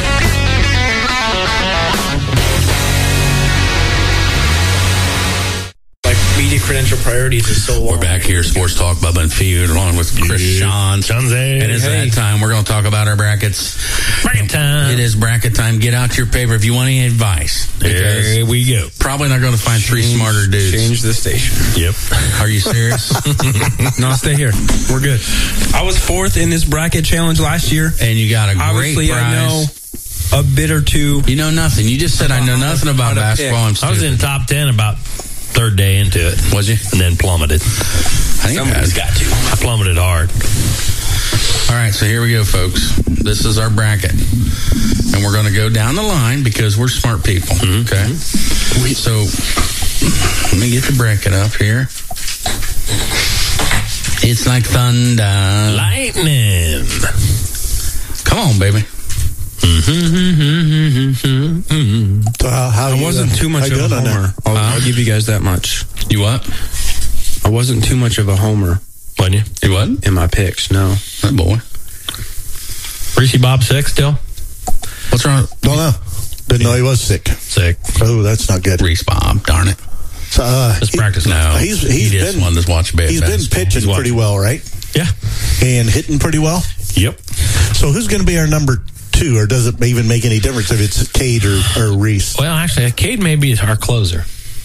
Speaker 20: Media credential priorities is so long.
Speaker 3: We're back here, Sports Talk, Bubba and Feud, along with Chris Sean. And it's that time. We're going to talk about our brackets.
Speaker 5: Bracket time.
Speaker 3: It is bracket time. Get out your paper if you want any advice.
Speaker 5: There we go.
Speaker 3: Probably not going to find 3 smarter dudes.
Speaker 20: Change the station.
Speaker 5: Yep.
Speaker 3: Are you serious?
Speaker 20: No, stay here. We're good. I was 4th in this bracket challenge last year.
Speaker 3: And you got a great
Speaker 20: Obviously,
Speaker 3: prize.
Speaker 20: I know a bit or two.
Speaker 3: You know nothing. You just said I know nothing about basketball.
Speaker 5: I was in top 10 about 3rd day into it.
Speaker 3: Was you?
Speaker 5: And then plummeted.
Speaker 3: Somebody's
Speaker 5: got to. I plummeted hard.
Speaker 3: All right, so here we go, folks. This is our bracket. And we're going to go down the line because we're smart people. Mm-hmm. Okay? So, let me get the bracket up here. It's like thunder.
Speaker 5: Lightning.
Speaker 3: Come on, baby.
Speaker 4: So how
Speaker 20: I wasn't too much of a homer. I'll give you guys that much.
Speaker 3: You what?
Speaker 20: I wasn't too much of a homer.
Speaker 5: Wasn't you?
Speaker 3: You what?
Speaker 20: In my picks, no.
Speaker 3: That boy.
Speaker 5: Reese Bob sick still?
Speaker 3: What's wrong?
Speaker 4: Don't know. Didn't know he was sick. Oh, that's not good.
Speaker 3: Reese Bob, darn it.
Speaker 4: So,
Speaker 5: Let's practice now.
Speaker 4: He's
Speaker 3: just wanted to watch bad
Speaker 4: He's been
Speaker 3: basketball.
Speaker 4: pitching pretty well, right?
Speaker 5: Yeah.
Speaker 4: And hitting pretty well?
Speaker 5: Yep.
Speaker 4: So who's going to be our number 2, or does it even make any difference if it's Cade or Reese?
Speaker 5: Well, actually, Cade may be our closer.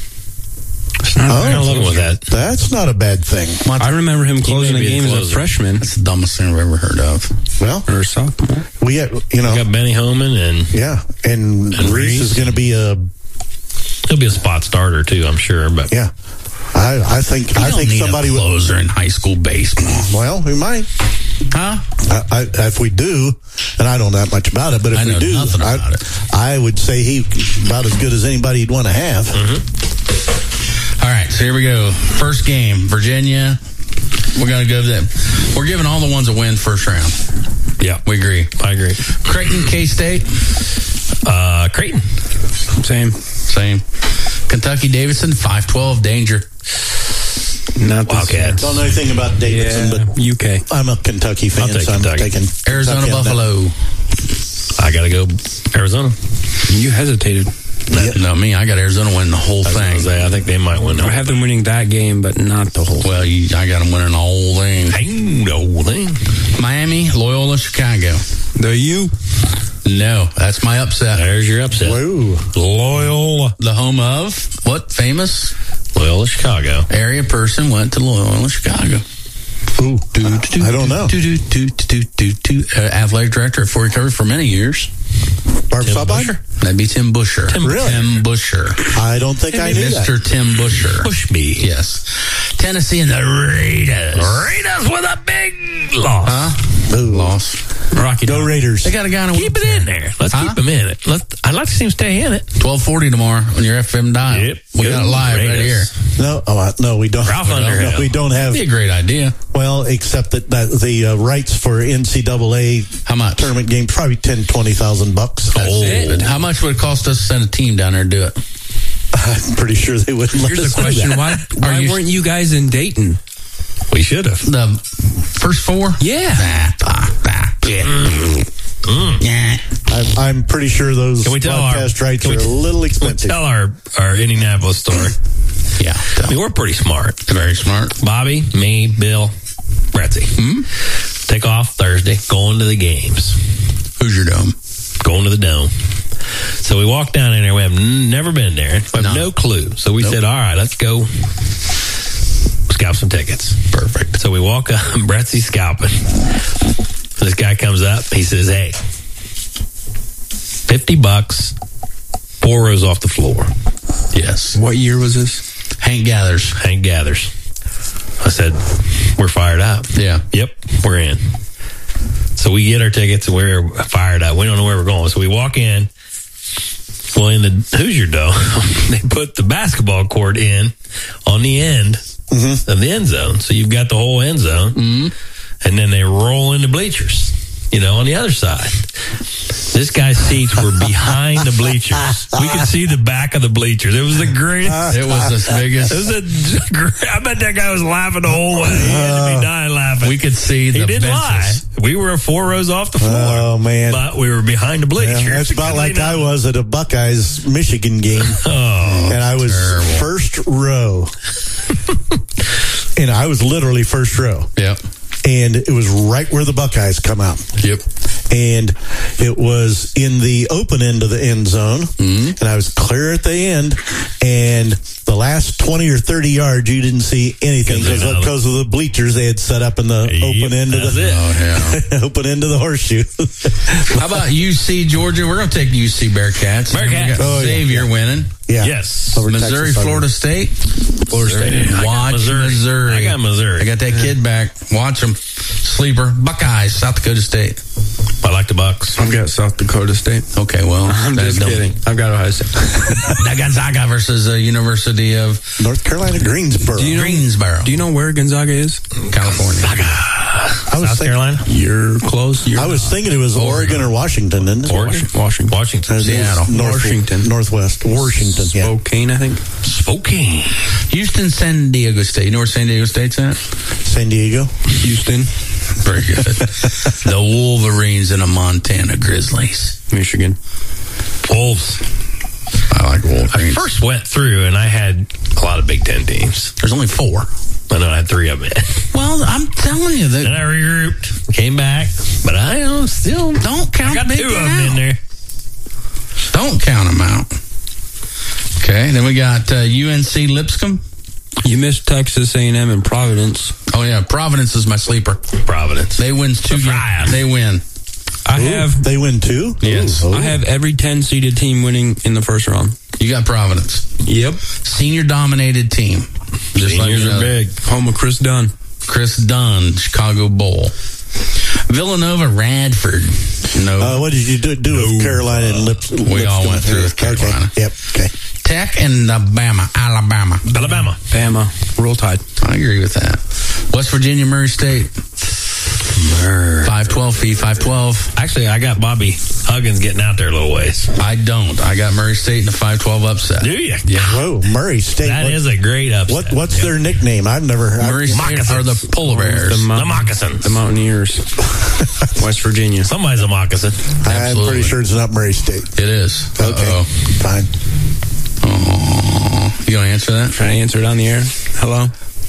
Speaker 4: I'm
Speaker 5: looking with that.
Speaker 4: That's not a bad thing.
Speaker 20: I remember him closing a game as a freshman.
Speaker 3: That's the dumbest thing I've ever heard of.
Speaker 4: Well,
Speaker 20: or sophomore.
Speaker 4: We got,
Speaker 5: We got Benny Holman and
Speaker 4: Reese is going to be
Speaker 5: he'll be a spot starter too, I'm sure. But
Speaker 4: yeah, I think somebody
Speaker 3: a closer in high school baseball.
Speaker 4: Well, we might.
Speaker 3: Huh?
Speaker 4: If we do, and I don't know that much about it, but if
Speaker 3: I know
Speaker 4: we do,
Speaker 3: nothing about it.
Speaker 4: I would say he's about as good as anybody you'd want to have.
Speaker 3: All right, so here we go. First game, Virginia. We're going to go to them. We're giving all the ones a win first round.
Speaker 5: Yeah,
Speaker 3: we agree.
Speaker 5: I agree.
Speaker 3: Creighton, K-State.
Speaker 5: Creighton.
Speaker 3: Same. Kentucky, Davidson, 5-12, danger.
Speaker 20: Not
Speaker 5: Wildcats.
Speaker 4: Don't know anything about Davidson, but
Speaker 20: UK.
Speaker 4: I'm a Kentucky fan,
Speaker 5: I'll take
Speaker 4: so I'm
Speaker 5: Kentucky.
Speaker 4: taking
Speaker 3: Arizona,
Speaker 4: Kentucky on
Speaker 3: Buffalo.
Speaker 5: I got to go Arizona.
Speaker 20: You hesitated.
Speaker 3: No, me. I got Arizona winning the whole thing.
Speaker 5: I think they might win.
Speaker 20: I have them winning that game, but not the whole.
Speaker 3: Well, I got them winning the whole thing.
Speaker 5: The whole thing.
Speaker 3: Miami, Loyola, Chicago.
Speaker 20: The U?
Speaker 3: No, that's my upset.
Speaker 5: There's your upset.
Speaker 4: Whoa.
Speaker 5: Loyola.
Speaker 3: The home of what? Famous?
Speaker 5: Loyola, Chicago.
Speaker 3: Area person went to Loyola, Chicago.
Speaker 4: Ooh, I don't know.
Speaker 3: Athletic director at Fort Recovery for many years.
Speaker 4: Barb Saubine?
Speaker 3: That'd be Tim Busher.
Speaker 4: Really?
Speaker 3: Tim Busher.
Speaker 4: I don't think I knew that.
Speaker 3: Mr. Tim Busher.
Speaker 5: Bushby.
Speaker 3: Yes. Tennessee and the Raiders.
Speaker 5: Raiders with a big loss.
Speaker 3: Huh? Loss.
Speaker 5: Rocky
Speaker 4: Go Raiders.
Speaker 3: They got a guy in a
Speaker 5: Keep it in there. Let's keep him in it. I'd like to see him stay in it.
Speaker 3: 12:40 tomorrow on your FM dial.
Speaker 5: Yep.
Speaker 3: We got it live right here.
Speaker 4: No, we don't.
Speaker 5: Ralph Underhill.
Speaker 4: No, we don't have.
Speaker 3: That'd be a great idea.
Speaker 4: Well, except that the rights for NCAA
Speaker 3: how much
Speaker 4: tournament game probably $10,000-$20,000.
Speaker 3: That's it. How much would it cost us to send a team down there and do it?
Speaker 4: I'm pretty sure they wouldn't let
Speaker 20: Here's
Speaker 4: us
Speaker 20: the question:
Speaker 4: do that.
Speaker 20: Why weren't you guys in Dayton?
Speaker 5: We should have.
Speaker 3: The first four?
Speaker 20: Yeah.
Speaker 4: I'm pretty sure those broadcast rights are a little expensive.
Speaker 5: Tell our Indianapolis story.
Speaker 3: Yeah.
Speaker 5: I mean, we're pretty smart.
Speaker 3: Very smart.
Speaker 5: Bobby, me, Bill, Bretzy. Take off Thursday, going to the games.
Speaker 3: Hoosier Dome.
Speaker 5: Going to the Dome. So we walked down in there. We have never been there. We have no clue. So we said, all right, let's go scalp some tickets.
Speaker 3: Perfect.
Speaker 5: So we walk up, Bretzy's scalping. This guy comes up. He says, hey, $50, 4 rows off the floor.
Speaker 3: Yes.
Speaker 20: What year was this?
Speaker 3: Hank Gathers.
Speaker 5: I said, we're fired up.
Speaker 3: Yeah.
Speaker 5: Yep, we're in. So we get our tickets and we're fired up. We don't know where we're going. So we walk in. Well, in the Hoosier Dome, they put the basketball court in on the end of the end zone. So you've got the whole end zone. And then they roll into bleachers, on the other side. This guy's seats were behind the bleachers. We could see the back of the bleachers. It was the greatest.
Speaker 3: It was the biggest.
Speaker 5: I bet that guy was laughing the whole way. He had to be dying laughing.
Speaker 3: We could see the
Speaker 5: He didn't
Speaker 3: benches.
Speaker 5: lie. We were 4 rows off the floor.
Speaker 4: Oh, man.
Speaker 5: But we were behind the bleachers.
Speaker 4: Yeah, that's about like I was at a Buckeyes Michigan game. And I was first row. And I was literally first row.
Speaker 3: Yep.
Speaker 4: And it was right where the Buckeyes come out.
Speaker 3: Yep.
Speaker 4: And it was in the open end of the end zone. And I was clear at the end. And the last 20 or 30 yards, you didn't see anything because of the bleachers they had set up in the open end of the open end of the horseshoe.
Speaker 3: How about UC Georgia? We're going to take UC Bearcats.
Speaker 5: Bearcats.
Speaker 3: Xavier winning.
Speaker 4: Yeah.
Speaker 5: Yes.
Speaker 4: Over
Speaker 3: Missouri,
Speaker 4: Texas,
Speaker 3: Florida State.
Speaker 5: Florida State.
Speaker 3: Watch Missouri.
Speaker 5: I got Missouri.
Speaker 3: I got that kid back. Watch them. Sleeper. Buckeyes, South Dakota State.
Speaker 5: I like the Bucks.
Speaker 20: I've got South Dakota State.
Speaker 3: Okay, well.
Speaker 20: I'm just kidding. I've got Ohio State.
Speaker 3: Gonzaga versus University of
Speaker 4: North Carolina, Greensboro.
Speaker 3: Greensboro.
Speaker 20: Do you know where Gonzaga is?
Speaker 3: California.
Speaker 4: I South
Speaker 5: Carolina?
Speaker 2: You're close.
Speaker 4: I was thinking it was Oregon or Washington, didn't it?
Speaker 5: Washington.
Speaker 4: Seattle.
Speaker 2: Washington.
Speaker 4: Northwest. Washington.
Speaker 2: Spokane, I think.
Speaker 5: Spokane.
Speaker 3: Houston, San Diego State. You know where San Diego State's at?
Speaker 4: San Diego.
Speaker 2: Houston.
Speaker 3: Very good. The Wolverines and the Montana Grizzlies.
Speaker 2: Michigan.
Speaker 5: Wolves.
Speaker 3: I like Wolverines.
Speaker 5: I first went through and I had a lot of Big Ten teams.
Speaker 3: There's only 4.
Speaker 5: I know I had 3 of them.
Speaker 3: Well, I'm telling you that.
Speaker 5: Then I regrouped, came back, but I still
Speaker 3: don't count.
Speaker 5: I got
Speaker 3: Big
Speaker 5: 2
Speaker 3: Ten
Speaker 5: of them in
Speaker 3: out.
Speaker 5: there.
Speaker 3: Don't count them out. Okay, then we got UNC Lipscomb.
Speaker 2: You missed Texas A&M and Providence.
Speaker 3: Oh yeah, Providence is my sleeper.
Speaker 5: Providence.
Speaker 3: They win 2 games. They win.
Speaker 4: They win 2?
Speaker 3: Yes.
Speaker 2: I have every 10-seeded team winning in the first round.
Speaker 3: You got Providence.
Speaker 2: Yep.
Speaker 3: Senior dominated team. Just
Speaker 2: Seniors are big. Home of Chris Dunn.
Speaker 3: Chris Dunn, Chicago Bowl. Villanova, Radford. No.
Speaker 4: What did you do with Carolina and Lipscomb?
Speaker 3: We all went through with Carolina.
Speaker 4: Okay. Yep. Okay.
Speaker 3: Tech and Alabama.
Speaker 2: Bama. Roll Tide.
Speaker 3: I agree with that. West Virginia, Murray State. 512 fee, 512.
Speaker 5: Actually, I got Bobby Huggins getting out there a little ways.
Speaker 3: I don't. I got Murray State in the 512 upset.
Speaker 5: Do you?
Speaker 3: Yeah.
Speaker 4: Whoa, Murray State.
Speaker 5: That is a great upset.
Speaker 4: What's their nickname? I've never heard.
Speaker 3: Murray State are the Polar Bears.
Speaker 5: The Moccasins.
Speaker 2: The Mountaineers. West Virginia.
Speaker 5: Somebody's a moccasin.
Speaker 4: I'm pretty sure it's not Murray State.
Speaker 3: It is.
Speaker 4: Okay. Fine.
Speaker 3: Oh, you gonna answer that?
Speaker 2: Trying to answer it on the air. Hello?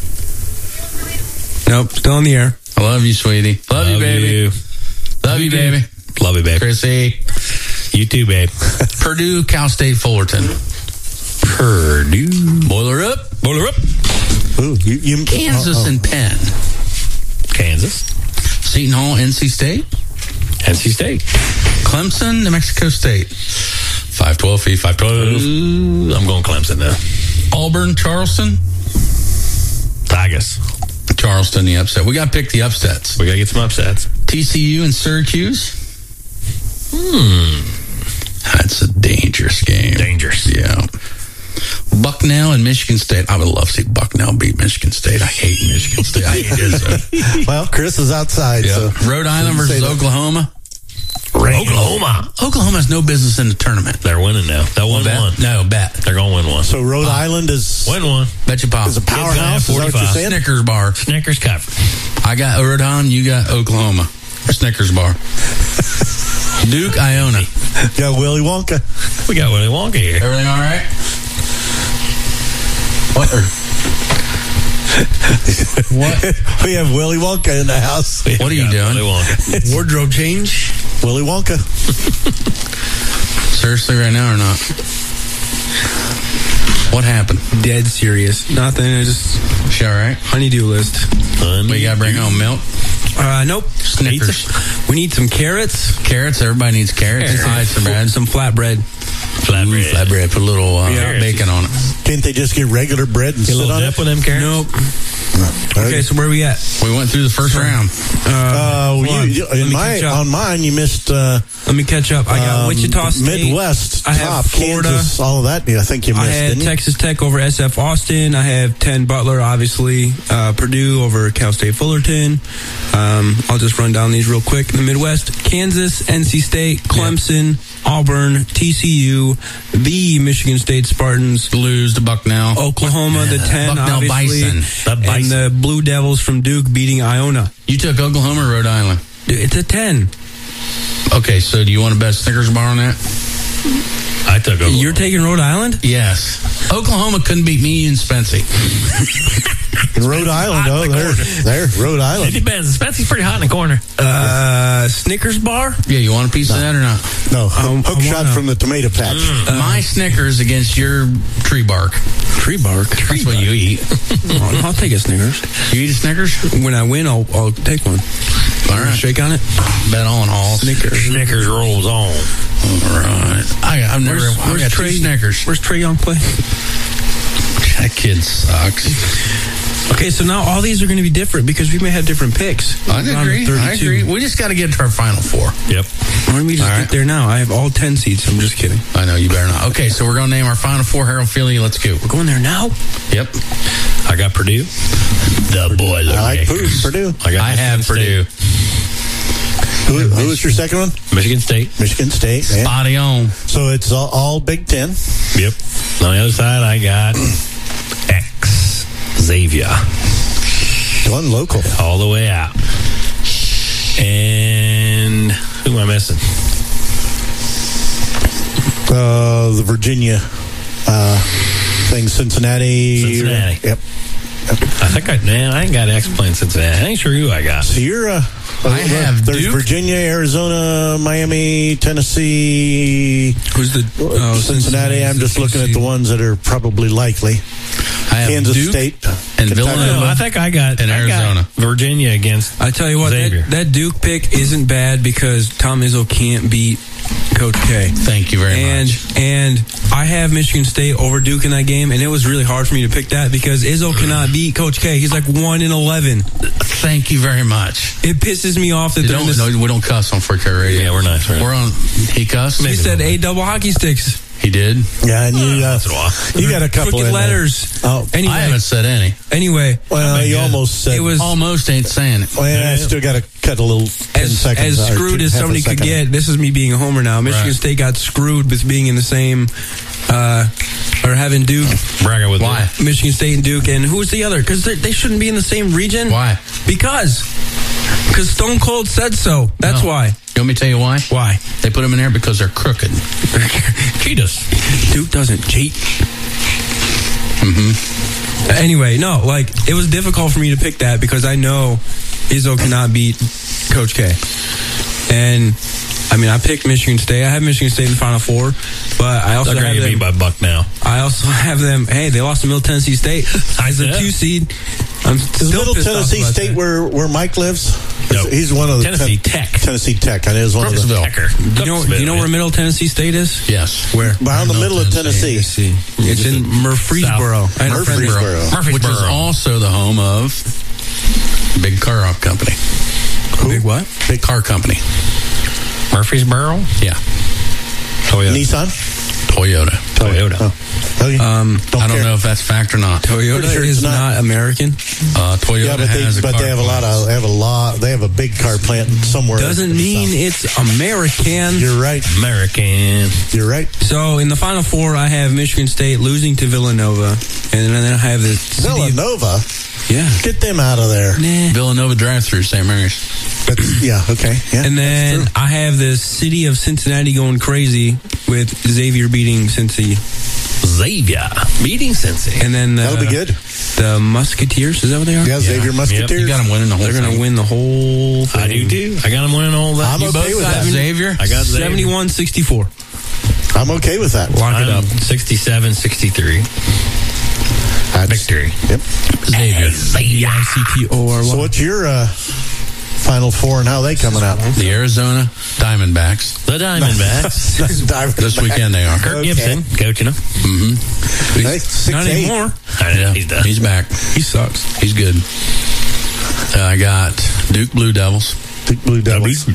Speaker 2: Nope, still on the air.
Speaker 3: I love you, sweetie. Love you, baby. Love you, baby.
Speaker 5: Love you, baby.
Speaker 3: Chrissy.
Speaker 5: You too, babe.
Speaker 3: Purdue, Cal State, Fullerton.
Speaker 5: Purdue.
Speaker 3: Boiler up.
Speaker 5: Boiler up.
Speaker 4: Ooh,
Speaker 3: Kansas and Penn.
Speaker 5: Kansas.
Speaker 3: Seton Hall, NC State.
Speaker 5: NC State.
Speaker 3: Clemson, New Mexico State. 512 fee, 512.
Speaker 5: I'm going Clemson now.
Speaker 3: Auburn, Charleston.
Speaker 5: Tigers.
Speaker 3: Charleston, the upset. We got to pick the upsets.
Speaker 5: We got to get some upsets.
Speaker 3: TCU and Syracuse. That's a dangerous game.
Speaker 5: Dangerous.
Speaker 3: Yeah. Bucknell and Michigan State. I would love to see Bucknell beat Michigan State. I hate Michigan State. I hate it.
Speaker 4: Well, Chris is outside.
Speaker 3: Yeah.
Speaker 4: So
Speaker 3: Rhode Island versus Oklahoma. Oklahoma has no business in the tournament.
Speaker 5: They're winning now. They'll win one.
Speaker 3: No, bet.
Speaker 5: They're going to win one.
Speaker 4: So Rhode Island is
Speaker 5: win one.
Speaker 3: Bet you pop.
Speaker 4: Is a powerhouse. Is that what you're saying?
Speaker 3: Snickers bar.
Speaker 5: Snickers cover.
Speaker 3: I got Rhode Island. You got Oklahoma. Snickers bar. Duke, Iona.
Speaker 4: Got Willy Wonka.
Speaker 5: We got Willy Wonka here.
Speaker 3: Everything all right? What?
Speaker 4: We have Willy Wonka in the house.
Speaker 3: What are you doing?
Speaker 2: Wardrobe change.
Speaker 4: Willy Wonka.
Speaker 3: Seriously, right now or not? What happened?
Speaker 2: Dead serious. Nothing. I just.
Speaker 3: She all right?
Speaker 2: Honeydew list.
Speaker 3: We got to bring home milk?
Speaker 2: Nope.
Speaker 3: Snickers.
Speaker 2: We need some carrots.
Speaker 3: Carrots. Everybody needs carrots. Nice or bad.
Speaker 2: Some flatbread.
Speaker 3: Flatbread. Put a little bacon on it.
Speaker 4: Can't they just get regular bread and
Speaker 5: Get a
Speaker 4: sit
Speaker 5: little
Speaker 4: on
Speaker 5: dip
Speaker 4: it?
Speaker 5: with them carrots?
Speaker 2: Nope. Okay, so where are we at?
Speaker 3: We went through the first round.
Speaker 4: On mine, you missed.
Speaker 2: Let me catch up. I got Wichita State,
Speaker 4: Midwest,
Speaker 2: I have Florida,
Speaker 4: Kansas, all of that. I think you missed.
Speaker 2: I had
Speaker 4: didn't you?
Speaker 2: Texas Tech over SF Austin. I have 10 Butler, obviously. Purdue over Cal State Fullerton. I'll just run down these real quick. In the Midwest, Kansas, NC State, Clemson, Auburn, TCU, the Michigan State Spartans,
Speaker 3: lose to Bucknell,
Speaker 2: Oklahoma, the 10,
Speaker 3: Bucknell
Speaker 2: obviously,
Speaker 3: Bison.
Speaker 2: and the Blue Devils from Duke beating Iona.
Speaker 3: You took Oklahoma or Rhode Island?
Speaker 2: Dude, it's a 10.
Speaker 3: Okay, so do you want to bet Snickers bar on that?
Speaker 5: I took Oklahoma.
Speaker 2: You're taking Rhode Island?
Speaker 3: Yes. Oklahoma couldn't beat me and Spency.
Speaker 4: Rhode Island, there, Rhode Island.
Speaker 5: It depends. Spency's pretty hot in the corner.
Speaker 2: Snickers bar?
Speaker 3: Yeah, you want a piece of that or not?
Speaker 4: No, hook shot from the tomato patch.
Speaker 3: My Snickers against your tree bark.
Speaker 2: Tree bark?
Speaker 3: That's what you eat.
Speaker 2: I'll take a Snickers.
Speaker 3: You eat a Snickers?
Speaker 2: When I win, I'll take one.
Speaker 3: All right.
Speaker 2: Shake on it?
Speaker 3: Bet on all.
Speaker 5: Snickers rolls on.
Speaker 3: All right. I've never.
Speaker 2: Where's
Speaker 3: got
Speaker 2: Trey?
Speaker 3: Snickers.
Speaker 2: Where's Trey Young play?
Speaker 3: That kid sucks.
Speaker 20: Okay, so now all these are going to be different because we may have different picks.
Speaker 6: I agree. We just got to get to our final four.
Speaker 5: Yep.
Speaker 20: Why don't we just get there now? I have all 10 seats. I'm just kidding.
Speaker 6: I know, you better not. Okay, so we're going to name our final four. Harold Feely, let's go.
Speaker 20: We're going there now?
Speaker 6: Yep.
Speaker 5: I got Purdue. The boiler.
Speaker 4: I like Purdue.
Speaker 5: I have Purdue.
Speaker 4: Who was your second one?
Speaker 5: Michigan State.
Speaker 4: Michigan State. Yeah.
Speaker 6: Spotty on.
Speaker 4: So it's all Big Ten.
Speaker 5: Yep. On the other side, I got Xavier.
Speaker 4: One local.
Speaker 5: All the way out. And who am I missing?
Speaker 4: The Virginia thing, Cincinnati. Yep.
Speaker 5: I think I ain't got X playing Cincinnati. I ain't sure who I got.
Speaker 4: So you're
Speaker 6: have
Speaker 4: there's
Speaker 6: Duke,
Speaker 4: Virginia, Arizona, Miami, Tennessee.
Speaker 20: Who's the
Speaker 4: Cincinnati? I'm just looking at the ones that are probably likely.
Speaker 6: I have
Speaker 4: Kansas
Speaker 6: Duke
Speaker 4: State
Speaker 6: and Villanova.
Speaker 5: I think I got
Speaker 6: Arizona.
Speaker 5: Virginia against.
Speaker 20: I tell you what,
Speaker 5: Xavier.
Speaker 20: that Duke pick isn't bad because Tom Izzo can't beat Coach K.
Speaker 6: Thank you very much.
Speaker 20: And I have Michigan State over Duke in that game, and it was really hard for me to pick that because Izzo cannot beat Coach K. He's like 1-11.
Speaker 6: Thank you very much.
Speaker 20: It pisses me off that
Speaker 6: we don't cuss on Freak Car Radio.
Speaker 5: Yeah, we're nice. Right?
Speaker 6: We're on. He cussed.
Speaker 20: He said 8 double hockey sticks.
Speaker 6: He did.
Speaker 4: Yeah, and you got a couple
Speaker 20: crooked
Speaker 4: in
Speaker 20: letters.
Speaker 4: Oh,
Speaker 20: anyway,
Speaker 6: I haven't said any.
Speaker 20: Anyway,
Speaker 4: well, you almost said
Speaker 20: it was
Speaker 6: almost ain't saying it.
Speaker 4: Well, I still got to cut a little 10 seconds.
Speaker 20: As screwed as somebody could get. This is me being a homer now. Michigan State got screwed with being in the same, or having Duke.
Speaker 5: Bragging with
Speaker 6: why?
Speaker 20: Michigan State and Duke, and who's the other? Because they shouldn't be in the same region.
Speaker 6: Why?
Speaker 20: Because Stone Cold said so. That's why.
Speaker 6: You want me to tell you why?
Speaker 20: Why?
Speaker 6: They put them in there because they're crooked.
Speaker 5: Cheetahs.
Speaker 20: Duke doesn't cheat.
Speaker 6: Mm-hmm.
Speaker 20: Anyway, no, it was difficult for me to pick that because I know Izzo cannot beat Coach K. And I mean, I picked Michigan State. I have Michigan State in the Final Four, but I also have them
Speaker 5: beat by Buck now.
Speaker 20: I also have them. Hey, they lost to Middle Tennessee State as a 2 seed. I'm
Speaker 4: Is Middle Tennessee State where Mike lives?
Speaker 5: No.
Speaker 4: He's one of the
Speaker 5: Tennessee Tech.
Speaker 4: Tennessee Tech. I know is one of the.
Speaker 20: Do you know where Middle Tennessee State is?
Speaker 6: Yes.
Speaker 20: Where?
Speaker 4: Around the middle of Tennessee.
Speaker 20: It's in Murfreesboro.
Speaker 6: Which is also the home of Big Car Company.
Speaker 4: Who?
Speaker 20: Big what?
Speaker 6: Big Car Company.
Speaker 5: Murfreesboro?
Speaker 6: Yeah.
Speaker 5: Toyota.
Speaker 4: Nissan?
Speaker 6: Toyota.
Speaker 4: Okay.
Speaker 6: I don't know if that's fact or not.
Speaker 20: Toyota is not American.
Speaker 6: Toyota
Speaker 4: yeah, but
Speaker 6: has
Speaker 4: they have a big car plant somewhere.
Speaker 20: Doesn't mean it's American.
Speaker 4: You're right.
Speaker 5: American.
Speaker 4: You're right.
Speaker 20: So in the Final Four, I have Michigan State losing to Villanova, and then I have the
Speaker 4: Villanova.
Speaker 20: Yeah,
Speaker 4: get them out of there.
Speaker 20: Nah.
Speaker 6: Villanova drive-through, St. Mary's.
Speaker 4: Yeah, okay. Yeah,
Speaker 20: and then I have the city of Cincinnati going crazy with Xavier beating Cincy.
Speaker 5: Xavier beating Cincy.
Speaker 20: And then
Speaker 4: that'll be good.
Speaker 20: The Musketeers, is that what they are?
Speaker 4: Yeah, Xavier Musketeers.
Speaker 6: Yep. You got them winning the whole
Speaker 20: thing. They're going to win the whole thing.
Speaker 5: I do too. I got them winning all that.
Speaker 4: I'm okay with that.
Speaker 6: Xavier?
Speaker 5: I got
Speaker 20: 71-64.
Speaker 4: I'm okay with that.
Speaker 20: Lock it up.
Speaker 5: 67-63. Victory.
Speaker 4: Yep.
Speaker 5: Xavier.
Speaker 20: CTORY.
Speaker 4: So what's your Final Four and how they coming out?
Speaker 6: The Arizona Diamondbacks.
Speaker 5: The Diamondbacks.
Speaker 6: This weekend they are.
Speaker 5: Kirk Gibson coaching them.
Speaker 6: Mm-hmm.
Speaker 20: Not anymore.
Speaker 5: I know. He's done.
Speaker 6: He's back.
Speaker 20: He sucks.
Speaker 6: He's good. I got Duke Blue Devils.
Speaker 4: Duke Blue Devils.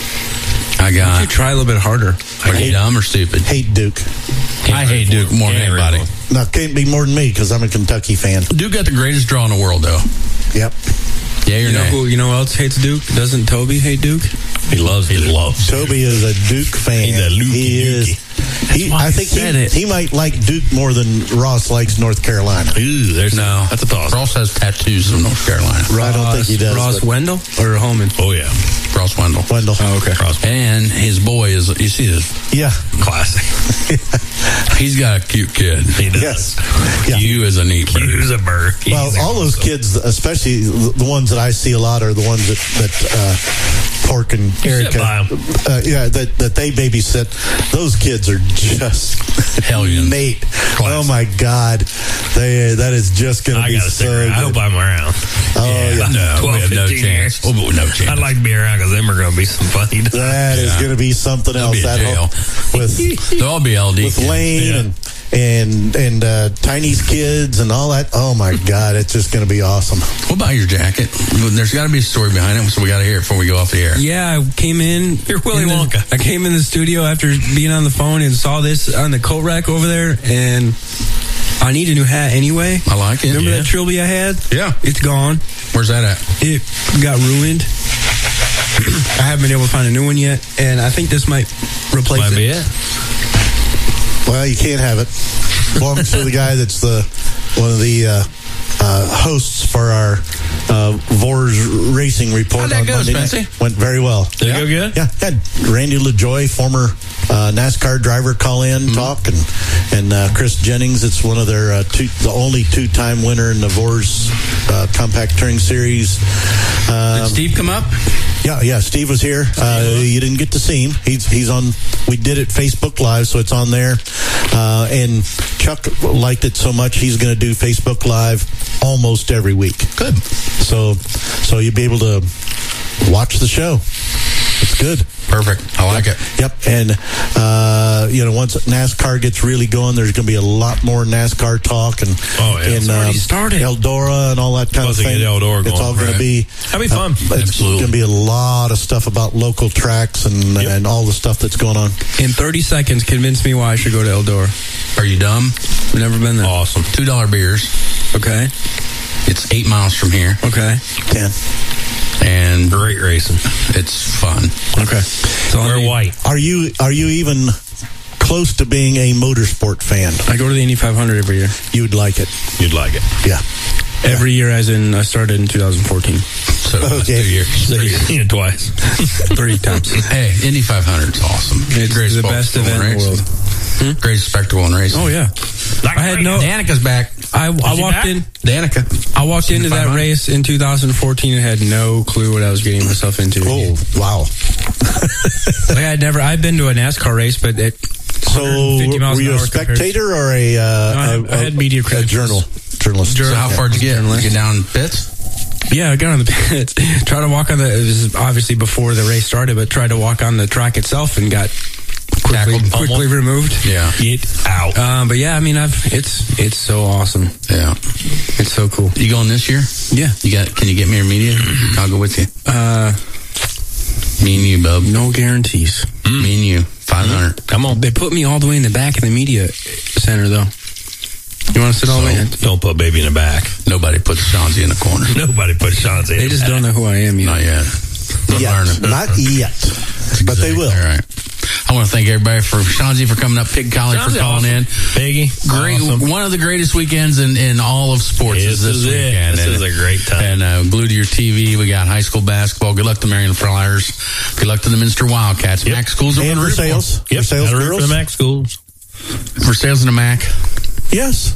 Speaker 6: I got.
Speaker 20: You try a little bit harder.
Speaker 6: Are you dumb or stupid?
Speaker 4: Hate Duke.
Speaker 6: I hate Duke more than anybody.
Speaker 4: No, can't be more than me because I'm a Kentucky fan.
Speaker 6: Duke got the greatest draw in the world, though.
Speaker 4: Yep.
Speaker 6: Yeah,
Speaker 20: you know who else hates Duke? Doesn't Toby hate Duke?
Speaker 5: He loves
Speaker 4: Toby is a Duke fan.
Speaker 5: He's a
Speaker 4: He is. I think he might like Duke more than Ross likes North Carolina.
Speaker 5: Ooh, that's a toss.
Speaker 6: Ross has tattoos of North Carolina.
Speaker 4: I don't think he does.
Speaker 20: Ross Wendell or Holman?
Speaker 5: Oh yeah,
Speaker 6: Ross Wendell.
Speaker 20: Oh, okay.
Speaker 6: And his boy is. You see this?
Speaker 4: Yeah.
Speaker 5: Classic.
Speaker 6: He's got a cute kid.
Speaker 5: He does.
Speaker 4: Yes. Yeah.
Speaker 6: Q is a neat bird.
Speaker 5: Q's a bird.
Speaker 4: Well, all those kids, especially the ones that I see a lot, are the ones that Pork and Erica, that they babysit. Those kids are just
Speaker 6: hellions.
Speaker 4: Nate. Oh my God, that is just going to be so good.
Speaker 5: I hope I'm around.
Speaker 4: Oh yeah.
Speaker 6: No,
Speaker 5: 12,
Speaker 6: we have no chance. Oh, no chance.
Speaker 5: I'd like to be around because them are going to be some funny times.
Speaker 4: That is going to be something else.
Speaker 6: They'll be in jail.
Speaker 4: They'll all be LD. With Lane and Tiny's kids and all that. Oh my God, it's just going to be awesome.
Speaker 3: What about your jacket? There's got to be a story behind it, so we got to hear it before we go off the air.
Speaker 20: Yeah, I came in.
Speaker 5: You're Willy Wonka.
Speaker 20: I came in the studio after being on the phone and saw this on the coat rack over there, and I need a new hat anyway.
Speaker 3: I like it.
Speaker 20: Remember that Trilby I had?
Speaker 3: Yeah.
Speaker 20: It's gone.
Speaker 3: Where's that at?
Speaker 20: It got ruined. I haven't been able to find a new one yet, and I think this might replace
Speaker 5: Might
Speaker 20: it.
Speaker 5: be it.
Speaker 4: Well, you can't have it. Belongs to the guy that's one of the hosts for our Vors Racing Report.
Speaker 3: How'd that
Speaker 4: on
Speaker 3: go,
Speaker 4: Monday
Speaker 3: Spency?
Speaker 4: night. Went very well.
Speaker 5: Did it go good?
Speaker 4: Yeah, had Randy LaJoy, former NASCAR driver, call in, talk, and Chris Jennings. It's one of their the only two-time winner in the Vors Compact Touring Series.
Speaker 3: Did Steve come up?
Speaker 4: Yeah, Steve was here. You didn't get to see him. He's on. We did it Facebook Live, so it's on there. And Chuck liked it so much, he's going to do Facebook Live almost every week.
Speaker 3: Good.
Speaker 4: So you'll be able to watch the show. It's good.
Speaker 3: Perfect. I like it.
Speaker 4: Yep. And, once NASCAR gets really going, there's going to be a lot more NASCAR talk and
Speaker 5: it's already started.
Speaker 4: Eldora and all that kind of thing.
Speaker 5: Get Eldora
Speaker 4: It's
Speaker 5: going,
Speaker 4: all going to be.
Speaker 5: That'll be fun.
Speaker 4: It's going to be a lot of stuff about local tracks and all the stuff that's going on.
Speaker 20: In 30 seconds, convince me why I should go to Eldora.
Speaker 3: Are you dumb?
Speaker 20: I've never been there.
Speaker 3: Awesome. $2 beers.
Speaker 20: Okay.
Speaker 3: It's 8 miles from here.
Speaker 20: Okay.
Speaker 4: 10.
Speaker 3: And
Speaker 5: great racing.
Speaker 3: It's fun.
Speaker 20: Okay. So
Speaker 5: we're white.
Speaker 4: Are you even close to being a motorsport fan?
Speaker 20: I go to the Indy 500 every year.
Speaker 4: You'd like it.
Speaker 5: You'd like it.
Speaker 4: Yeah.
Speaker 20: Every year, as in I started in 2014.
Speaker 3: So
Speaker 4: okay.
Speaker 3: 2 years.
Speaker 5: So you've seen it twice.
Speaker 20: 3 times.
Speaker 3: Hey, Indy 500 is awesome.
Speaker 20: It's
Speaker 3: Great
Speaker 20: the best event in the world.
Speaker 3: Great spectacle in racing.
Speaker 20: Oh yeah. I had no.
Speaker 3: Danica's back.
Speaker 20: I walked in.
Speaker 3: Danica.
Speaker 20: I walked into that race in 2014 and had no clue what I was getting myself into.
Speaker 4: Oh wow!
Speaker 20: I'd been to a NASCAR race, but
Speaker 4: so were you a spectator or
Speaker 20: I had media credits.
Speaker 4: Journalist.
Speaker 3: So how far did you get? Get down pits?
Speaker 20: Yeah, I got on the pits. Tried to walk on it was obviously before the race started, but tried to walk on the track itself and got quickly removed.
Speaker 3: Yeah.
Speaker 5: Get out.
Speaker 20: But yeah, I mean, it's so awesome.
Speaker 3: Yeah.
Speaker 20: It's so cool.
Speaker 3: You going this year?
Speaker 20: Yeah.
Speaker 3: Can you get me your media? I'll go with you. Me and you, bub.
Speaker 20: No guarantees.
Speaker 3: Me and you. 500.
Speaker 20: Come on. They put me all the way in the back of the media center, though. You want to sit all the way in?
Speaker 5: Don't put baby in the back.
Speaker 3: Nobody puts Shanzi in the corner.
Speaker 5: Nobody puts Shanzi in the back.
Speaker 20: They just don't know who I am yet.
Speaker 3: Not yet.
Speaker 4: Not yet. But they will.
Speaker 3: All right. I want to thank everybody for Shanzi for coming up, Pig Collie for calling in.
Speaker 5: Piggy,
Speaker 3: great,
Speaker 5: awesome.
Speaker 3: One of the greatest weekends in all of sports is this weekend.
Speaker 5: This is a great time.
Speaker 3: And glued to your TV, we got high school basketball. Good luck to Marion Flyers. Good luck to the Minster Wildcats.
Speaker 5: Yep.
Speaker 3: Mac schools are
Speaker 4: and for sales.
Speaker 5: Yep.
Speaker 4: For sales girls.
Speaker 5: For the Mac schools.
Speaker 3: For sales in the Mac.
Speaker 4: Yes.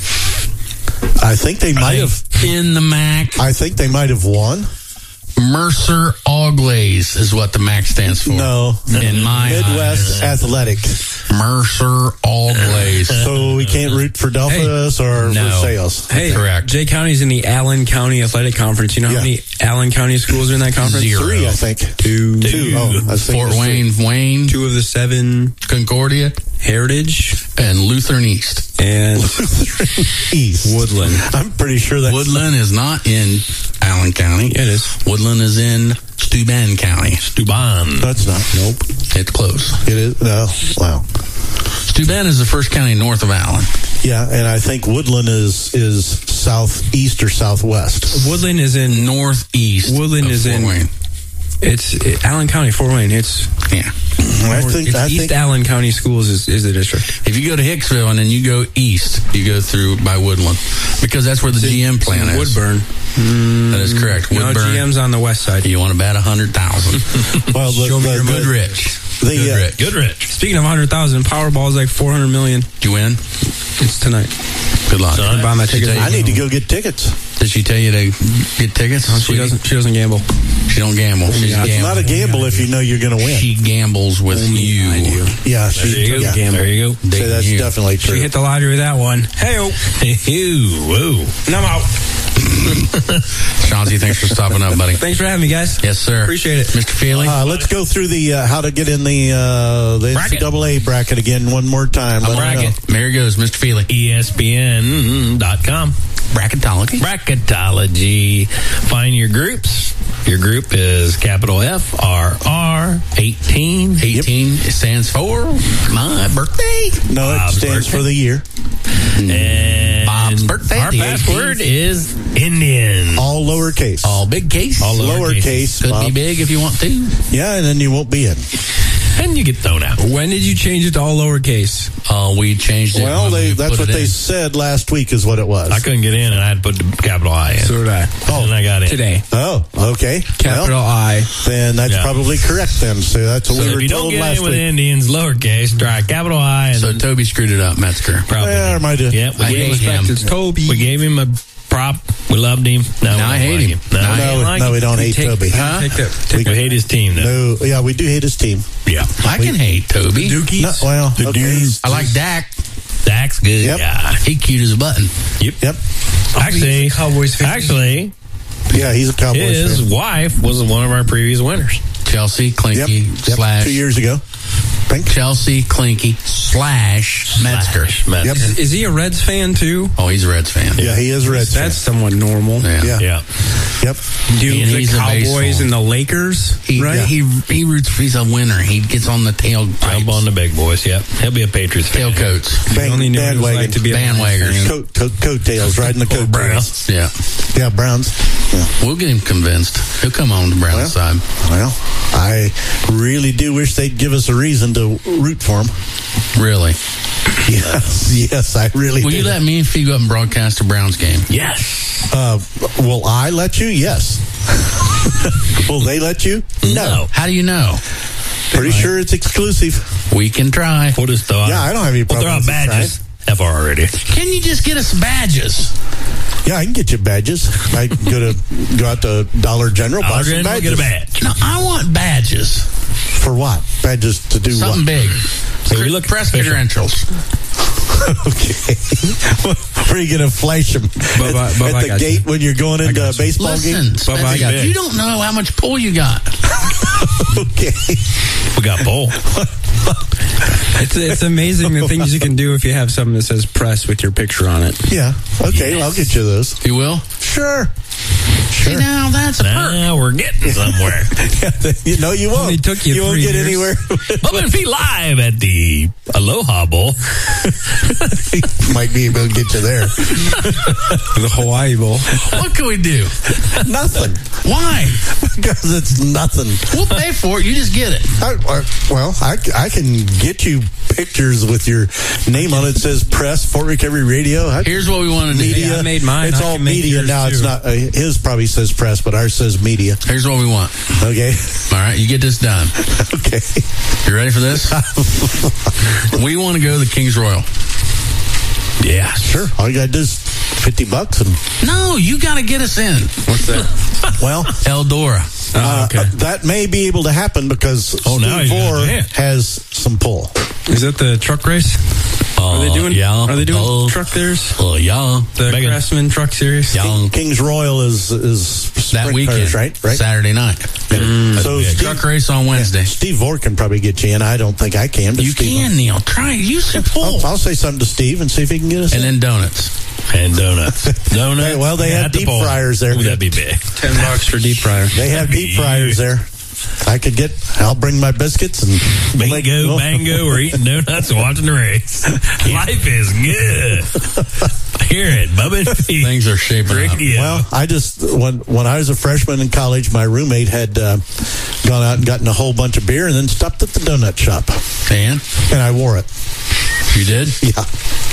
Speaker 4: I think they might have
Speaker 3: in the Mac.
Speaker 4: I think they might have won.
Speaker 3: Mercer All-Glaze is what the MAC stands for.
Speaker 4: No.
Speaker 3: In my
Speaker 4: Midwest Athletic.
Speaker 3: Mercer All-Glaze.
Speaker 4: So we can't root for Delphos or for sales.
Speaker 20: Hey,
Speaker 3: correct.
Speaker 20: Jay County's in the Allen County Athletic Conference. You know how many Allen County schools are in that conference?
Speaker 3: 0.
Speaker 4: 3, I think.
Speaker 20: 2.
Speaker 4: Oh,
Speaker 3: Fort Wayne.
Speaker 20: 2 of the 7.
Speaker 3: Concordia.
Speaker 20: Heritage.
Speaker 3: And Lutheran East.
Speaker 20: And
Speaker 4: East.
Speaker 20: Woodland.
Speaker 4: I'm pretty sure that
Speaker 3: Woodland is not in Allen County.
Speaker 20: Yeah, it is.
Speaker 3: Woodland is in Steuben County.
Speaker 5: Steuben.
Speaker 4: That's not. Nope.
Speaker 3: It's close.
Speaker 4: It is. No. Wow.
Speaker 3: Steuben is the first county north of Allen.
Speaker 4: Yeah, and I think Woodland is southeast or southwest.
Speaker 20: Woodland is in
Speaker 3: northeast.
Speaker 20: Woodland is in
Speaker 3: Wayne.
Speaker 20: It's Allen County, Fort Wayne. It's
Speaker 4: I think
Speaker 20: East Allen County Schools is the district.
Speaker 3: If you go to Hicksville and then you go east, you go through by Woodland because that's where the GM plant is.
Speaker 20: Woodburn.
Speaker 3: That is correct.
Speaker 20: No,
Speaker 3: Woodburn.
Speaker 20: GM's on the west side.
Speaker 3: You want to bet 100,000?
Speaker 4: Well,
Speaker 3: Goodrich. Goodrich.
Speaker 20: Speaking of 100,000, Powerball is like 400 million.
Speaker 3: You win?
Speaker 20: It's tonight.
Speaker 3: Good luck.
Speaker 20: Buy my tickets.
Speaker 4: I need to go get tickets.
Speaker 3: Did she tell you to get tickets?
Speaker 20: No, she doesn't gamble.
Speaker 3: She don't gamble.
Speaker 4: It's not a gamble if you know you're going to win.
Speaker 3: She gambles with you.
Speaker 20: I do.
Speaker 4: Yeah,
Speaker 5: There you go.
Speaker 20: Gamble.
Speaker 5: There you go.
Speaker 4: So that's definitely true.
Speaker 20: She hit the lottery with that one. Hey-oh.
Speaker 5: Whoa.
Speaker 20: And I'm out.
Speaker 6: Chauncey, thanks for stopping up, buddy.
Speaker 20: Thanks for having me, guys.
Speaker 6: Yes, sir.
Speaker 20: Appreciate it.
Speaker 6: Mr. Feely?
Speaker 4: Let's go through the how to get in the NCAA bracket again one more time.
Speaker 6: Bracket. There he goes, Mr. Feely.
Speaker 5: ESPN.com.
Speaker 6: Bracketology.
Speaker 5: Bracketology. Find your groups. Your group is capital FRR 18.
Speaker 6: 18 stands for my birthday.
Speaker 4: No, it stands for the year.
Speaker 5: And
Speaker 6: Bob's birthday.
Speaker 5: Our password is Indian.
Speaker 4: All lowercase.
Speaker 6: All big case.
Speaker 5: All
Speaker 4: lowercase.
Speaker 6: Could
Speaker 4: Bob.
Speaker 6: be big if you want to.
Speaker 4: Yeah, and then you won't be in.
Speaker 5: And you get thrown out.
Speaker 20: When did you change it to all lowercase?
Speaker 6: We changed it.
Speaker 4: Well,
Speaker 6: when we
Speaker 4: that's
Speaker 6: put
Speaker 4: what
Speaker 6: it
Speaker 4: they
Speaker 6: in.
Speaker 4: said last week is what it was.
Speaker 5: I couldn't get in, and I had to put the capital I in.
Speaker 20: So did I.
Speaker 5: Oh, and I got in
Speaker 20: Today.
Speaker 4: Oh, okay.
Speaker 20: Capital I.
Speaker 4: Then that's probably correct then. So that's what
Speaker 5: So
Speaker 4: we
Speaker 5: if
Speaker 4: were
Speaker 5: you don't
Speaker 4: told
Speaker 5: get
Speaker 4: last
Speaker 5: in with
Speaker 4: week.
Speaker 5: Indians, lowercase, try capital I. And
Speaker 6: So Toby screwed it up, Metzger.
Speaker 5: probably.
Speaker 4: Yeah, or might have.
Speaker 5: Yeah,
Speaker 6: I hate him.
Speaker 20: It's Toby.
Speaker 5: we gave him a prop. We loved him. No,
Speaker 6: Now I hate him.
Speaker 4: No, we don't hate Toby.
Speaker 6: Huh?
Speaker 20: Take that.
Speaker 5: We hate his team, though.
Speaker 4: No, yeah, we do hate his team.
Speaker 5: Yeah.
Speaker 6: I can hate Toby.
Speaker 20: Dookies.
Speaker 4: No, well,
Speaker 6: The
Speaker 4: okay.
Speaker 6: dudes. I like Dak.
Speaker 5: Dak's good.
Speaker 4: Yep.
Speaker 5: Yeah.
Speaker 6: He cute as a button.
Speaker 4: Yep.
Speaker 5: Actually,
Speaker 20: Cowboys fan.
Speaker 5: actually,
Speaker 4: Yeah, he's a Cowboys
Speaker 5: his
Speaker 4: fan.
Speaker 5: wife was one of our previous winners.
Speaker 6: Chelsea Clinky
Speaker 4: Yep.
Speaker 6: slash
Speaker 4: 2 years ago.
Speaker 6: Chelsea Clinky slash Metzger.
Speaker 4: Yep.
Speaker 20: Is he a Reds fan too?
Speaker 6: Oh, he's a Reds fan.
Speaker 4: Yeah, he is a Reds fan.
Speaker 20: That's somewhat normal.
Speaker 6: Yeah.
Speaker 4: Yeah. Yep.
Speaker 20: Dude,
Speaker 6: And
Speaker 20: the
Speaker 6: he's a
Speaker 20: Cowboys
Speaker 6: baseball.
Speaker 20: and the Lakers,
Speaker 6: He,
Speaker 20: right?
Speaker 6: he roots for, he's a winner. He gets on the tail.
Speaker 5: Jump on the big boys. Yep. He'll be a Patriots fan.
Speaker 6: Tailcoats.
Speaker 4: Bang,
Speaker 20: only knew what it was
Speaker 4: bandwagon.
Speaker 20: like to be a
Speaker 6: Bandwagons.
Speaker 4: Coattails, riding the coattails.
Speaker 6: Yeah.
Speaker 4: Yeah, Browns. Yeah.
Speaker 6: We'll get him convinced. He'll come on the Brown side.
Speaker 4: Well, I really do wish they'd give us a reason to root for him.
Speaker 6: Really?
Speaker 4: Yes, I really
Speaker 6: Will
Speaker 4: do.
Speaker 6: you let me and Fee go up and broadcast a Browns game?
Speaker 5: Yes.
Speaker 4: Will I let you? Yes. Will they let you? No.
Speaker 6: How do you know?
Speaker 4: Pretty sure it's exclusive.
Speaker 6: We can try.
Speaker 5: We'll just throw out.
Speaker 4: Yeah, I don't have any
Speaker 5: We'll throw
Speaker 4: problems.
Speaker 5: out badges. FR already.
Speaker 6: Can you just get us badges?
Speaker 4: Yeah, I can get you badges. I can go out to Dollar General, buy
Speaker 5: Dollar
Speaker 4: some
Speaker 5: General,
Speaker 4: badges.
Speaker 5: get a badge.
Speaker 6: No, I want badges.
Speaker 4: For what? Badges to do
Speaker 6: Something
Speaker 4: what?
Speaker 6: big.
Speaker 5: So we look
Speaker 6: press
Speaker 5: official.
Speaker 6: credentials.
Speaker 4: Okay. Where are you going to flash them? At the gate when you're going into a baseball
Speaker 6: Listen,
Speaker 4: game?
Speaker 6: Spencer, you don't know how much pull you got.
Speaker 4: Okay.
Speaker 5: We got bull.
Speaker 20: It's amazing the things you can do if you have something that says press with your picture on it.
Speaker 4: Yeah. Okay, I'll get you those.
Speaker 6: You will?
Speaker 4: Sure.
Speaker 6: See, now that's a perk.
Speaker 5: Now we're getting somewhere.
Speaker 4: You know you won't.
Speaker 20: Only took you
Speaker 4: won't
Speaker 20: 3
Speaker 4: get
Speaker 20: years.
Speaker 4: anywhere.
Speaker 5: Bubba and Fee live at the Aloha Bowl.
Speaker 4: Might be able to get you there.
Speaker 20: The Hawaii Bowl.
Speaker 6: What can we do?
Speaker 4: Nothing.
Speaker 6: Why?
Speaker 4: Because it's nothing.
Speaker 6: We'll pay for it. You just get it.
Speaker 4: I can get you pictures with your name on it. It says press, Fort Recovery Radio.
Speaker 6: Here's what we want to do.
Speaker 4: Media.
Speaker 20: Yeah, I made mine.
Speaker 4: It's
Speaker 20: I
Speaker 4: all
Speaker 20: can make
Speaker 4: media
Speaker 20: yours
Speaker 4: now. It's
Speaker 20: too.
Speaker 4: not. His probably says press, but ours says media.
Speaker 6: Here's what we want.
Speaker 4: Okay.
Speaker 6: All right, you get this done.
Speaker 4: Okay.
Speaker 6: You ready for this? We want to go to the King's Royal.
Speaker 5: Yeah.
Speaker 4: Sure. All you got to do is $50 and
Speaker 6: No, you got to get us in.
Speaker 20: What's that?
Speaker 4: well,
Speaker 6: Eldora.
Speaker 20: Okay.
Speaker 4: that may be able to happen because
Speaker 5: now
Speaker 4: Steve
Speaker 5: you got
Speaker 4: Vore
Speaker 5: it.
Speaker 4: has some pull.
Speaker 20: Is that the truck race? Are they doing?
Speaker 6: Yeah.
Speaker 20: Are they doing truck theirs?
Speaker 6: Yeah.
Speaker 20: The
Speaker 5: Megan.
Speaker 20: Craftsman Truck Series.
Speaker 6: Young.
Speaker 4: King's Royal is
Speaker 6: That
Speaker 4: sprint
Speaker 6: weekend.
Speaker 4: cars, right?
Speaker 6: Saturday night.
Speaker 4: So
Speaker 6: Yeah, truck race on Wednesday.
Speaker 4: Steve Vore can probably get you in. I don't think I can. But
Speaker 6: You
Speaker 4: Steve
Speaker 6: can, Neil. Try it. Use your pull.
Speaker 4: I'll say something to Steve and see if he can get us
Speaker 6: And
Speaker 4: in.
Speaker 6: then donuts.
Speaker 5: And donuts. Donuts.
Speaker 4: Hey, well, they have
Speaker 5: at the
Speaker 4: deep
Speaker 5: bowl.
Speaker 4: fryers there.
Speaker 5: Ooh, that'd be big.
Speaker 20: $10 for deep fryer.
Speaker 4: They have deep fryers there. I'll bring my biscuits and
Speaker 5: Bingo, bango, we're eating donuts and watching the race. Life is good. Hear it, Bubba and Fee.
Speaker 6: Things are shaping up.
Speaker 5: Radio.
Speaker 4: Well, I just when I was a freshman in college, my roommate had gone out and gotten a whole bunch of beer and then stopped at the donut shop,
Speaker 6: And
Speaker 4: and I wore it.
Speaker 6: you did?
Speaker 4: Yeah,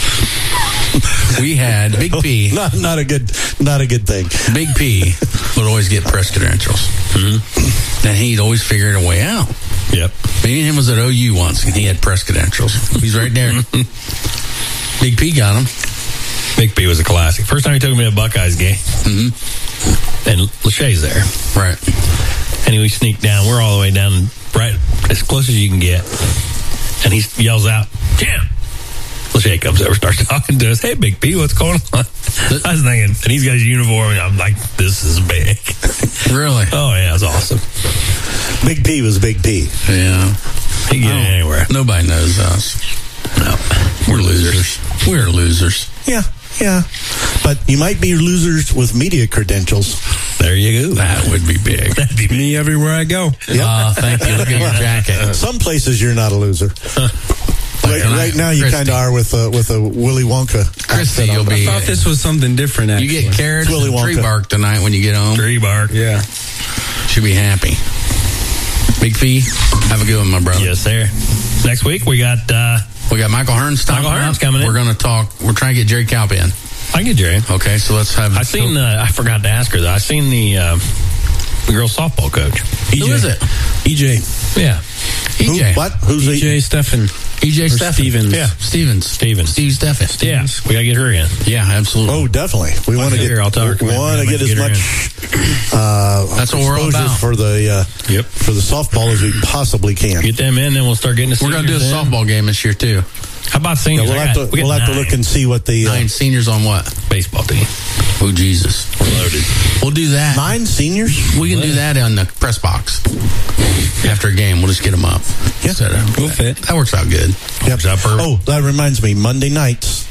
Speaker 6: We had Big P.
Speaker 4: not a good thing.
Speaker 6: Big P would always get press credentials. Mm-hmm. And he'd always figure a way out.
Speaker 5: Yep.
Speaker 6: Me and him was at OU once, and he had press credentials. He's right there. Big P got him.
Speaker 5: Big P was a classic. First time he took me to a Buckeyes game.
Speaker 6: Mm-hmm.
Speaker 5: And Lachey's there.
Speaker 6: Right.
Speaker 5: And we sneak down. We're all the way down, right as close as you can get. And he yells out, Jim, Well, Jacobs ever starts talking to us. Hey, Big P, what's going on? I was thinking, and he's got his uniform, and I'm like, this is big.
Speaker 3: Really?
Speaker 5: Oh, yeah, it's awesome.
Speaker 4: Big P was Big P.
Speaker 3: Yeah.
Speaker 5: He can get anywhere.
Speaker 3: Nobody knows us. No. We're losers. We're losers.
Speaker 4: Yeah. But you might be losers with media credentials.
Speaker 5: There you go.
Speaker 3: That would be big.
Speaker 5: That'd be
Speaker 20: Me everywhere I go.
Speaker 3: Yep. Thank you. Look at your jacket.
Speaker 4: Some places you're not a loser. Right now, you kind of are with a Willy Wonka.
Speaker 3: Christy, you'll be.
Speaker 20: I thought this was something different. Actually.
Speaker 3: You get carrots
Speaker 4: Willy
Speaker 3: and tree
Speaker 4: Wonka.
Speaker 3: bark tonight when you get home.
Speaker 5: Tree bark.
Speaker 20: Yeah.
Speaker 3: Should be happy. Big Fee, have a good one, my brother.
Speaker 5: Yes, sir. Next week, we got
Speaker 3: Michael Hearns.
Speaker 5: Michael Hearns coming in.
Speaker 3: We're going to talk. We're trying to get Jerry Kaup in.
Speaker 5: I can get Jerry.
Speaker 3: Okay, so let's have.
Speaker 5: I seen. I forgot to ask her though. I seen the girls softball coach.
Speaker 3: Who is it?
Speaker 20: EJ.
Speaker 5: Yeah.
Speaker 3: EJ.
Speaker 4: What? Who's
Speaker 20: EJ Steffen.
Speaker 3: EJ Steffen.
Speaker 20: Stevens.
Speaker 3: Yeah. Steve Steffen.
Speaker 5: Yeah. We got to get her in.
Speaker 3: Yeah, absolutely.
Speaker 4: Oh, definitely. We want to get.
Speaker 5: I'll tell her.
Speaker 4: We want to get as much.
Speaker 3: That's what we're all
Speaker 4: exposure
Speaker 3: about.
Speaker 4: for the for the softball as we possibly can.
Speaker 5: Get them in, then we'll start getting.
Speaker 3: We're going to do a softball game this year too.
Speaker 5: How about seniors?
Speaker 4: We'll have to look and see what the
Speaker 3: 9 seniors on what
Speaker 5: baseball team.
Speaker 3: Oh Jesus,
Speaker 5: we're loaded.
Speaker 3: We'll do that.
Speaker 4: 9 seniors.
Speaker 3: We can do that on the press box after a game. We'll just get them up.
Speaker 4: Yeah,
Speaker 3: we'll fit. That works out good.
Speaker 4: Yep. Oh, that reminds me. Monday nights,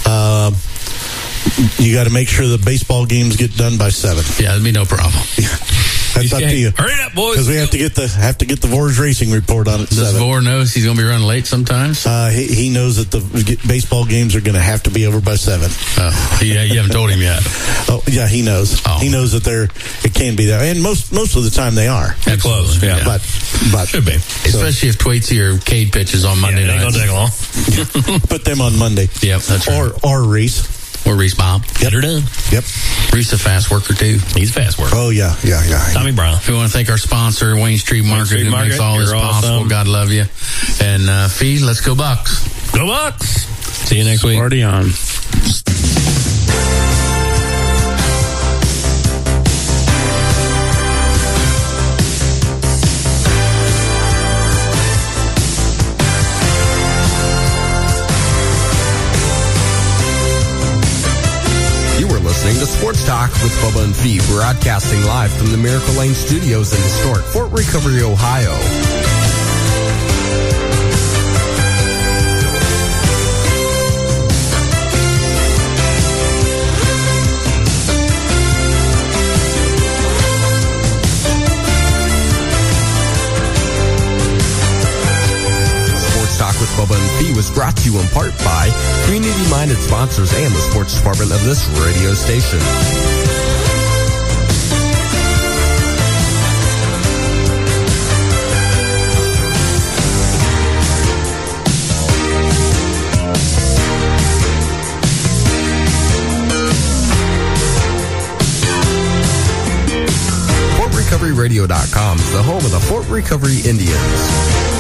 Speaker 4: you got to make sure the baseball games get done by 7.
Speaker 3: Yeah, that'd be no problem.
Speaker 4: That's up to you.
Speaker 5: Hurry up, boys!
Speaker 4: Because we have to get the Vors Racing report on it.
Speaker 3: Does
Speaker 4: 7.
Speaker 3: Vor knows he's going to be running late sometimes?
Speaker 4: He knows that the baseball games are going to have to be over by 7.
Speaker 3: Oh, yeah, you haven't told him yet.
Speaker 4: Oh, yeah, he knows.
Speaker 3: Oh.
Speaker 4: He knows that it can be that, and most of the time they are.
Speaker 5: They're close. Yeah,
Speaker 4: but
Speaker 5: should be.
Speaker 3: Especially if Tweetsy or Cade pitches on Monday night.
Speaker 5: Ain't gonna take long.
Speaker 4: Put them on Monday.
Speaker 3: Yep, that's right.
Speaker 4: Or Reese.
Speaker 3: Or Reese Bob.
Speaker 5: Get her done.
Speaker 4: Yep.
Speaker 3: Reese a fast worker too.
Speaker 5: He's a fast worker.
Speaker 4: Oh yeah.
Speaker 5: Tommy Brown.
Speaker 3: We want to thank our sponsor, Wayne Street Market, who makes all this possible.
Speaker 5: Awesome.
Speaker 3: God love you. And Fee, let's go Bucks.
Speaker 5: Go Bucks. See you next week.
Speaker 20: Party on.
Speaker 21: Listening to Sports Talk with Bubba and Fee, broadcasting live from the Miracle Lane Studios in historic Fort Recovery, Ohio. Talk with Bubba and Fee was brought to you in part by community-minded sponsors and the sports department of this radio station. FortRecoveryRadio.com is the home of the Fort Recovery Indians.